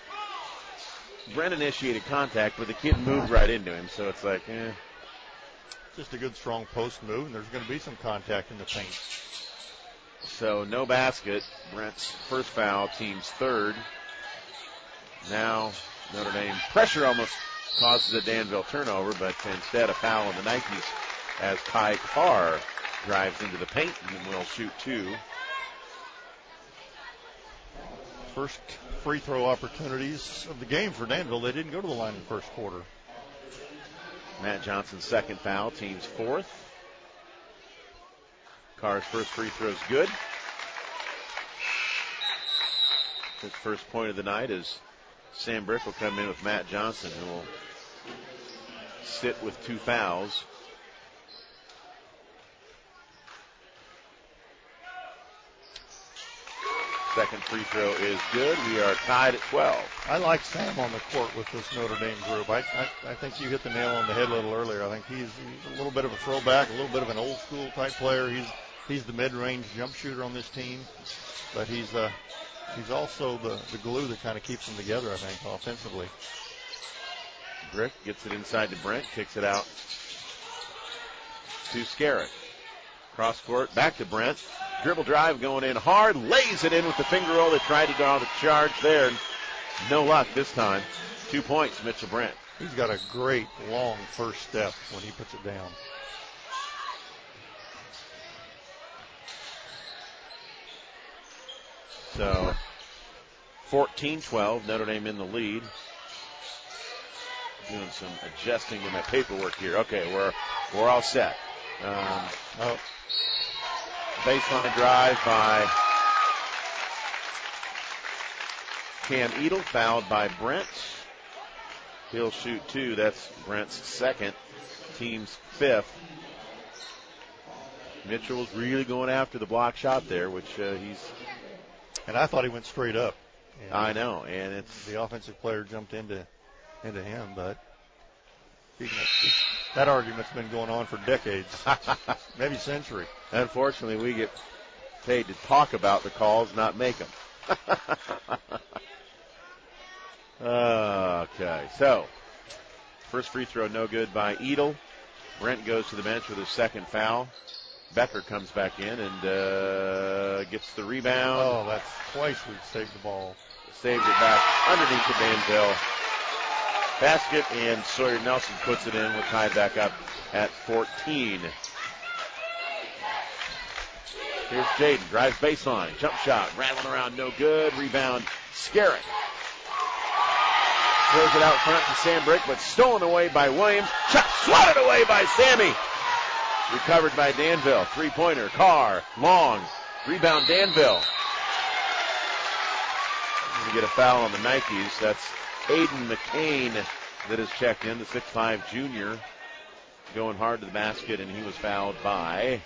contact, but the kid moved right into him, so it's like, Just a good, strong post move, and there's going to be some contact in the paint. So no basket. Brent's first foul, team's third. Now Notre Dame pressure almost causes a Danville turnover, but instead a foul on the Nikes as Kai Carr drives into the paint and will shoot two. First free throw opportunities of the game for Danville. They didn't go to the line in the first quarter. Matt Johnson's second foul, team's fourth. Carr's first free throw is good. His first point of the night is Sam Brick will come in with Matt Johnson, who will sit with two fouls. Second free throw is good. We are tied at 12. I like Sam on the court with this Notre Dame group. I think you hit the nail on the head a little earlier. I think he's a little bit of a throwback, a little bit of an old school type player. He's the mid-range jump shooter on this team, but he's also the glue that kind of keeps them together, I think, offensively. Brick gets it inside to Brent, kicks it out to Skerritt. Cross court, back to Brent. Dribble drive going in hard, lays it in with the finger roll. They tried to draw the charge there. No luck this time. 2 points, Mitchell Brent. He's got a great long first step when he puts it down. So 14-12, Notre Dame in the lead. Doing some adjusting to my paperwork here. Okay, we're all set. Baseline drive by Cam Edel, fouled by Brent. He'll shoot 2. That's Brent's second, team's 5th. Mitchell's really going after the block shot there, which he's. And I thought he went straight up. I know, and it's the offensive player jumped into him, but that argument's been going on for decades, maybe century. Unfortunately, we get paid to talk about the calls, not make them. Okay, so first free throw no good by Edel. Brent goes to the bench with his second foul. Becker comes back in and gets the rebound. Oh, that's twice we've saved the ball. Saved it back underneath the Danville basket, and Sawyer Nelson puts it in. We're tied back up at 14. Here's Jaden, drives baseline, jump shot, rattling around, no good. Rebound, Skerritt. Throws it out front to Sam Brick, but stolen away by Williams. Shot swatted away by Sammy. Recovered by Danville. Three-pointer, Carr, long. Rebound, Danville. We get a foul on the Nikes. That's Aiden McCain that is checked in, the 6'5 junior, going hard to the basket, and he was fouled by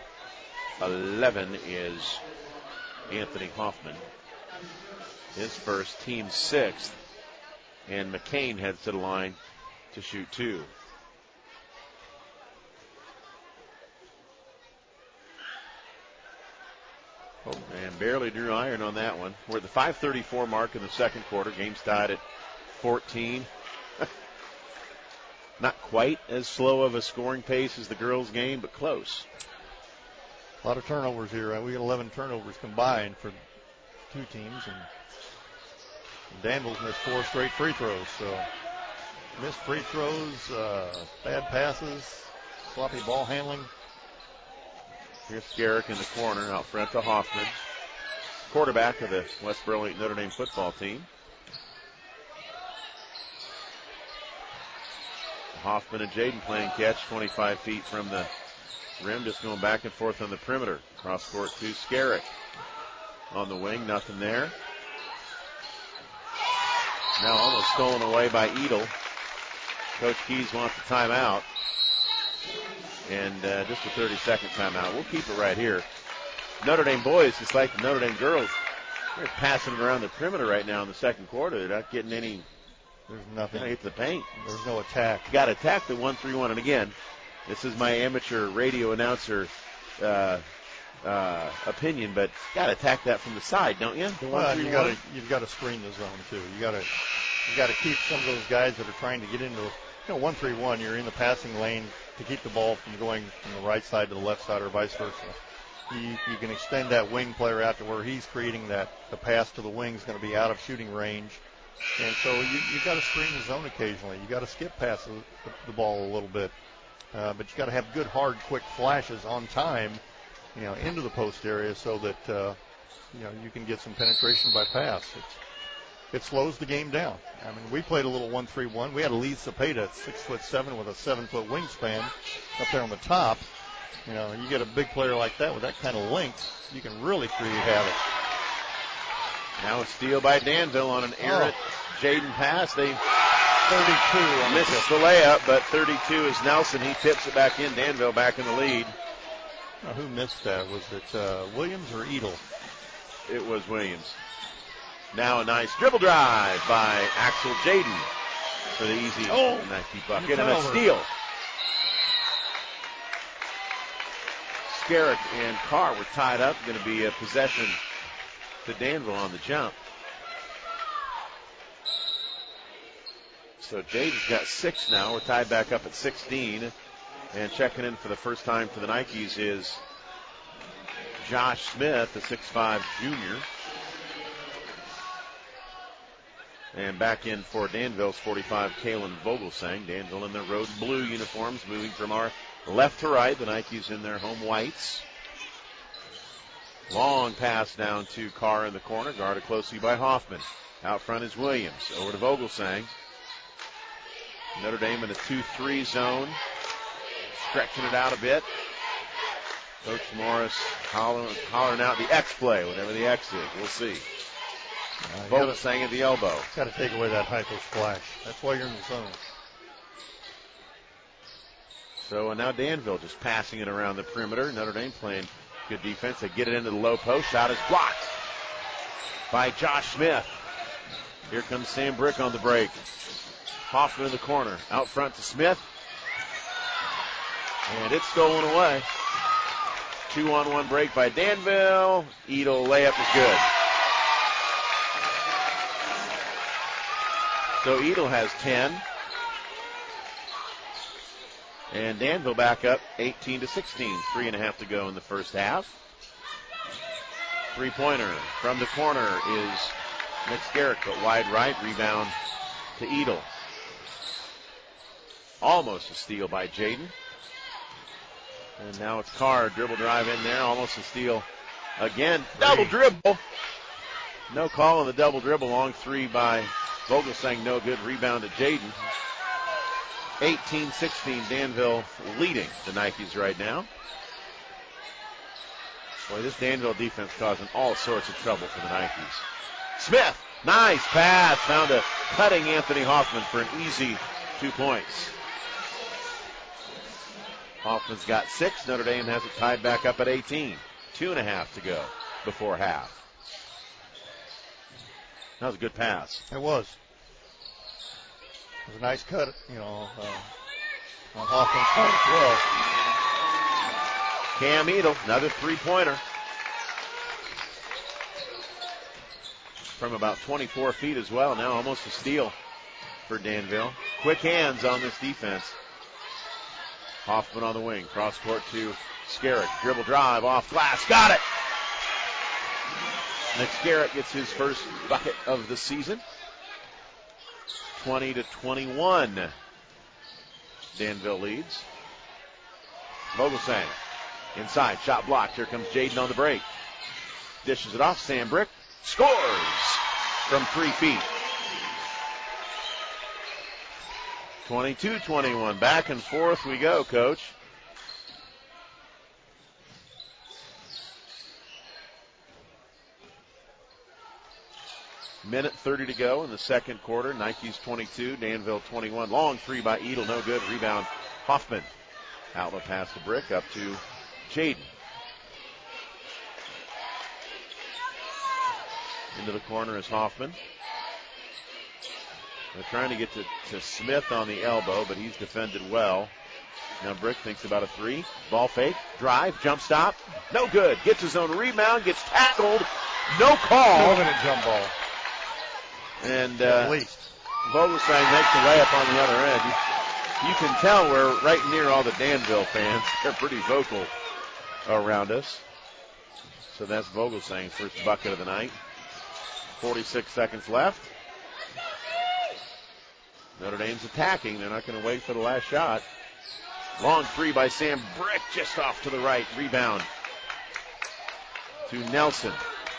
11 is Anthony Hoffman. His first, team 6th, and McCain heads to the line to shoot 2. And barely drew iron on that one. We're at the 5:34 mark in the second quarter. Game's tied at 14. Not quite as slow of a scoring pace as the girls' game, but close. A lot of turnovers here. We got 11 turnovers combined for two teams, and Danville's missed 4 straight free throws. So missed free throws, bad passes, sloppy ball handling. Here's Skerritt in the corner, out front to Hoffman, quarterback of the West Burlington Notre Dame football team. Hoffman and Jaden playing catch 25 feet from the rim, just going back and forth on the perimeter. Cross court to Skerritt. On the wing, nothing there. Now almost stolen away by Edel. Coach Keys wants the timeout. And just a 30-second timeout. We'll keep it right here. Notre Dame boys, just like the Notre Dame girls, they're passing it around the perimeter right now in the second quarter. They're not getting any. There's nothing. Not get the paint. There's no attack. You got to attack the 1-3-1. And again, this is my amateur radio announcer opinion, but you got to attack that from the side, don't you? The 1-3-1. You've got to screen the zone too. You got to keep some of those guys that are trying to get into. 1-3-1. You're in the passing lane to keep the ball from going from the right side to the left side or vice versa. You can extend that wing player out to where he's creating the pass to the wing is going to be out of shooting range. And so you've got to screen the zone occasionally. You've got to skip past the ball a little bit. But you've got to have good, hard, quick flashes on time, into the post area so that, you can get some penetration by pass. It slows the game down. I mean, we played a little 1-3-1. We had Lee Cepeda at 6'7" with a 7-foot wingspan up there on the top. You get a big player like that with that kind of length, you can really create havoc. Now a steal by Danville on an errant Jaden pass. They 32 missed the layup, but 32 is Nelson. He tips it back in. Danville back in the lead. Now, who missed that? Was it Williams or Edel? It was Williams. Now a nice dribble drive by Axel Jaden for the easy Nike bucket and a steal. Skerrick and Carr were tied up. Going to be a possession to Danville on the jump. So Jaden's got 6 now. We're tied back up at 16. And checking in for the first time for the Nikes is Josh Smith, the 6'5 junior. And back in for Danville's 45, Kalen Vogelsang. Danville in their road blue uniforms, moving from our left to right. The Nikes in their home whites. Long pass down to Carr in the corner, guarded closely by Hoffman. Out front is Williams. Over to Vogelsang. Notre Dame in a 2-3 zone. Stretching it out a bit. Coach Morris hollering out the X play, whatever the X is. We'll see. Vogelsang at the elbow. Got to take away that hyper splash. That's why you're in the zone. So now Danville just passing it around the perimeter. Notre Dame playing good defense. They get it into the low post. Shot is blocked by Josh Smith. Here comes Sam Brick on the break. Hoffman in the corner. Out front to Smith. And it's stolen away. 2-on-1 break by Danville. Edel layup is good. So Edel has 10. And Danville back up 18-16. 3.5 to go in the first half. Three-pointer from the corner is Nick Skerrick, but wide right. Rebound to Edel. Almost a steal by Jaden. And now it's Carr, dribble drive in there, almost a steal again. Double dribble. No call on the double dribble. Long three by Vogelsang, no good. Rebound to Jaden. 18-16, Danville leading the Nikes right now. Boy, this Danville defense causing all sorts of trouble for the Nikes. Smith, nice pass. Found a cutting Anthony Hoffman for an easy 2 points. Hoffman's got 6. Notre Dame has it tied back up at 18. 2.5 to go before half. That was a good pass. It was. It was a nice cut, on Hoffman's part as well. Cam Edel, another three-pointer. From about 24 feet as well. Now almost a steal for Danville. Quick hands on this defense. Hoffman on the wing. Cross court to Skerrick. Dribble drive off glass. Got it! Nick Skerrick gets his first bucket of the season. 20-21. Danville leads. Vogelsang inside. Shot blocked. Here comes Jaden on the break. Dishes it off. Sam Brick scores from 3 feet. 22-21. Back and forth we go, Coach. Minute 30 to go in the second quarter. Nikes 22, Danville 21. Long three by Edel, no good. Rebound, Hoffman. Outlet pass to Brick, up to Jaden. Into the corner is Hoffman. They're trying to get to Smith on the elbow, but he's defended well. Now Brick thinks about a three. Ball fake, drive, jump stop. No good. Gets his own rebound, gets tackled. No call. Moving a jump ball. And at least Vogelsang makes the layup on the other end. You can tell we're right near all the Danville fans. They're pretty vocal around us. So that's Vogelsang's first bucket of the night. 46 seconds left. Notre Dame's attacking. They're not going to wait for the last shot. Long three by Sam Brick, just off to the right. Rebound to Nelson.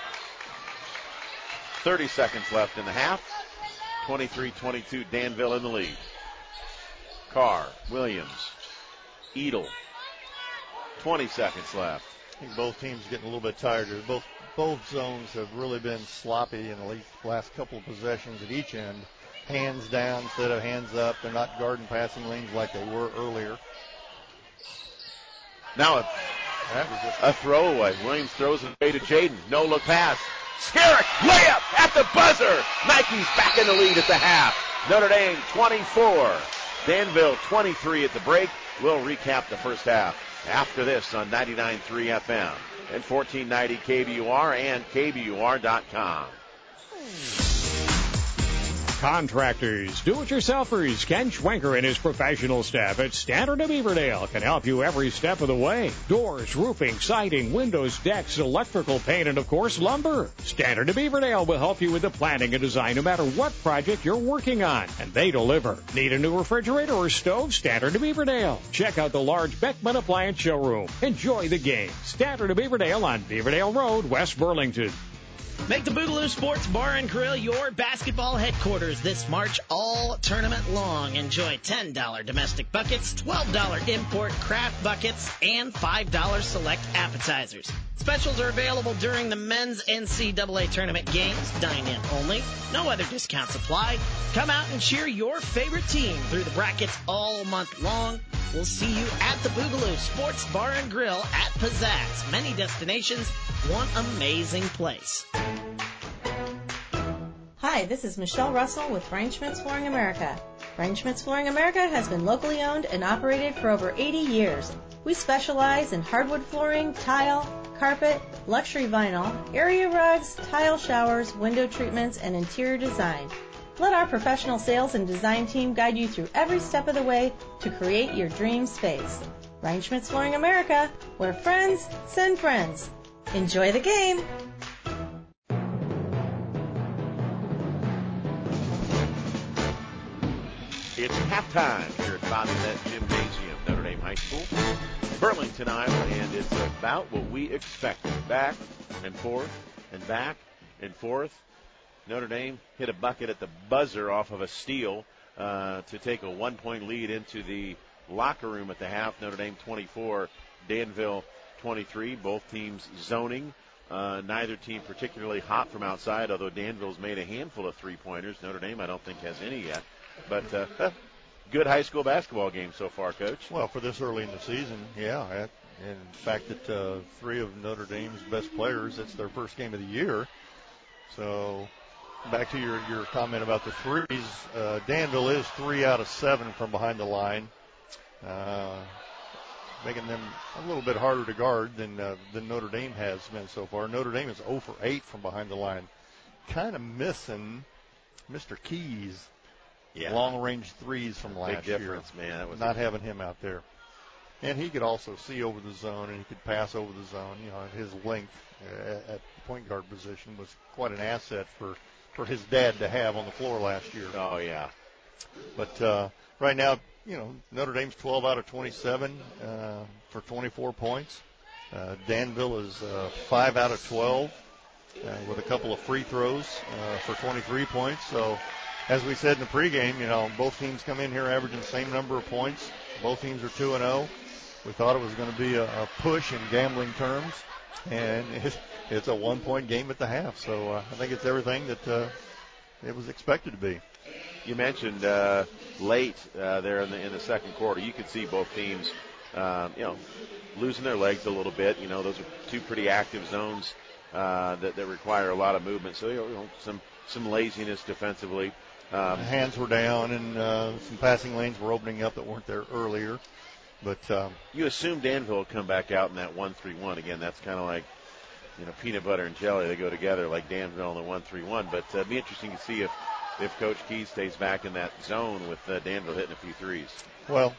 30 seconds left in the half. 23-22, Danville in the lead. Carr, Williams, Edel. 20 seconds left. I think both teams getting a little bit tired. Both zones have really been sloppy in the last couple of possessions at each end. Hands down instead of hands up. They're not guarding passing lanes like they were earlier. Now a throwaway. Williams throws it away to Jaden. No look pass. Skerrick, layup at the buzzer. Nike's back in the lead at the half. Notre Dame 24, Danville 23 at the break. We'll recap the first half after this on 99.3 FM and 1490 KBUR and KBUR.com. Contractors, do-it-yourselfers, Ken Schwenker and his professional staff at Standard of Beaverdale can help you every step of the way. Doors, roofing, siding, windows, decks, electrical paint, and of course lumber. Standard of Beaverdale will help you with the planning and design no matter what project you're working on, and they deliver. Need a new refrigerator or stove? Standard of Beaverdale. Check out the large Beckman Appliance showroom. Enjoy the game. Standard of Beaverdale on Beaverdale Road, West Burlington. Make the Boogaloo Sports Bar and Grill your basketball headquarters this March all tournament long. Enjoy $10 domestic buckets, $12 import craft buckets, and $5 select appetizers. Specials are available during the men's NCAA tournament games. Dine in only. No other discounts apply. Come out and cheer your favorite team through the brackets all month long. We'll see you at the Boogaloo Sports Bar and Grill at Pizzazz. Many destinations, one amazing place. Hi, this is Michelle Russell with Frank Schmitz Flooring America. Frank Schmitz Flooring America has been locally owned and operated for over 80 years. We specialize in hardwood flooring, tile, carpet, luxury vinyl, area rugs, tile showers, window treatments, and interior design. Let our professional sales and design team guide you through every step of the way to create your dream space. Frank Schmitz Flooring America, where friends send friends. Enjoy the game! It's halftime here at Bobby-Met Gymnasium, Notre Dame High School, Burlington, Iowa, and it's about what we expected. Back and forth and back and forth. Notre Dame hit a bucket at the buzzer off of a steal to take a 1-point lead into the locker room at the half. Notre Dame 24, Danville 23. Both teams zoning. Neither team particularly hot from outside, although Danville's made a handful of three-pointers. Notre Dame, I don't think, has any yet. But good high school basketball game so far, Coach. Well, for this early in the season, yeah. And in fact, that three of Notre Dame's best players, it's their first game of the year. So back to your comment about the threes, Danville is 3 out of 7 from behind the line, making them a little bit harder to guard than Notre Dame has been so far. Notre Dame is 0 for 8 from behind the line. Kind of missing Mr. Keys. Yeah. Long-range threes from last year. Big difference, man. That was not having him out there. And he could also see over the zone, and he could pass over the zone. You know, his length at the point guard position was quite an asset for his dad to have on the floor last year. Oh, yeah. But right now, you know, Notre Dame's 12 out of 27 for 24 points. Danville is 5 out of 12 with a couple of free throws for 23 points. So, as we said in the pregame, you know, both teams come in here averaging the same number of points. Both teams are 2-0. We thought it was going to be a push in gambling terms, and it's a 1-point game at the half. So I think it's everything that it was expected to be. You mentioned late there in the second quarter, you could see both teams, you know, losing their legs a little bit. You know, those are two pretty active zones that require a lot of movement. So, you know, some laziness defensively. Hands were down, and some passing lanes were opening up that weren't there earlier. But you assume Danville will come back out in that 1-3-1 again. That's kind of like, you know, peanut butter and jelly. They go together like Danville and the 1-3-1. But it'd be interesting to see if Coach Keys stays back in that zone with Danville hitting a few threes. Well,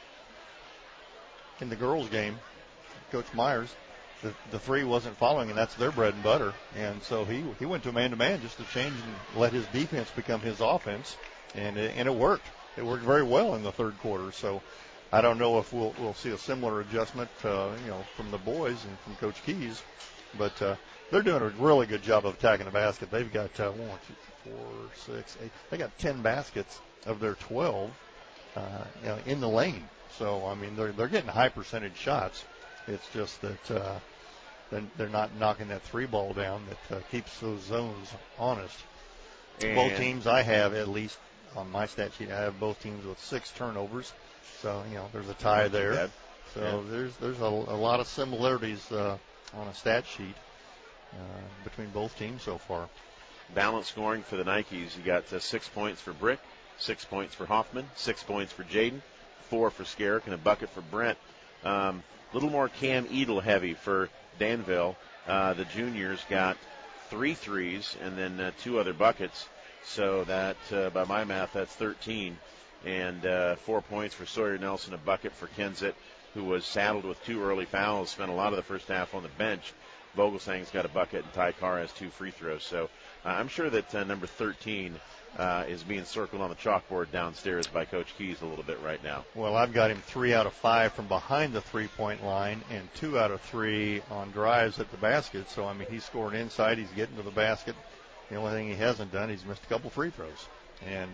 in the girls' game, Coach Myers, the three wasn't following, and that's their bread and butter. And so he went to man-to-man just to change and let his defense become his offense, and it worked. It worked very well in the third quarter. So I don't know if we'll see a similar adjustment, you know, from the boys and from Coach Keys, but they're doing a really good job of attacking the basket. They've got 1, 2, 4, 6, 8. They got 10 baskets of their 12, you know, in the lane. So I mean, they're getting high percentage shots. It's just that they're not knocking that three ball down that keeps those zones honest. And both teams, I have at least on my stat sheet, I have both teams with 6 turnovers. So, you know, there's a tie there. So there's a lot of similarities on a stat sheet. between both teams so far. Balance scoring for the Nikes. You got 6 points for Brick, 6 points for Hoffman, 6 points for Jaden, 4 for Skerrick, and a bucket for Brent. A little more Cam Edel heavy for Danville. The juniors got 3 threes and then 2 other buckets. So that, by my math, that's 13. And 4 points for Sawyer Nelson, a bucket for Kensett, who was saddled with 2 early fouls, spent a lot of the first half on the bench. Vogelsang's got a bucket, and Ty Carr has 2 free throws. So I'm sure that number 13 is being circled on the chalkboard downstairs by Coach Keys a little bit right now. Well, I've got him 3 out of 5 from behind the three-point line and 2 out of 3 on drives at the basket. So, I mean, he's scoring inside. He's getting to the basket. The only thing he hasn't done, he's missed a couple free throws. And,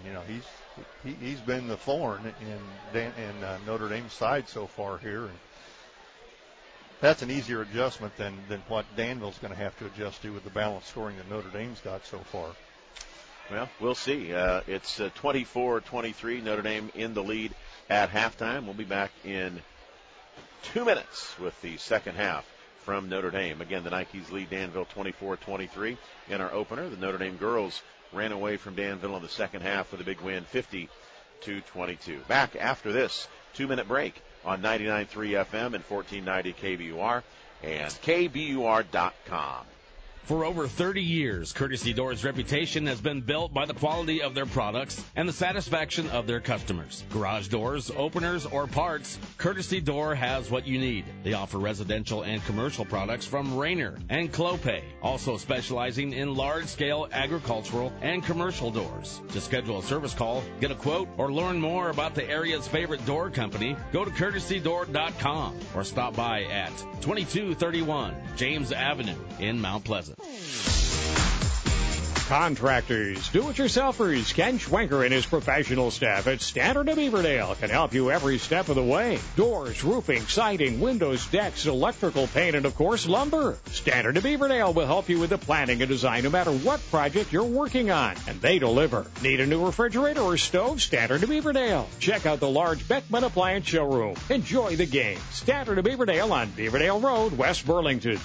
he's been the thorn in Notre Dame's side so far here. And that's an easier adjustment than what Danville's going to have to adjust to with the balance scoring that Notre Dame's got so far. Well, we'll see. It's 24-23, Notre Dame in the lead at halftime. We'll be back in 2 minutes with the second half from Notre Dame. Again, the Nikes lead Danville 24-23 in our opener. The Notre Dame girls ran away from Danville in the second half with a big win, 50-22. Back after this 2-minute break on 99.3 FM and 1490 KBUR and KBUR.com. For over 30 years, Courtesy Doors' reputation has been built by the quality of their products and the satisfaction of their customers. Garage doors, openers, or parts, Courtesy Door has what you need. They offer residential and commercial products from Rainer and Clopay, also specializing in large-scale agricultural and commercial doors. To schedule a service call, get a quote, or learn more about the area's favorite door company, go to courtesydoor.com or stop by at 2231 James Avenue in Mount Pleasant. Contractors, do-it-yourselfers, Ken Schwenker and his professional staff at Standard of Beaverdale can help you every step of the way. Doors, roofing, siding, windows, decks, electrical paint, and of course lumber. Standard of Beaverdale will help you with the planning and design no matter what project you're working on, and they deliver. Need a new refrigerator or stove? Standard of Beaverdale. Check out the large Beckman Appliance showroom. Enjoy the game. Standard of Beaverdale on Beaverdale Road, West Burlington.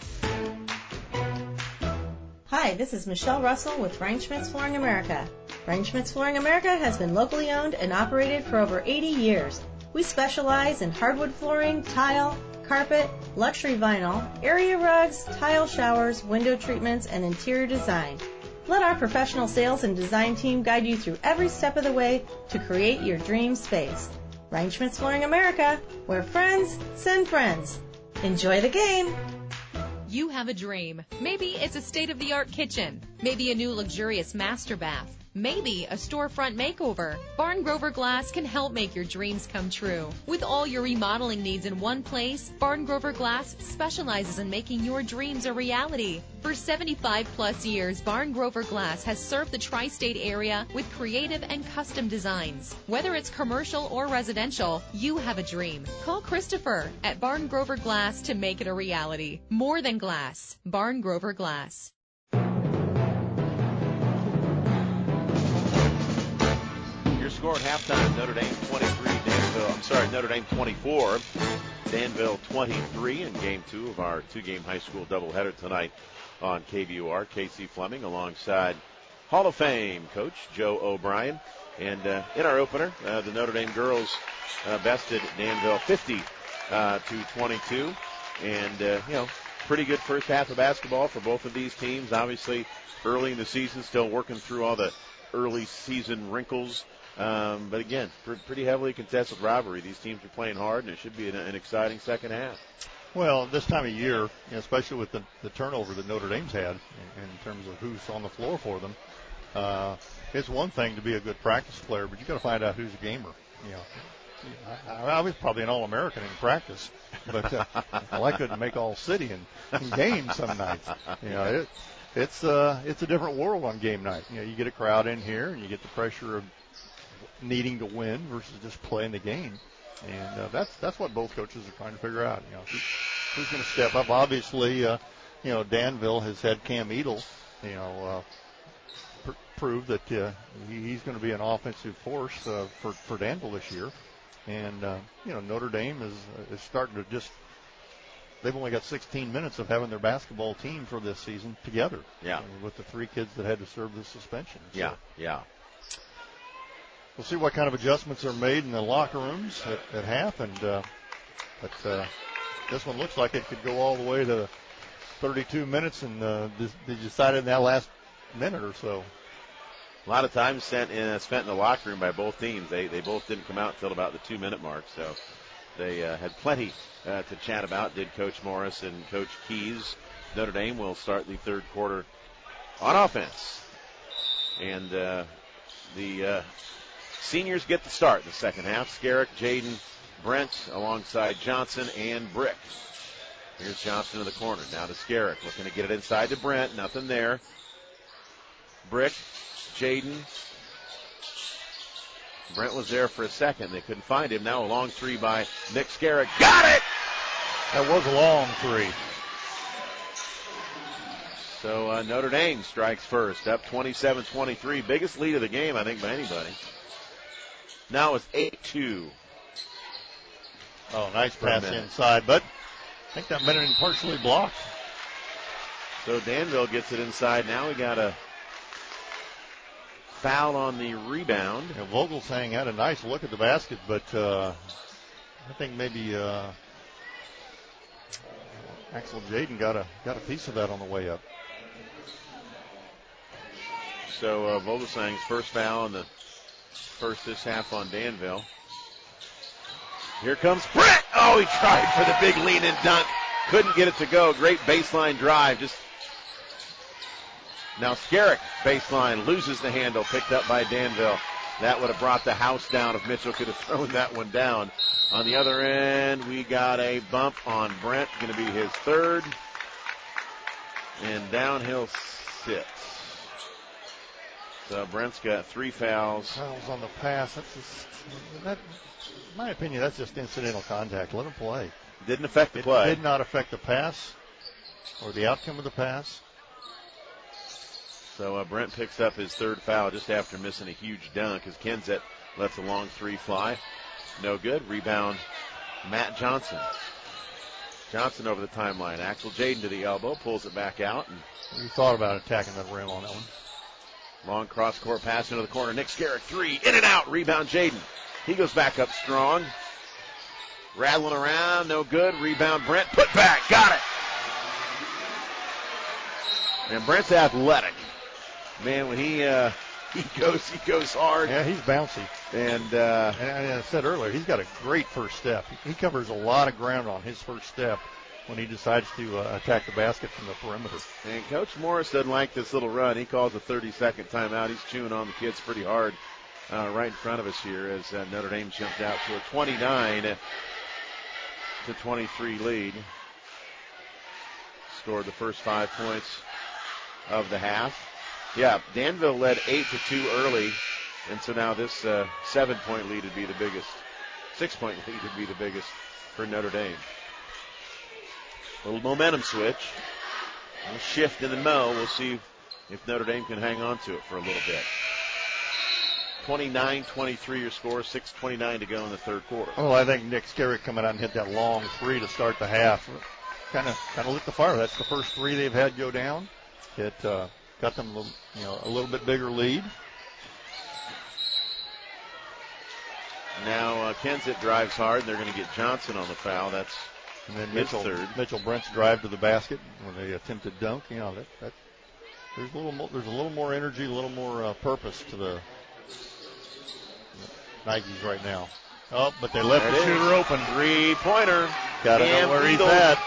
Hi, this is Michelle Russell with Reinschmidt's Flooring America. Reinschmidt's Flooring America has been locally owned and operated for over 80 years. We specialize in hardwood flooring, tile, carpet, luxury vinyl, area rugs, tile showers, window treatments, and interior design. Let our professional sales and design team guide you through every step of the way to create your dream space. Reinschmidt's Flooring America, where friends send friends. Enjoy the game! You have a dream. Maybe it's a state-of-the-art kitchen. Maybe a new luxurious master bath. Maybe a storefront makeover. Barn Grover Glass can help make your dreams come true. With all your remodeling needs in one place, Barn Grover Glass specializes in making your dreams a reality. For 75-plus years, Barn Grover Glass has served the tri-state area with creative and custom designs. Whether it's commercial or residential, you have a dream. Call Christopher at Barn Grover Glass to make it a reality. More than glass. Barn Grover Glass. Score at halftime, Notre Dame 24, Danville 23 in Game 2 of our two-game high school doubleheader tonight on KBUR. Casey Fleming alongside Hall of Fame coach Joe O'Brien. And in our opener, the Notre Dame girls bested Danville 50-22. And, pretty good first half of basketball for both of these teams. Obviously, early in the season, still working through all the early season wrinkles. But again, pretty heavily contested rivalry. These teams are playing hard, and it should be an exciting second half. Well, this time of year, especially with the turnover that Notre Dame's had in terms of who's on the floor for them, it's one thing to be a good practice player, but you got to find out who's a gamer. I was probably an All-American in practice, but I couldn't make All-City in games some nights. It's a different world on game night. You get a crowd in here, and you get the pressure of needing to win versus just playing the game, and that's what both coaches are trying to figure out. Who's going to step up? Obviously, Danville has had Cam Edel, prove that he's going to be an offensive force for Danville this year, and Notre Dame is starting to just they've only got 16 minutes of having their basketball team for this season together. Yeah. With the 3 kids that had to serve the suspension. So Yeah. we'll see what kind of adjustments are made in the locker rooms at half. And but this one looks like it could go all the way to 32 minutes, and they decided in that last minute or so. A lot of time spent in the locker room by both teams. They both didn't come out until about the 2-minute mark, so they had plenty to chat about, did Coach Morris and Coach Keys. Notre Dame will start the third quarter on offense. And the seniors get the start in the second half. Skerrick, Jaden, Brent alongside Johnson and Brick. Here's Johnson in the corner. Now to Skerrick, looking to get it inside to Brent. Nothing there. Brick, Jaden. Brent was there for a second. They couldn't find him. Now a long 3 by Nick Skerrick. Got it! That was a long 3. So Notre Dame strikes first, up 27-23. Biggest lead of the game, I think, by anybody. Now it's 8-2. Oh, nice pass inside, but I think that might have been partially blocked. So Danville gets it inside. Now we got a foul on the rebound. Yeah, Vogelsang had a nice look at the basket, but I think maybe Axel Jaden got a piece of that on the way up. So Vogelsang's first foul in the first this half on Danville. Here comes Brett. Oh, he tried for the big lean-in dunk. Couldn't get it to go. Great baseline drive. Just now Skerrick, baseline, loses the handle. Picked up by Danville. That would have brought the house down if Mitchell could have thrown that one down. On the other end, we got a bump on Brent. Going to be his third. And down he'll sit. So Brent's got 3 fouls. Fouls on the pass. That's just, in my opinion, that's just incidental contact. Let him play. Didn't affect the play. It did not affect the pass or the outcome of the pass. So Brent picks up his 3rd foul just after missing a huge dunk as Kensett lets a long 3 fly. No good. Rebound, Matt Johnson. Johnson over the timeline. Axel Jaden to the elbow, pulls it back out. And you thought about attacking the rim on that one. Long cross-court pass into the corner. Nick Skerrick, 3, in and out. Rebound, Jaden. He goes back up strong. Rattling around, no good. Rebound, Brent, put back, got it. And Brent's athletic. Man, when he goes hard. Yeah, he's bouncy. And I said earlier, he's got a great first step. He covers a lot of ground on his first step when he decides to attack the basket from the perimeter. And Coach Morris doesn't like this little run. He calls a 30-second timeout. He's chewing on the kids pretty hard right in front of us here as Notre Dame jumped out to a 29-23 lead. Scored the first 5 points of the half. Yeah, Danville led 8-2 early, and so now this 7-point lead would be the biggest. 6-point lead would be the biggest for Notre Dame. Little momentum switch. A little shift in the mo. We'll see if Notre Dame can hang on to it for a little bit. 29-23 your score, 6:29 to go in the third quarter. Well, I think Nick Skerrick coming out and hit that long 3 to start the half. Kind of lit the fire. That's the first 3 they've had go down. It got them a little bit bigger lead. Now Kensett drives hard. They're going to get Johnson on the foul. That's and then third. Mitchell Brent's drive to the basket when they attempted dunk. That there's a little more energy, a little more purpose to the Nikes right now. Oh, but they left the shooter open. 3-pointer. Got to know where he's at.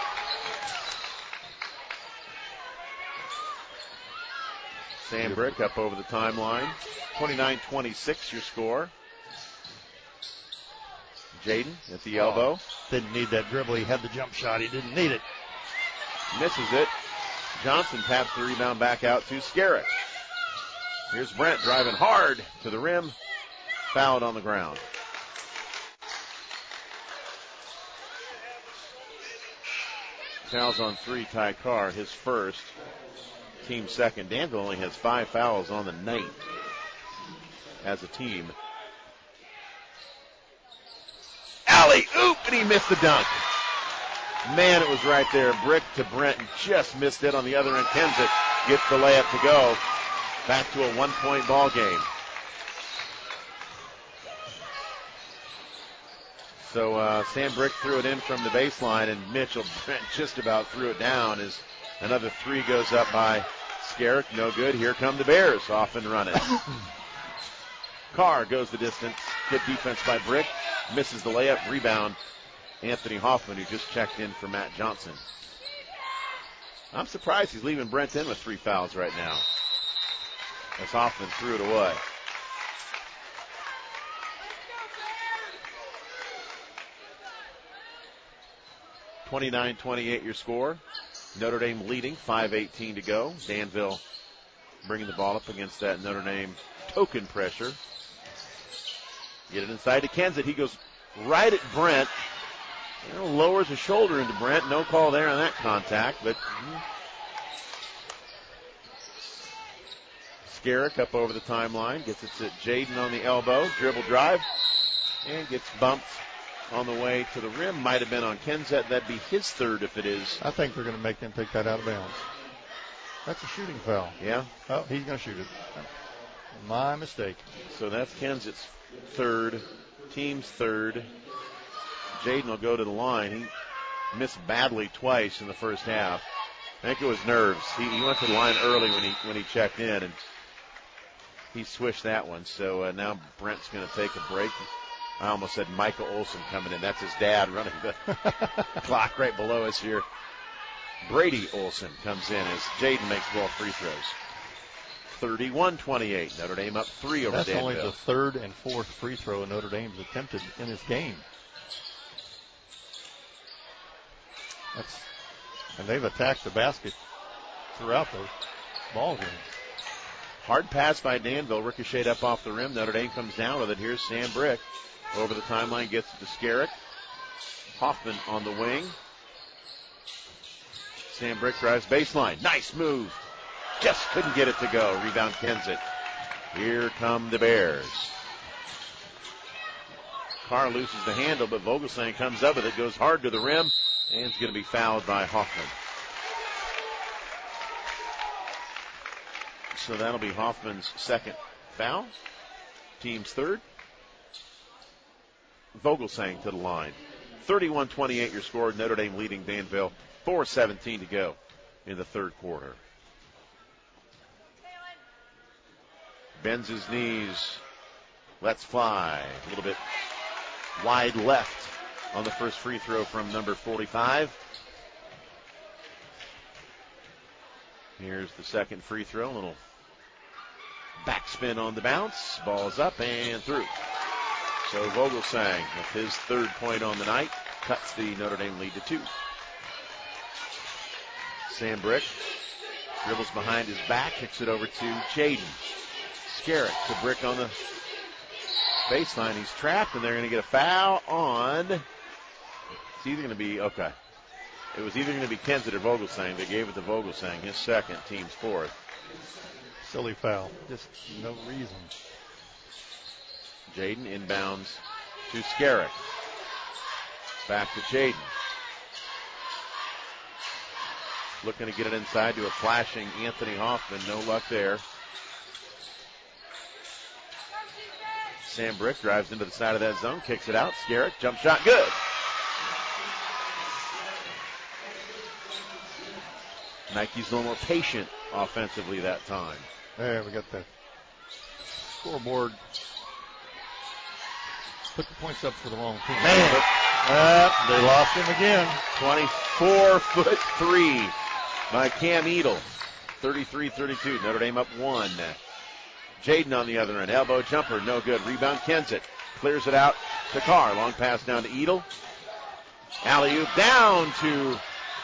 Sam Brick up over the timeline. 29-26 your score. Jaden at the elbow. Didn't need that dribble. He had the jump shot. He didn't need it. Misses it. Johnson taps the rebound back out to Skerrick. Here's Brent driving hard to the rim. Fouled on the ground. Fouls on 3, Ty Carr, his first. Team second. Danville only has 5 fouls on the night as a team. Alley-oop, and he missed the dunk. Man, it was right there. Brick to Brent, and just missed it on the other end. Kensett gets the layup to go. Back to a 1-point ball game. So Sam Brick threw it in from the baseline, and Mitchell Brent just about threw it down as another three goes up by Skerrick. No good. Here come the Bears off and running. Carr goes the distance. Good defense by Brick. Misses the layup. Rebound. Anthony Hoffman, who just checked in for Matt Johnson. I'm surprised he's leaving Brent in with 3 fouls right now, as Hoffman threw it away. (29-28) your score. Notre Dame leading, 5:18 to go. Danville bringing the ball up against that Notre Dame token pressure. Get it inside to Kensett. He goes right at Brent. Lowers his shoulder into Brent. No call there on that contact, but Skerrick up over the timeline. Gets it to Jaden on the elbow. Dribble drive. And gets bumped on the way to the rim. Might have been on Kensett. That'd be his third if it is. I think they're going to make him take that out of bounds. That's a shooting foul. Yeah? Oh, he's going to shoot it. My mistake. So that's Kensett's third. Team's third. Jaden will go to the line. He missed badly twice in the first half. I think it was nerves. He went to the line early when he checked in, and he swished that one. So now Brent's going to take a break. I almost said Micah Olson coming in. That's his dad running the clock right below us here. Brady Olson comes in as Jaden makes both free throws. 31-28. Notre Dame up 3 over Danville. That's only the third and fourth free throw Notre Dame's attempted in this game. And they've attacked the basket throughout the ball game. Hard pass by Danville. Ricocheted up off the rim. Notre Dame comes down with it. Here's Sam Brick. Over the timeline, gets it to Skerrick. Hoffman on the wing. Sam Brick drives baseline. Nice move. Just couldn't get it to go. Rebound Kensett. Here come the Bears. Carr loses the handle, but Vogelsang comes up with it. Goes hard to the rim. And it's going to be fouled by Hoffman. So that'll be Hoffman's second foul. Team's third. Vogelsang to the line. 31-28 your score. Notre Dame leading Danville. 4:17 to go in the third quarter. Bends his knees. Let's fly. A little bit wide left on the first free throw from number 45. Here's the second free throw. A little backspin on the bounce. Ball's up and through. So Vogelsang, with his third point on the night, cuts the Notre Dame lead to 2. Sam Brick dribbles behind his back, kicks it over to Jaden. Skerrick to Brick on the baseline. He's trapped, and they're going to get a foul on. It's either going to be, okay. It was either going to be Kensett or Vogelsang. They gave it to Vogelsang, his second, team's fourth. Silly foul. Just no reason. Jaden inbounds to Skerrick. Back to Jaden. Looking to get it inside to a flashing Anthony Hoffman. No luck there. Sam Brick drives into the side of that zone, kicks it out. Skerrick, jump shot, good. Nike's a little more patient offensively that time. There, we got the scoreboard. Put the points up for the wrong team. Man, they lost him again. 24-foot three by Cam Edel. 33-32. Notre Dame up 1. Jaden on the other end. Elbow jumper, no good. Rebound Kensett. Clears it out to Carr. Long pass down to Edel. Alley-oop down to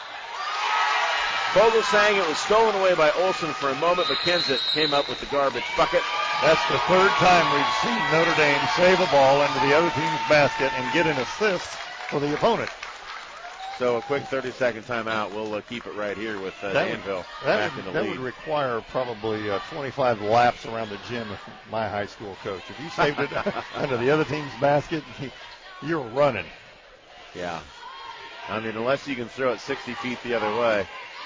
Vogelsang. It was stolen away by Olson for a moment, but Kensett came up with the garbage bucket. That's the third time we've seen Notre Dame save a ball into the other team's basket and get an assist for the opponent. So a quick 30-second timeout. We'll keep it right here with Danville back in the lead. That would require probably 25 laps around the gym if my high school coach. If you saved it under the other team's basket, you're running. Yeah. I mean, unless you can throw it 60 feet the other way,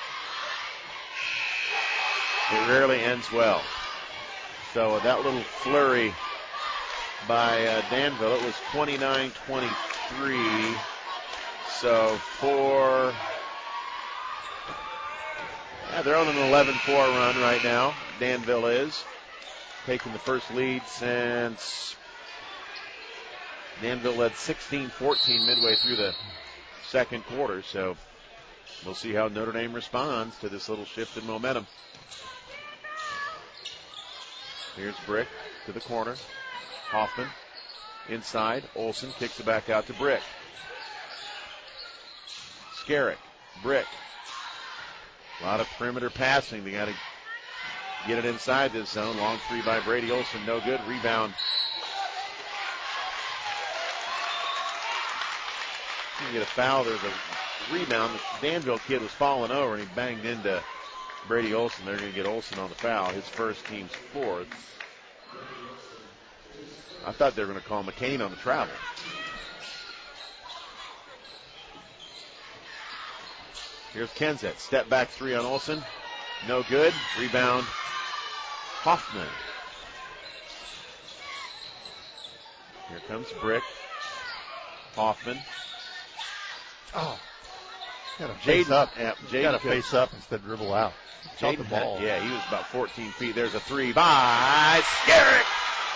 it rarely ends well. So that little flurry by Danville, it was 29-23. So they're on an 11-4 run right now. Danville is taking the first lead since Danville led 16-14 midway through the second quarter. So we'll see how Notre Dame responds to this little shift in momentum. Here's Brick to the corner. Hoffman inside. Olsen kicks it back out to Brick. Skerrick. Brick. A lot of perimeter passing. They got to get it inside this zone. Long three by Brady Olsen. No good. Rebound. You get a foul. There's a rebound. The Danville kid was falling over, and he banged into Brady Olsen. They're going to get Olsen on the foul. His first, team's fourth. I thought they were going to call McCain on the travel. Here's Kenseth. Step back three on Olsen. No good. Rebound. Hoffman. Here comes Brick. Hoffman. Oh. Got to face up. Yeah, got to face up instead of dribble out. Jaden the ball. He was about 14 feet. There's a three by Skerrick.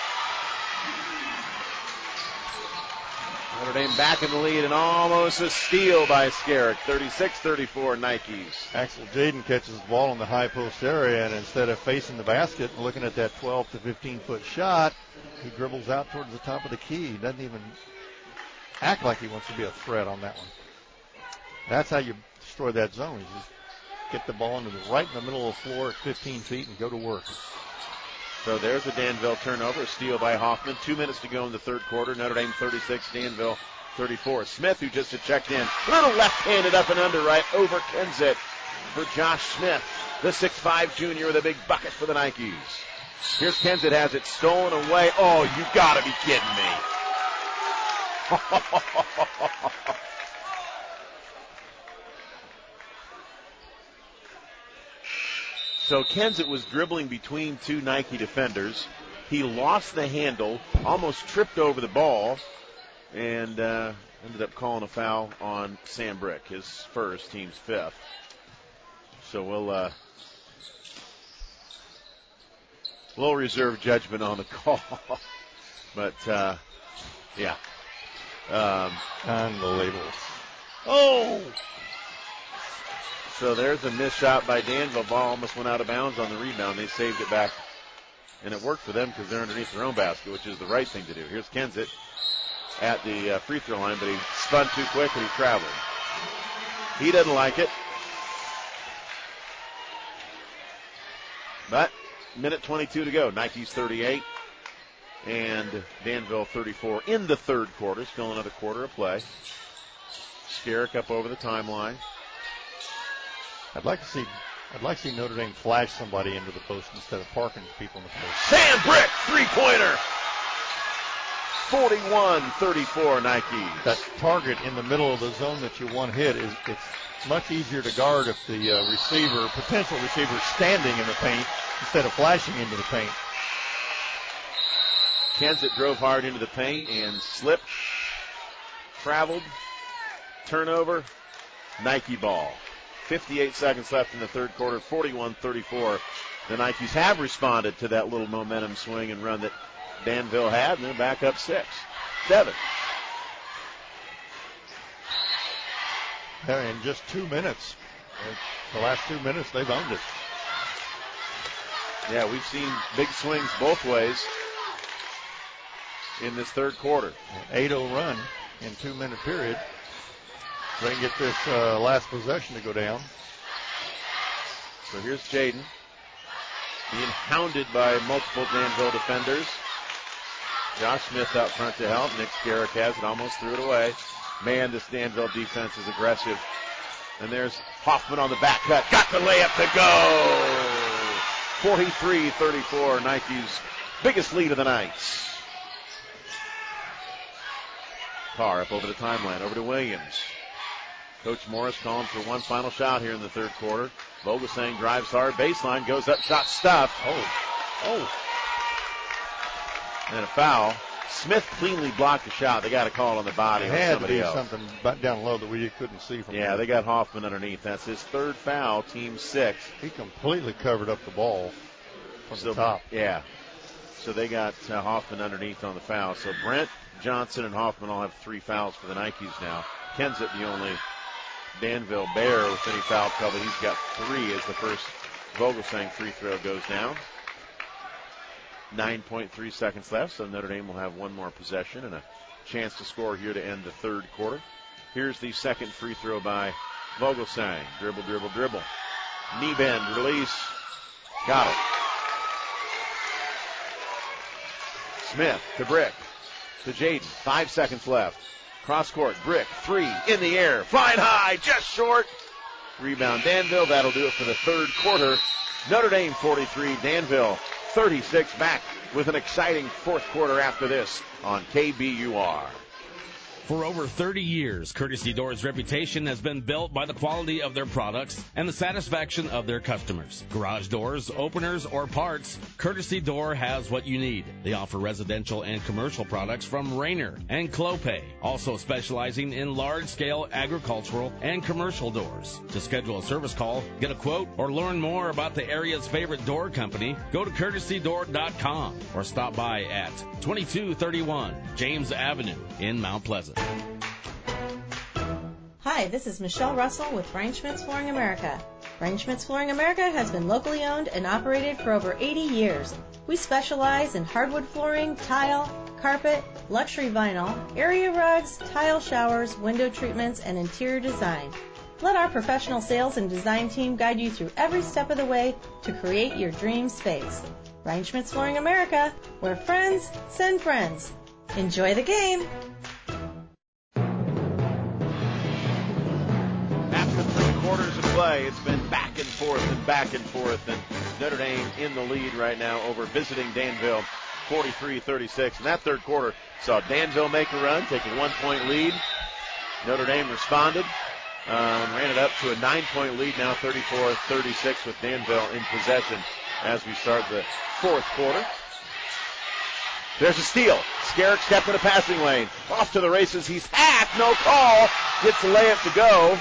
Notre Dame back in the lead and almost a steal by Skerrick. 36-34 Nikes. Axel Jaden catches the ball in the high post area, and instead of facing the basket and looking at that 12 to 15-foot shot, he dribbles out towards the top of the key. He doesn't even act like he wants to be a threat on that one. That's how you destroy that zone. You just get the ball right in the middle of the floor at 15 feet and go to work. So there's a Danville turnover, a steal by Hoffman. 2 minutes to go in the third quarter. Notre Dame 36, Danville 34. Smith, who just had checked in, little left-handed up and under right over Kenseth for Josh Smith, the 6'5 junior with a big bucket for the Nikes. Here's Kenseth, has it stolen away. Oh, you gotta be kidding me. So Kenseth was dribbling between two Nike defenders. He lost the handle, almost tripped over the ball, and ended up calling a foul on Sam Brick, his first, team's fifth. So we'll reserve judgment on the call. But, yeah. Unbelievable. Oh! So there's a missed shot by Danville. Ball almost went out of bounds on the rebound. They saved it back. And it worked for them because they're underneath their own basket, which is the right thing to do. Here's Kenseth at the free throw line, but he spun too quick and he traveled. He doesn't like it. But minute 22 to go. Nikes 38 and Danville 34 in the third quarter. Still another quarter of play. Skerrick up over the timeline. I'd like to see Notre Dame flash somebody into the post instead of parking people in the post. Sam Brick, three-pointer. 41-34 Nike. That target in the middle of the zone that you want hit it's much easier to guard if the potential receiver, is standing in the paint instead of flashing into the paint. Kenseth drove hard into the paint and slipped, traveled, turnover, Nike ball. 58 seconds left in the third quarter, 41-34. The Nikes have responded to that little momentum swing and run that Danville had, and they're back up 6-7. Yeah, in just 2 minutes. The last 2 minutes, they've owned it. Yeah, we've seen big swings both ways in this third quarter. 8-0 run in 2 minute period. They can get this last possession to go down. So here's Jaden being hounded by multiple Danville defenders. Josh Smith out front to help. Nick Skerrick has it, almost threw it away. Man, this Danville defense is aggressive. And there's Hoffman on the back cut. Got the layup to go. 43-34, Nike's biggest lead of the night. Carr up over the timeline, over to Williams. Coach Morris calling for one final shot here in the third quarter. Vogelsang drives hard, baseline, goes up, shot stuffed. Oh. And a foul. Smith cleanly blocked the shot. They got a call on the body. It had somebody to be else. something down low that we couldn't see from Yeah, there. they got Hoffman underneath. That's his third foul, team 6. He completely covered up the ball from the top. Yeah. So they got Hoffman underneath on the foul. So Brent, Johnson, and Hoffman all have 3 fouls for the Nikes now. Kensett, the only Danville Bear with any foul trouble. He's got 3 as the first Vogelsang free throw goes down. 9.3 seconds left, so Notre Dame will have one more possession and a chance to score here to end the third quarter. Here's the second free throw by Vogelsang. Dribble, dribble, dribble. Knee bend, release. Got it. Smith to Brick. To Jaden. 5 seconds left. Cross court. Brick. 3 in the air. Flying high. Just short. Rebound Danville. That'll do it for the third quarter. Notre Dame 43. Danville 36. Back with an exciting fourth quarter after this on KBUR. For over 30 years, Courtesy Doors' reputation has been built by the quality of their products and the satisfaction of their customers. Garage doors, openers, or parts, Courtesy Door has what you need. They offer residential and commercial products from Rainer and Clopay, also specializing in large-scale agricultural and commercial doors. To schedule a service call, get a quote, or learn more about the area's favorite door company, go to courtesydoor.com or stop by at 2231 James Avenue in Mount Pleasant. Hi, this is Michelle Russell with Frank Schmitz Flooring America. Frank Schmitz Flooring America has been locally owned and operated for over 80 years. We specialize in hardwood flooring, tile, carpet, luxury vinyl, area rugs, tile showers, window treatments, and interior design. Let our professional sales and design team guide you through every step of the way to create your dream space. Frank Schmitz Flooring America, where friends send friends. Enjoy the game! After 3 quarters of play, it's been back and forth, and Notre Dame in the lead right now over visiting Danville, 43-36. And that third quarter saw Danville make a run, take a 1-point lead. Notre Dame responded and ran it up to a 9-point lead, now 34-36 with Danville in possession as we start the fourth quarter. There's a steal. Skerrick stepped in a passing lane. Off to the races. He's hacked. No call. Gets the layup to go.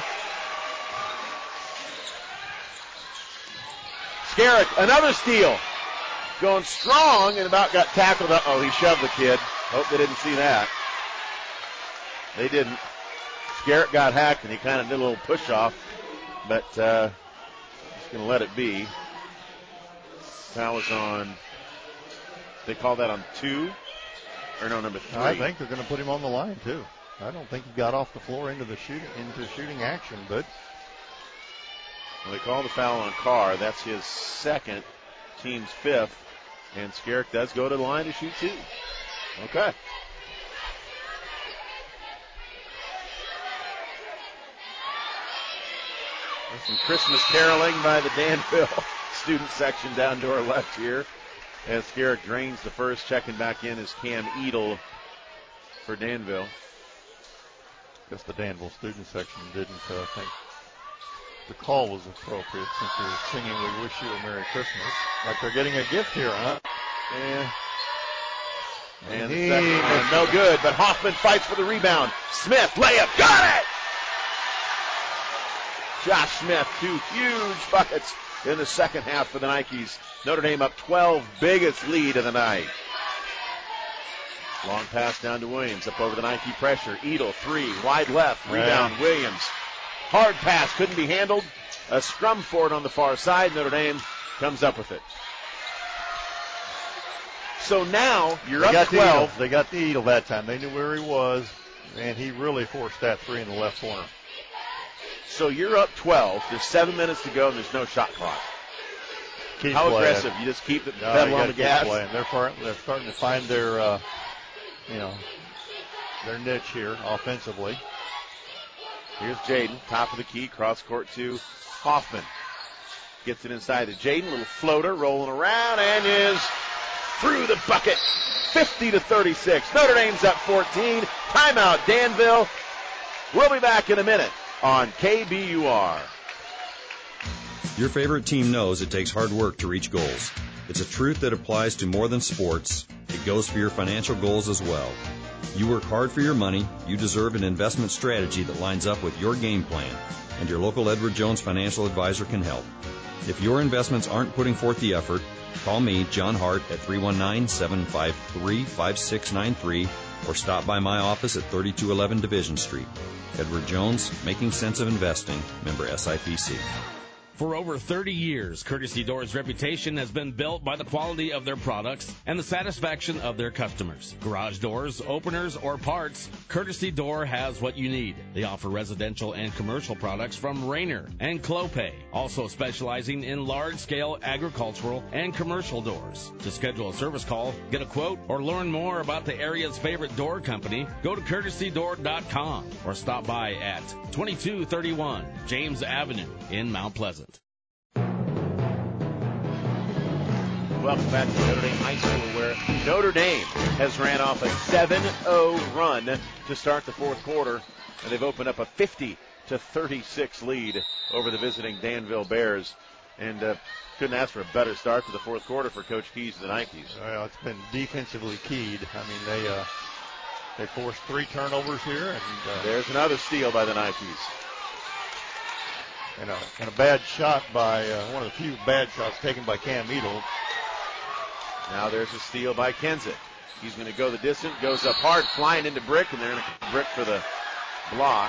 Skerrick, another steal. Going strong and about got tackled. Uh-oh, he shoved the kid. Hope they didn't see that. They didn't. Skerrick got hacked and he kind of did a little push off, but just going to let it be. Foul is on. They call that on 2, or no, number 3. I think they're going to put him on the line too. I don't think he got off the floor into shooting action, but well, they call the foul on Carr. That's his second, team's 5th, and Skerrick does go to the line to shoot 2. Okay. There's some Christmas caroling by the Danville student section down to our left here. As Skerrick drains the first, checking back in is Cam Edel for Danville. Guess the Danville student section didn't think the call was appropriate since they're singing "We Wish You a Merry Christmas." Like they're getting a gift here, huh? Yeah. And the second one, no good, but Hoffman fights for the rebound. Smith, layup, got it! Josh Smith, 2 huge buckets in the second half for the Nikes. Notre Dame up 12, biggest lead of the night. Long pass down to Williams, up over the Nike pressure. Edel, 3, wide left, rebound, Williams. Hard pass, couldn't be handled. A scrum for it on the far side. Notre Dame comes up with it. So now you're up 12. They got the Edel that time. They knew where he was, and he really forced that 3 in the left corner. So you're up 12. There's 7 minutes to go, and there's no shot clock. How playing. Aggressive? You just keep the pedal on the gas? They're starting to find their, their niche here offensively. Here's Jaden, top of the key, cross court to Hoffman. Gets it inside to Jaden, little floater, rolling around, and is through the bucket. 50-36. Notre Dame's up 14. Timeout, Danville. We'll be back in a minute on KBUR. Your favorite team knows it takes hard work to reach goals. It's a truth that applies to more than sports. It goes for your financial goals as well. You work hard for your money. You deserve an investment strategy that lines up with your game plan. And your local Edward Jones financial advisor can help. If your investments aren't putting forth the effort, call me, John Hart, at 319-753-5693 or stop by my office at 3211 Division Street. Edward Jones, making sense of investing, member SIPC. For over 30 years, Courtesy Doors' reputation has been built by the quality of their products and the satisfaction of their customers. Garage doors, openers, or parts, Courtesy Door has what you need. They offer residential and commercial products from Rainer and Clopay, also specializing in large-scale agricultural and commercial doors. To schedule a service call, get a quote, or learn more about the area's favorite door company, go to courtesydoor.com or stop by at 2231 James Avenue in Mount Pleasant. Welcome back to Notre Dame High School, where Notre Dame has ran off a 7-0 run to start the fourth quarter, and they've opened up a 50-36 lead over the visiting Danville Bears. And couldn't ask for a better start to the fourth quarter for Coach Keys and the Nikes. Well, it's been defensively keyed. I mean, they forced 3 turnovers here, and there's another steal by the Nikes. And a bad shot by one of the few bad shots taken by Cam Edel. Now there's a steal by Kensett. He's going to go the distance, goes up hard, flying into Brick, and they're going to Brick for the block.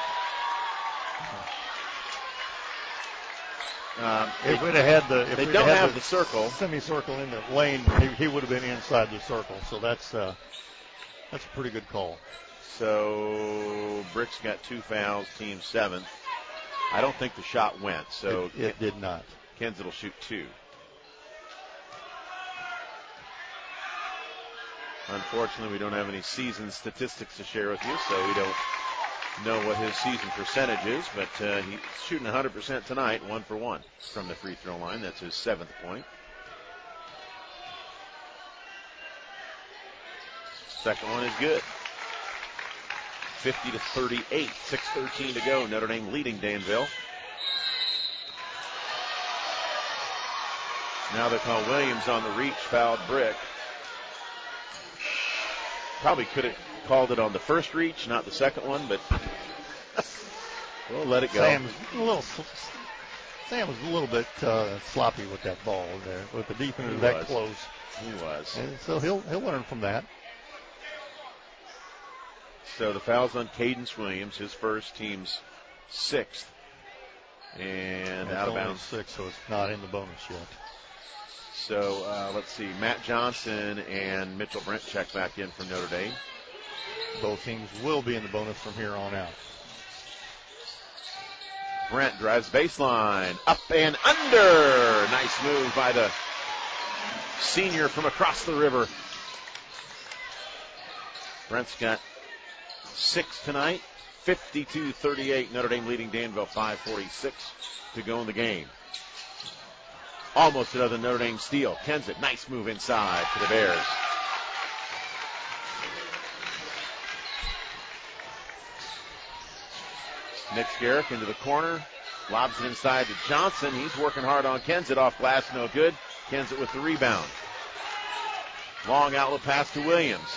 If we'd have had they don't have the circle, semicircle in the lane, he would have been inside the circle. So that's a pretty good call. So Brick's got 2 fouls, team 7th. I don't think the shot went, so it did not. Kensett will shoot 2. Unfortunately, we don't have any season statistics to share with you, so we don't know what his season percentage is, but he's shooting 100% tonight, 1 for 1 from the free throw line. That's his 7th point. Second one is good. 50-38, 6:13 to go. Notre Dame leading Danville. Now they call Williams on the reach, fouled Brick. Probably could have called it on the first reach, not the second one, but we'll let it go. Sam was a little bit sloppy with that ball there, with the defender that close. He was. And so he'll learn from that. So the foul's on Cadence Williams, his first, team's 6th. And out of bounds. 6, so it's not in the bonus yet. So let's see, Matt Johnson and Mitchell Brent check back in from Notre Dame. Both teams will be in the bonus from here on out. Brent drives baseline, up and under. Nice move by the senior from across the river. Brent's got 6 tonight, 52-38. Notre Dame leading Danville, 5:46 to go in the game. Almost another Notre Dame steal. Kensett, nice move inside for the Bears. Nick Scarrick into the corner, lobs it inside to Johnson. He's working hard on Kensett, off glass, no good. Kensett with the rebound. Long outlet pass to Williams.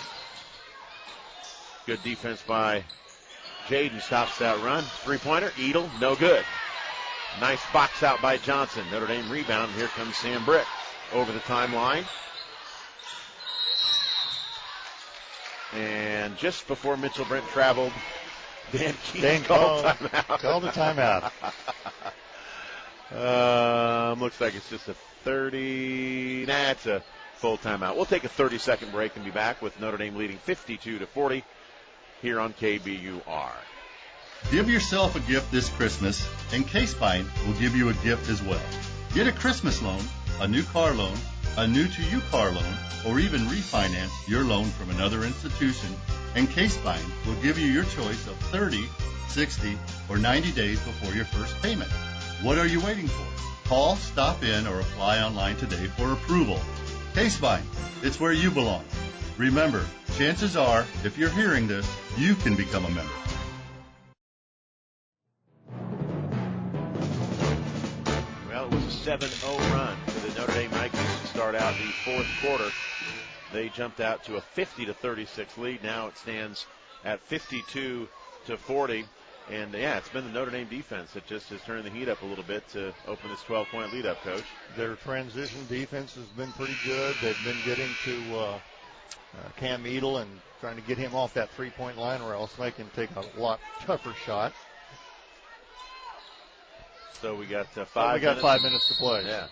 Good defense by Jaden, stops that run. 3-pointer, Edel, no good. Nice box out by Johnson. Notre Dame rebound. Here comes Sam Brick over the timeline. And just before Mitchell Brent traveled, Dan Keith called timeout. Called a timeout. Looks like it's just a 30. Nah, it's a full timeout. We'll take a 30-second break and be back with Notre Dame leading 52-40 here on KBUR. Give yourself a gift this Christmas, and Case Pine will give you a gift as well. Get a Christmas loan, a new car loan, a new-to-you car loan, or even refinance your loan from another institution, and Case Pine will give you your choice of 30, 60, or 90 days before your first payment. What are you waiting for? Call, stop in, or apply online today for approval. Case Pine, it's where you belong. Remember, chances are, if you're hearing this, you can become a member. 7-0 run for the Notre Dame Nikes to start out the fourth quarter. They jumped out to a 50-36 lead. Now it stands at 52-40. And, yeah, it's been the Notre Dame defense that just has turned the heat up a little bit to open this 12-point lead up, Coach. Their transition defense has been pretty good. They've been getting to Cam Edel and trying to get him off that three-point line, or else they can take a lot tougher shot. So we got 5 minutes. 5 minutes to play. Yeah.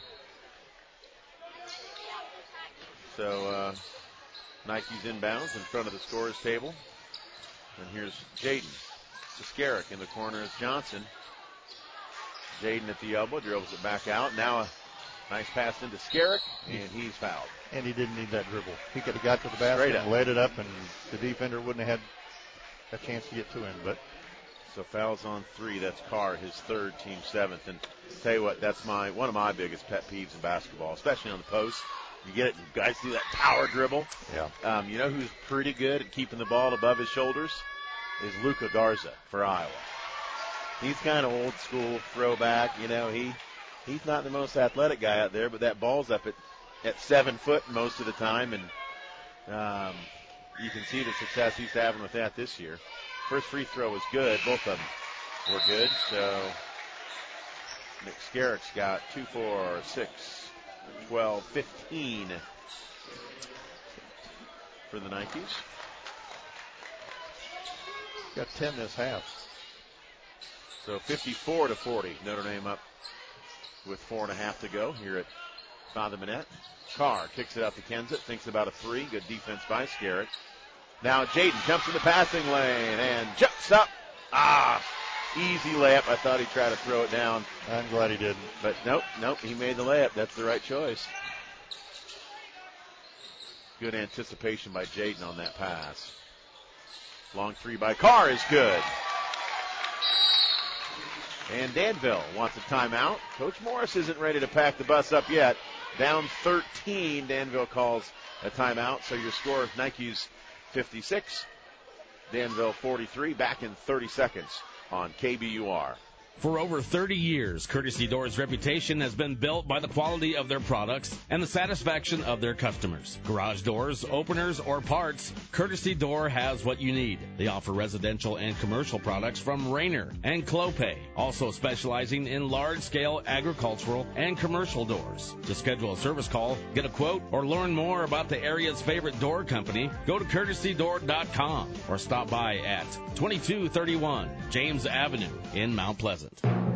So Nike's inbounds in front of the scorer's table. And here's Jaden Skerrick in the corner is Johnson. Jaden at the elbow, dribbles it back out. Now a nice pass into Skerrick, and he's fouled. And he didn't need that dribble. He could have got to the basket and laid it up, and the defender wouldn't have had a chance to get to him. But so fouls on 3. That's Carr, his third, team 7th. And tell you what, that's one of my biggest pet peeves in basketball, especially on the post. You get it, you guys do that power dribble. Yeah. You know who's pretty good at keeping the ball above his shoulders? Is Luka Garza for Iowa. He's kind of old school throwback. You know, he's not the most athletic guy out there, but that ball's up at 7 foot most of the time, and you can see the success he's having with that this year. First free throw was good. Both of them were good. So Nick Skerrick's got 2, 4, 6, 12, 15 for the Nikes. Got 10 this half. So 54-40. Notre Dame up with 4.5 to go here at Father Minette. Carr kicks it out to Kensett. Thinks about a 3. Good defense by Skerrick. Now Jaden jumps in the passing lane and jumps up. Easy layup. I thought he'd try to throw it down. I'm glad he didn't. But nope. He made the layup. That's the right choice. Good anticipation by Jaden on that pass. Long 3 by Carr is good. And Danville wants a timeout. Coach Morris isn't ready to pack the bus up yet. Down 13, Danville calls a timeout. So your score, Nike's 56, Danville 43, back in 30 seconds on KBUR. For over 30 years, Courtesy Doors' reputation has been built by the quality of their products and the satisfaction of their customers. Garage doors, openers, or parts, Courtesy Door has what you need. They offer residential and commercial products from Rainer and Clopay, also specializing in large-scale agricultural and commercial doors. To schedule a service call, get a quote, or learn more about the area's favorite door company, go to courtesydoor.com or stop by at 2231 James Avenue in Mount Pleasant.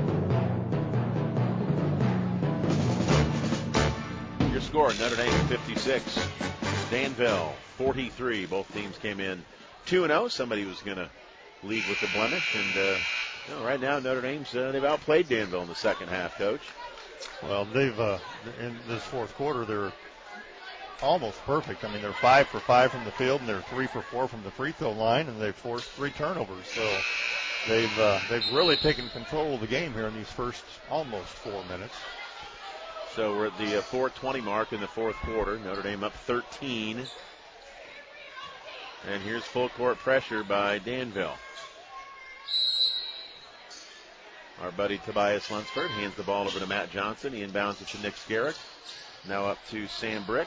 Your score, Notre Dame 56, Danville 43. Both teams came in 2-0. Somebody was going to lead with the blemish. And right now, Notre Dame's they've outplayed Danville in the second half, Coach. Well, they've in this fourth quarter, they're almost perfect. I mean, they're 5 for 5 from the field, and they're 3 for 4 from the free throw line, and they've forced 3 turnovers. So they've really taken control of the game here in these first almost 4 minutes. So we're at the 4:20 mark in the fourth quarter. Notre Dame up 13. And here's full court pressure by Danville. Our buddy Tobias Lunsford hands the ball over to Matt Johnson. He inbounds it to Nick Skerrick. Now up to Sam Brick.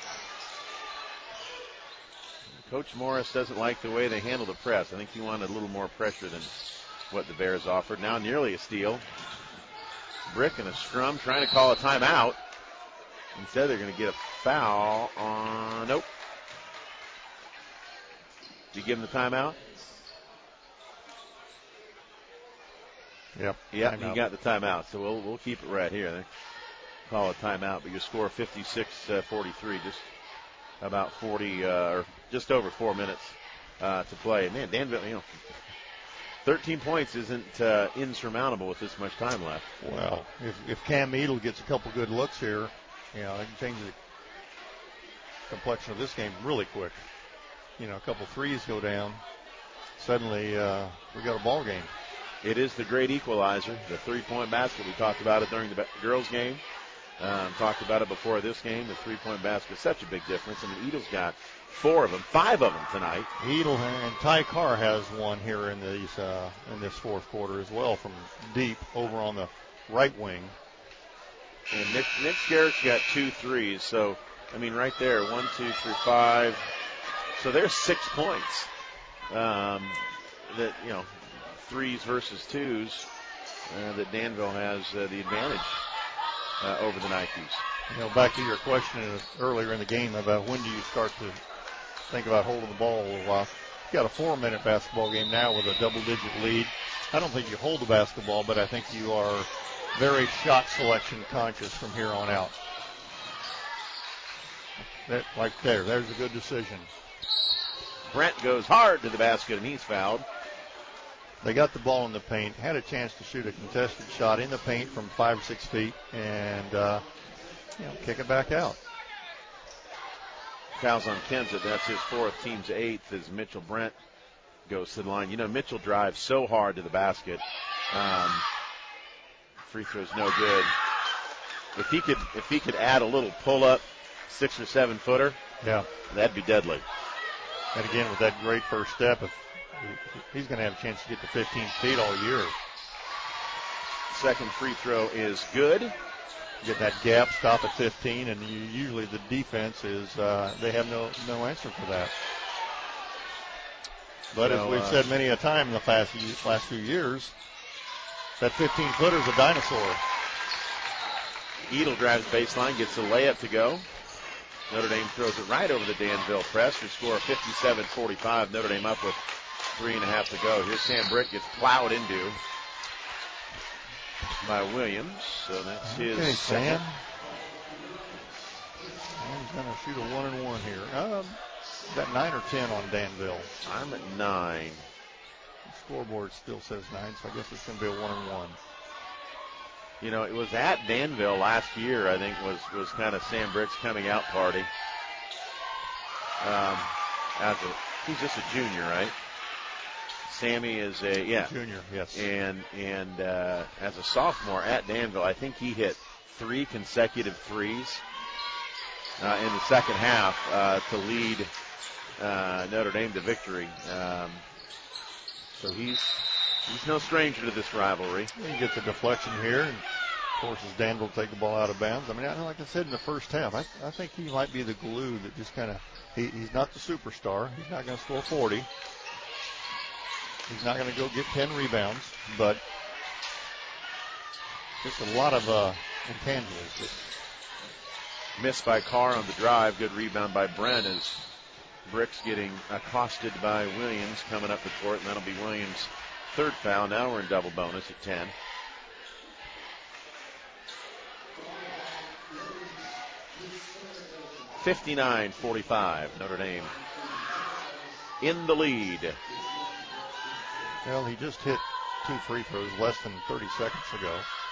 Coach Morris doesn't like the way they handle the press. I think he wanted a little more pressure than what the Bears offered. Now nearly a steal. Brick and a scrum trying to call a timeout. Instead they're going to get a foul on, nope. Did you give him the timeout? Yep. Yep, he got the timeout. So we'll keep it right here. They call a timeout, but your score 56-43, just about 40 or just over 4 minutes to play. Man, Danville, 13 points isn't insurmountable with this much time left. Well, if Cam Edel gets a couple good looks here, it can change the complexion of this game really quick. A couple threes go down, suddenly we got a ball game. It is the great equalizer, the three-point basket. We talked about it during the girls' game. Talked about it before this game. The three-point basket, such a big difference. I mean, Edel's got 4 of them, 5 of them tonight. Edel and Ty Carr has one here in this fourth quarter as well from deep over on the right wing. And Nick Garrett's got 2 threes. So, I mean, right there, 1, 2, 3, 5. So there's 6 points. That, threes versus twos, that Danville has the advantage over the Nikes. Back to your question earlier in the game about when do you start to think about holding the ball a little while. You've got a 4-minute basketball game now with a double-digit lead. I don't think you hold the basketball, but I think you are very shot selection conscious from here on out. Right there's a good decision. Brent goes hard to the basket, and he's fouled. They got the ball in the paint, had a chance to shoot a contested shot in the paint from 5 or 6 feet, and kick it back out. Fouls on Kensett. That's his 4th, team's 8th, as Mitchell Brent goes to the line. Mitchell drives so hard to the basket. Free throw's no good. If he could add a little pull-up 6 or 7 footer, that'd be deadly. And again, with that great first step, he's going to have a chance to get to 15 feet all year. Second free throw is good. Get that gap, stop at 15, and usually the defense is they have no answer for that. But as we've said many a time in the last few years, that 15-footer is a dinosaur. Edel drives baseline, gets a layup to go. Notre Dame throws it right over the Danville press to score 57-45. Notre Dame up with 3.5 to go. Here's Sam Britt, gets plowed into by Williams. So that's his second. Sam. He's going to shoot a 1-and-1 here. Got 9 or 10 on Danville. I'm at 9. The scoreboard still says 9, so I guess it's going to be a 1-and-1. It was at Danville last year, I think, was kind of Sam Britt's coming out party. He's just a junior, right? Sammy is junior, yes. And as a sophomore at Danville, I think he hit 3 consecutive threes in the second half to lead Notre Dame to victory. So he's no stranger to this rivalry. He gets a deflection here and forces Danville to take the ball out of bounds. I mean, like I said in the first half, I think he might be the glue that just kind of, he's not the superstar. He's not going to score 40. He's not going to go get 10 rebounds, but just a lot of intangibles. Missed by Carr on the drive. Good rebound by Brent as Brick's getting accosted by Williams coming up the court, and that'll be Williams' 3rd foul. Now we're in double bonus at 10. (59-45) Notre Dame in the lead. Well, he just hit 2 free throws less than 30 seconds ago.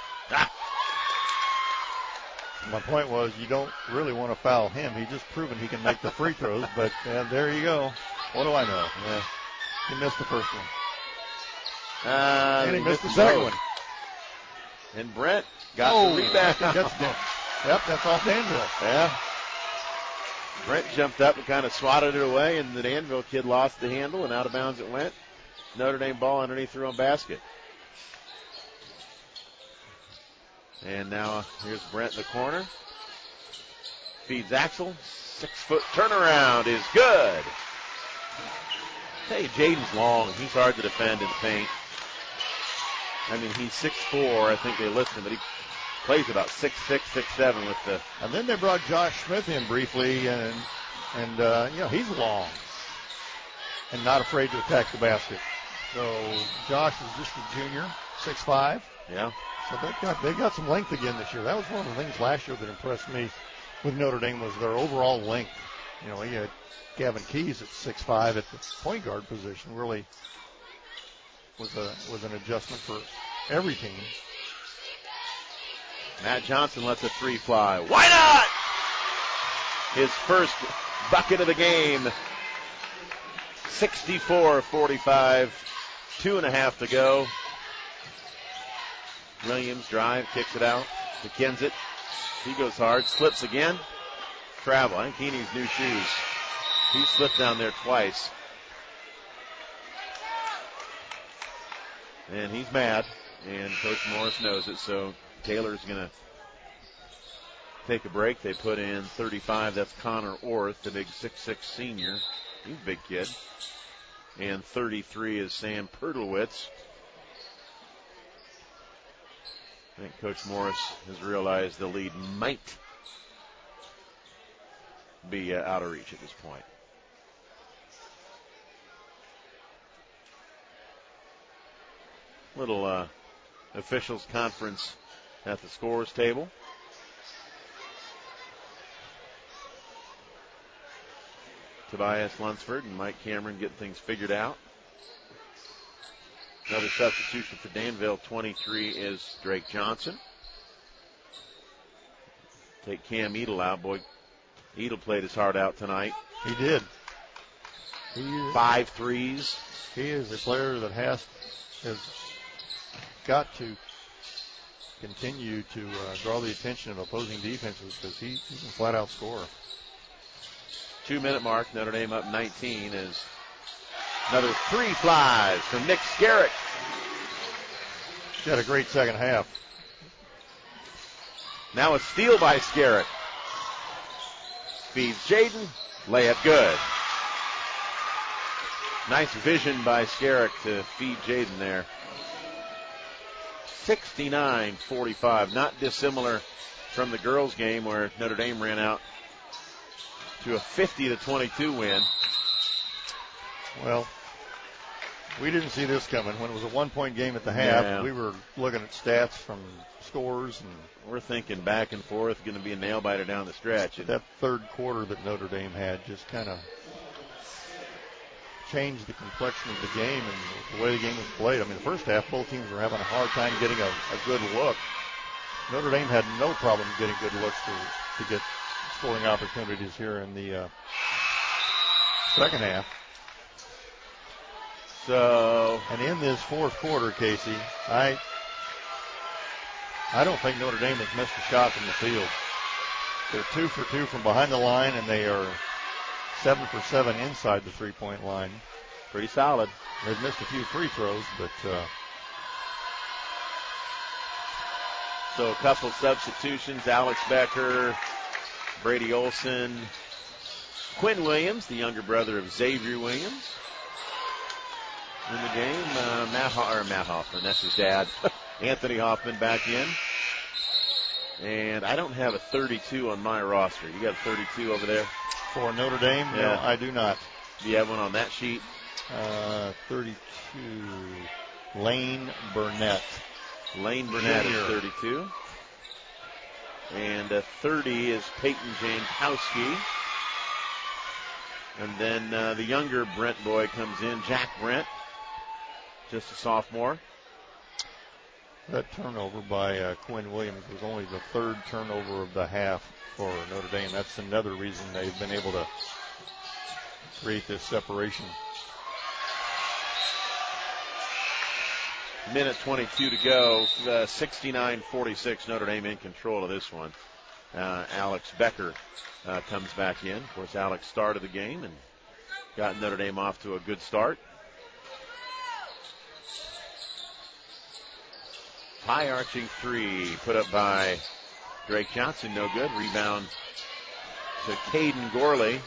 My point was, you don't really want to foul him. He's just proven he can make the free throws, but there you go. What do I know? He missed the first one. And he missed the second one. And Brent got the rebound. That's off Danville. Yeah. Brent jumped up and kind of swatted it away, and the Danville kid lost the handle, and out of bounds it went. Notre Dame ball underneath their own basket. And now here's Brent in the corner. Feeds Axel. 6-foot turnaround is good. Hey, Jaden's long. He's hard to defend in the paint. I mean, he's 6'4". I think they listed him, but he plays about 6'6", 6'7" with the. And then they brought Josh Smith in briefly, and he's long and not afraid to attack the basket. So Josh is just a junior, 6'5". Yeah. So they got some length again this year. That was one of the things last year that impressed me with Notre Dame was their overall length. You had Gavin Keys at 6'5" at the point guard position. Really was an adjustment for every team. Matt Johnson lets a 3 fly. Why not? His first bucket of the game. 64-45. 2.5 to go. Williams drive, kicks it out to Kensett. He goes hard, slips again. Travel. I think he needs new shoes. He slipped down there twice. And he's mad. And Coach Morris knows it, so Taylor's going to take a break. They put in 35. That's Connor Orth, the big 6'6 senior. He's a big kid. And 33 is Sam Pertlewitz. I think Coach Morris has realized the lead might be out of reach at this point. Little officials conference at the scores table. Tobias Lunsford and Mike Cameron getting things figured out. Another substitution for Danville. 23 is Drake Johnson. Take Cam Edel out. Boy, Edel played his heart out tonight. He did. 5 threes. He is a player that has got to continue to draw the attention of opposing defenses because he can flat out score. 2-minute mark. Notre Dame up 19 as another 3 flies from Nick Skerritt. He had a great second half. Now a steal by Skerritt. Feeds Jaden. Layup good. Nice vision by Skerritt to feed Jaden there. 69-45. Not dissimilar from the girls' game where Notre Dame ran out to a 50-22 win. Well, we didn't see this coming. When it was a 1-point game at the half, we were looking at stats from scores, and we're thinking back and forth, going to be a nail-biter down the stretch. That third quarter that Notre Dame had just kind of changed the complexion of the game and the way the game was played. I mean, the first half, both teams were having a hard time getting a good look. Notre Dame had no problem getting good looks to get scoring opportunities here in the second half. So, and in this fourth quarter, Casey, I don't think Notre Dame has missed a shot from the field. They're 2 for 2 from behind the line, and they are 7 for 7 inside the 3-point line. Pretty solid. They've missed a few free throws, but so a couple substitutions. Alex Becker, Brady Olson, Quinn Williams, the younger brother of Xavier Williams, in the game. Matt Hoffman, that's his dad. Anthony Hoffman back in. And I don't have a 32 on my roster. You got a 32 over there? For Notre Dame? Yeah. No, I do not. Do you have one on that sheet? 32. Lane Burnett. Lane Burnett is 32. And 30 is Peyton Jankowski. And then the younger Brent boy comes in, Jack Brent, just a sophomore. That turnover by Quinn Williams was only the third turnover of the half for Notre Dame. That's another reason they've been able to create this separation. Minute 22 to go. 69-46. Notre Dame in control of this one. Alex Becker comes back in. Of course, Alex started the game and got Notre Dame off to a good start. High arching 3 put up by Drake Johnson. No good. Rebound to Caden Gorley.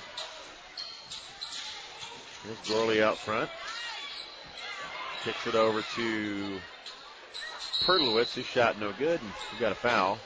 Here's Gorley out front. Kicks it over to Pertlewitz. His shot no good, and he got a foul.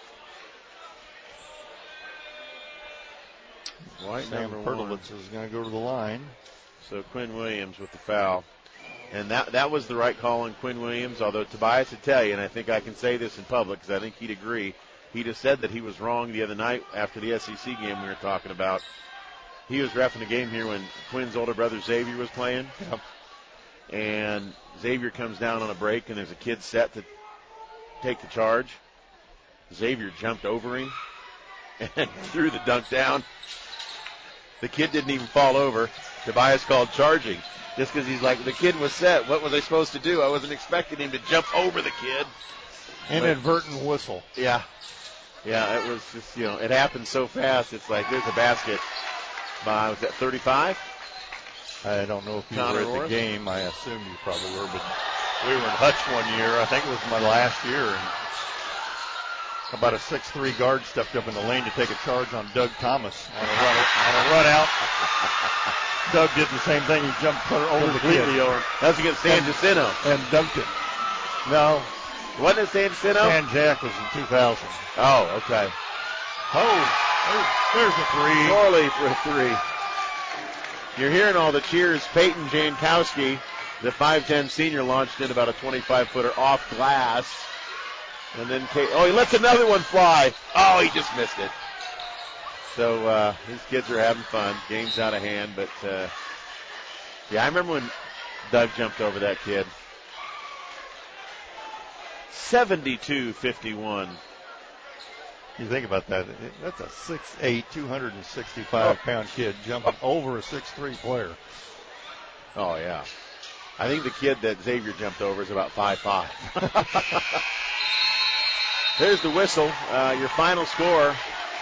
White Sam Pertlewitz is going to go to the line. So Quinn Williams with the foul. And that was the right call on Quinn Williams, although Tobias would tell you, and I think I can say this in public because I think he'd agree, he just said that he was wrong the other night after the SEC game we were talking about. He was reffing a game here when Quinn's older brother Xavier was playing. Yep. And Xavier comes down on a break, and there's a kid set to take the charge. Xavier jumped over him and threw the dunk down. The kid didn't even fall over. Tobias called charging. Just because he's like, the kid was set. What was I supposed to do? I wasn't expecting him to jump over the kid. Inadvertent whistle. Yeah. Yeah, it was just, it happened so fast. It's like, there's a basket by, was that 35? I don't know if you Connor were at Orth? the game. I assume you probably were, but we were in Hutch one year. I think it was my last year. And about a 6'3" guard stepped up in the lane to take a charge on Doug Thomas on a run out. Doug did the same thing. He jumped over the kid. That was against San Jacinto. And dunked it. No. Wasn't it San Jacinto? San Jack was in 2000. Oh, okay. There's a three. Morley for a three. You're hearing all the cheers. Peyton Jankowski, the 5'10 senior, launched in about a 25-footer off glass. And then he lets another one fly. Oh, he just missed it. So these kids are having fun. Game's out of hand, but I remember when Doug jumped over that kid. 72-51. You think about that. That's a 6'8", 265-pound kid jumping over a 6'3" player. Oh, yeah. I think the kid that Xavier jumped over is about 5'5". There's the whistle. Your final score.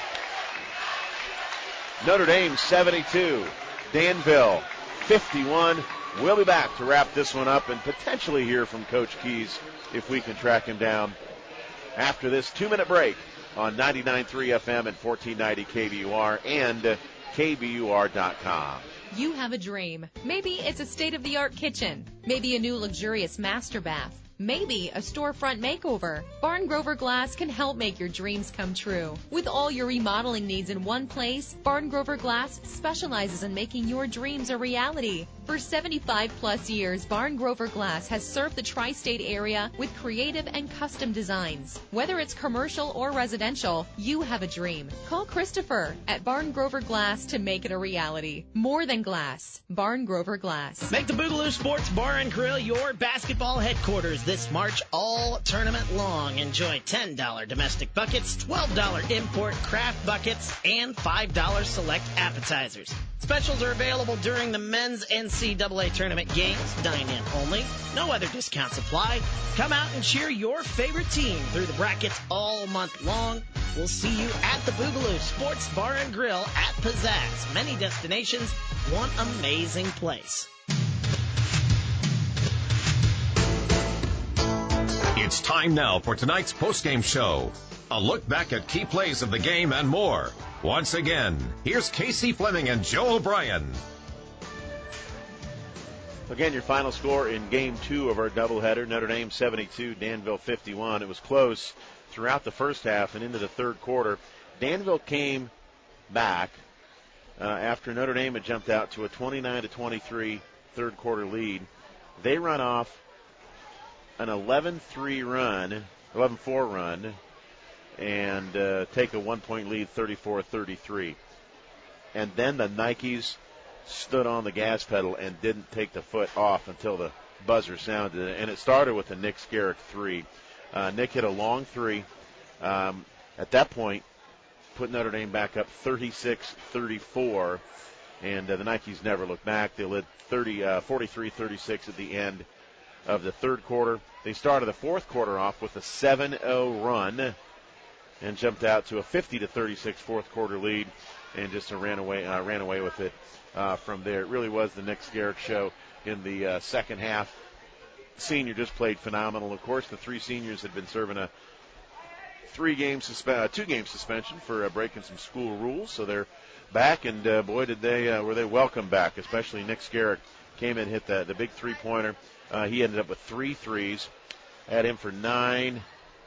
Notre Dame 72. Danville 51. We'll be back to wrap this one up and potentially hear from Coach Keys if we can track him down after this 2-minute break on 99.3 FM and 1490 KBUR and KBUR.com. You have a dream. Maybe it's a state-of-the-art kitchen. Maybe a new luxurious master bath. Maybe a storefront makeover. Barn Grover Glass can help make your dreams come true. With all your remodeling needs in one place, Barn Grover Glass specializes in making your dreams a reality. For 75-plus years, Barn Grover Glass has served the tri-state area with creative and custom designs. Whether it's commercial or residential, you have a dream. Call Christopher at Barn Grover Glass to make it a reality. More than glass. Barn Grover Glass. Make the Boogaloo Sports Bar and Grill your basketball headquarters this March all tournament long. Enjoy $10 domestic buckets, $12 import craft buckets, and $5 select appetizers. Specials are available during the men's NCAA tournament games. Dine in only. No other discounts apply. Come out and cheer your favorite team through the brackets all month long. We'll see you at the Boogaloo Sports Bar and Grill at Pizzazz. Many destinations, one amazing place. It's time now for tonight's postgame show. A look back at key plays of the game and more. Once again, here's Casey Fleming and Joe O'Brien. Again, your final score in Game 2 of our doubleheader. Notre Dame 72, Danville 51. It was close throughout the first half and into the third quarter. Danville came back after Notre Dame had jumped out to a 29-23 third quarter lead. They run off an 11-4 run, and take a 1-point lead, 34-33. And then the Nikes stood on the gas pedal and didn't take the foot off until the buzzer sounded. And it started with a Nick Scarrick three. Nick hit a long three. At that point, put Notre Dame back up 36-34. And the Nikes never looked back. They led 43-36 at the end of the third quarter. They started the fourth quarter off with a 7-0 run and jumped out to a 50-36 fourth quarter lead and just ran away with it from there. It really was the Nick Scarrick show in the second half. Senior just played phenomenal. Of course, the three seniors had been serving a 2-game suspension for breaking some school rules, so they're back, and boy, were they welcome back, especially Nick Scarrick came in and hit the big three-pointer. He ended up with 3 threes. Had him for 9,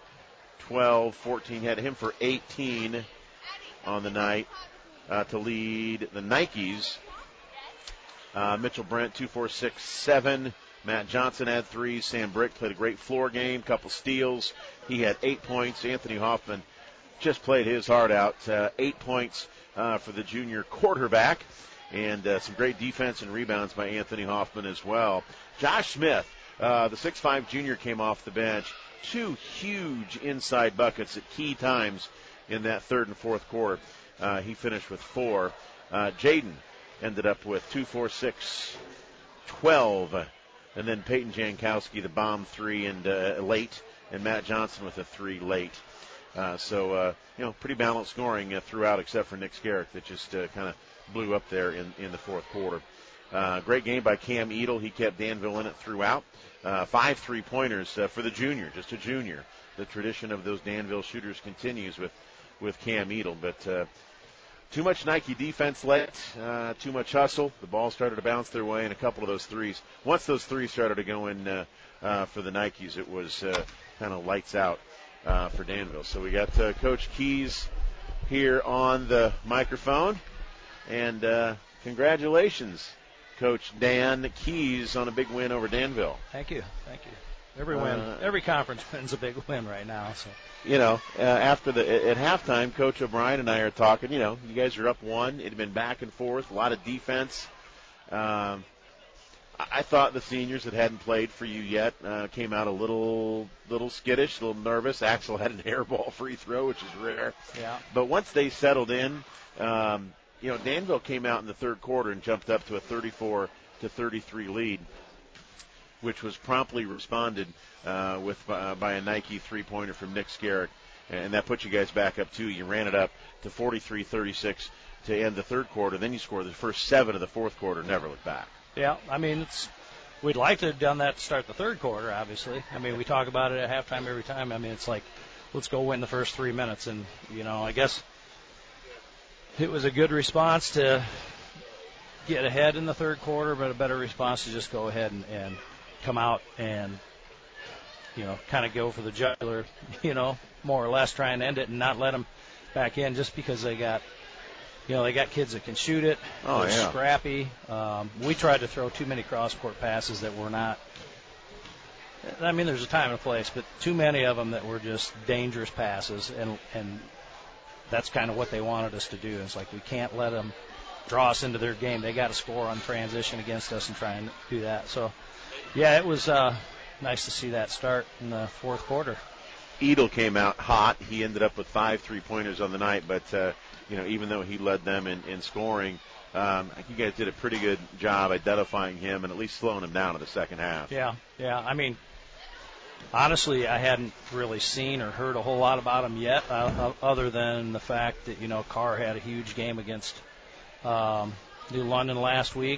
12, 14. Had him for 18 on the night to lead the Nikes. Mitchell Brent, 2, 4, 6, 7. Matt Johnson had 3. Sam Brick played a great floor game, couple steals. He had 8 points. Anthony Hoffman just played his heart out. 8 points for the junior quarterback. And some great defense and rebounds by Anthony Hoffman as well. Josh Smith, the 6'5 junior, came off the bench. 2 huge inside buckets at key times in that third and fourth quarter. He finished with 4. Jaden ended up with 2, 4, 6, 12. And then Peyton Jankowski, the bomb 3 and late. And Matt Johnson with a 3 late. So pretty balanced scoring throughout except for Nick Scarrick that just kind of blew up there in the fourth quarter. Great game by Cam Edel. He kept Danville in it throughout. 5 3-pointers for the junior, just a junior. the tradition of those Danville shooters continues with Cam Edel. But too much Nike defense late, too much hustle. The ball started to bounce their way, and a couple of those threes. Once those threes started to go in for the Nikes, it was kind of lights out for Danville. So we got Coach Keys here on the microphone, and congratulations, Coach Dan Keys, on a big win over Danville. Thank you. Every win, every conference win's a big win right now. So. After at halftime, Coach O'Brien and I are talking. You guys are up one. It had been back and forth, a lot of defense. I thought the seniors that hadn't played for you yet came out a little skittish, a little nervous. Axel had an airball free throw, which is rare. Yeah. But once they settled in, Danville came out in the third quarter and jumped up to a 34-33 lead, which was promptly responded by a Nike three-pointer from Nick Skerrick, and that put you guys back up two. You ran it up to 43-36 to end the third quarter. Then you scored the first 7 of the fourth quarter, never looked back. Yeah, we'd like to have done that to start the third quarter, obviously. We talk about it at halftime every time. It's like, let's go win the first 3 minutes. And, I guess it was a good response to get ahead in the third quarter, but a better response to just go ahead and come out and, kind of go for the jugular, more or less try and end it and not let them back in just because they got kids that can shoot it. Oh, They're yeah. scrappy. We tried to throw too many cross-court passes that were not – there's a time and a place, but too many of them that were just dangerous passes, and that's kind of what they wanted us to do. It's like we can't let them draw us into their game. They got to score on transition against us and try and do that. So, yeah, it was nice to see that start in the fourth quarter. Edel came out hot. He ended up with 5 3-pointers on the night, but even though he led them in scoring, I think you guys did a pretty good job identifying him and at least slowing him down in the second half. Yeah. Honestly, I hadn't really seen or heard a whole lot about him yet, other than the fact that, Carr had a huge game against New London last week.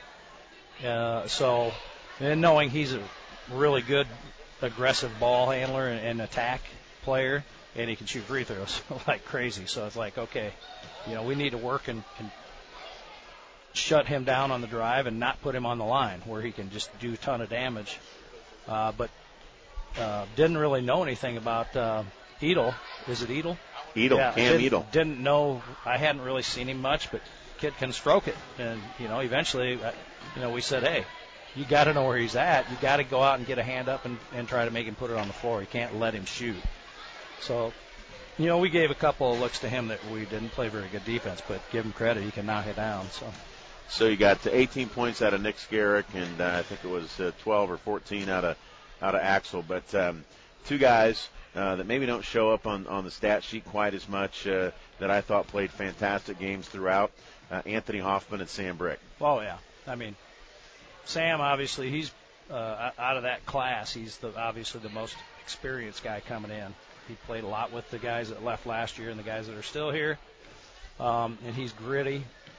And knowing he's a really good aggressive ball handler and attack player, and he can shoot free throws like crazy. So it's like, okay, we need to work and shut him down on the drive and not put him on the line where he can just do a ton of damage. But didn't really know anything about Edel. Is it Edel? Edel, yeah, Cam Edel. Didn't know. I hadn't really seen him much, but kid can stroke it. And, eventually, we said, hey, you got to know where he's at. You got to go out and get a hand up and try to make him put it on the floor. You can't let him shoot. So, we gave a couple of looks to him that we didn't play very good defense, but give him credit. He can knock it down. So you got 18 points out of Nick Skerrick, and I think it was 12 or 14 out of Axel. But two guys that maybe don't show up on the stat sheet quite as much that I thought played fantastic games throughout, Anthony Hoffman and Sam Brick. Oh, yeah. Sam, obviously, he's out of that class. He's obviously the most experienced guy coming in. He played a lot with the guys that left last year and the guys that are still here. And he's gritty.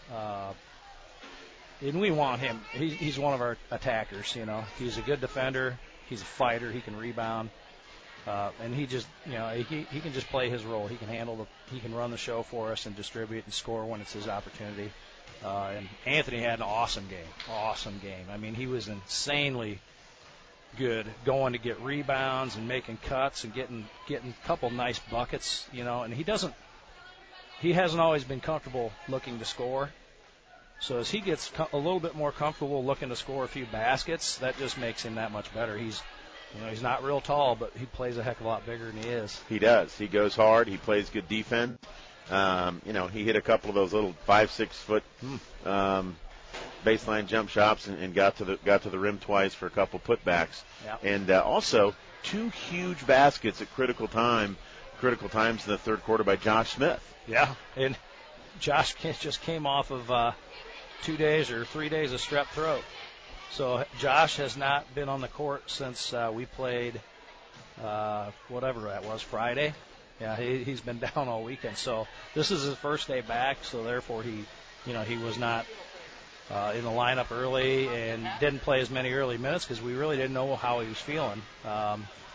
And we want him. He's one of our attackers, He's a good defender. He's a fighter. He can rebound. And he just, he can just play his role. He can run the show for us and distribute and score when it's his opportunity. And Anthony had an awesome game. He was insanely good going to get rebounds and making cuts and getting a couple nice buckets, and he hasn't always been comfortable looking to score. So as he gets a little bit more comfortable looking to score a few baskets, that just makes him that much better. He's not real tall, but he plays a heck of a lot bigger than he is. He does. He goes hard. He plays good defense. He hit a couple of those little 5-6 foot baseline jump shots and got to the rim twice for a couple putbacks. Yeah. And also 2 huge baskets at critical times in the third quarter by Josh Smith. Yeah, and Josh just came off of 2 days or 3 days of strep throat. So Josh has not been on the court since we played whatever that was, Friday. Yeah, he's been down all weekend. So this is his first day back, so therefore he was not in the lineup early and didn't play as many early minutes because we really didn't know how he was feeling.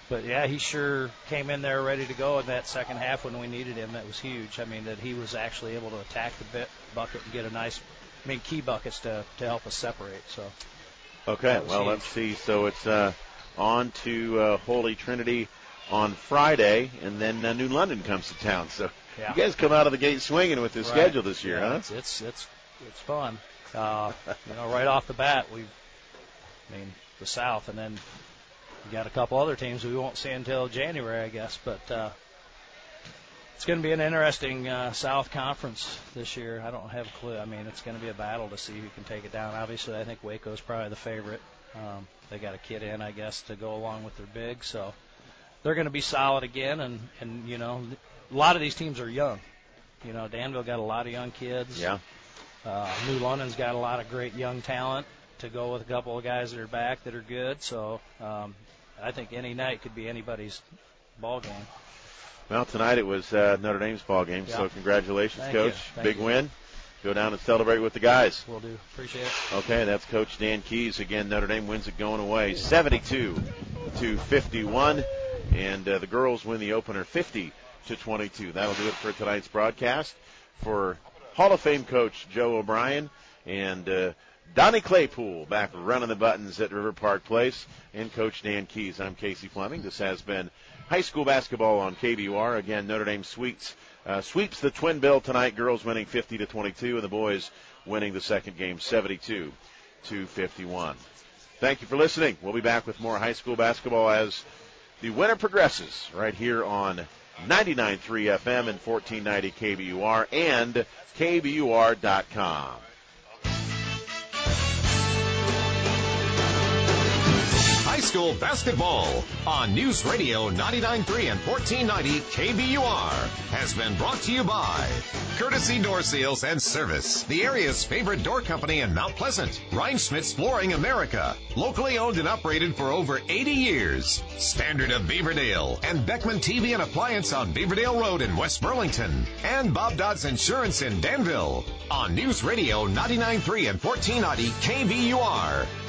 But, yeah, he sure came in there ready to go in that second half when we needed him. That was huge. I mean, that he was actually able to attack the bucket and get key buckets to help us separate. So. Okay, well, huge. Let's see. So it's on to Holy Trinity on Friday, and then New London comes to town. So you guys come out of the gate swinging with this schedule this year, huh? It's fun. Right off the bat, the South, and then we got a couple other teams we won't see until January, I guess. But it's going to be an interesting South Conference this year. I don't have a clue. I mean, it's going to be a battle to see who can take it down. Obviously, I think Waco's probably the favorite. They got a kid in, I guess, to go along with their big, so they're going to be solid again. And a lot of these teams are young. Danville got a lot of young kids. Yeah. New London's got a lot of great young talent to go with a couple of guys that are back that are good. So I think any night could be anybody's ball game. Well, tonight it was Notre Dame's ball game, so congratulations, Coach. Big win. Go down and celebrate with the guys. Will do. Appreciate it. Okay, that's Coach Dan Keys. Again, Notre Dame wins it going away 72-51, and the girls win the opener 50-22. That'll do it for tonight's broadcast. For Hall of Fame coach Joe O'Brien and Donnie Claypool back running the buttons at River Park Place, and Coach Dan Keys, I'm Casey Fleming. This has been high school basketball on KBUR. Again, Notre Dame sweeps the Twin Bill tonight. Girls winning 50-22, and the boys winning the second game 72-51. Thank you for listening. We'll be back with more high school basketball as the winter progresses right here on 99.3 FM and 1490 KBUR and KBUR.com. High school basketball on News Radio 99.3 and 1490 KBUR has been brought to you by Courtesy Door Sales and Service, the area's favorite door company in Mount Pleasant. Reinschmidt's Flooring America, locally owned and operated for over 80 years. Standard of Beaverdale and Beckman TV and Appliance on Beaverdale Road in West Burlington. And Bob Dodds Insurance in Danville on News Radio 99.3 and 1490 KBUR.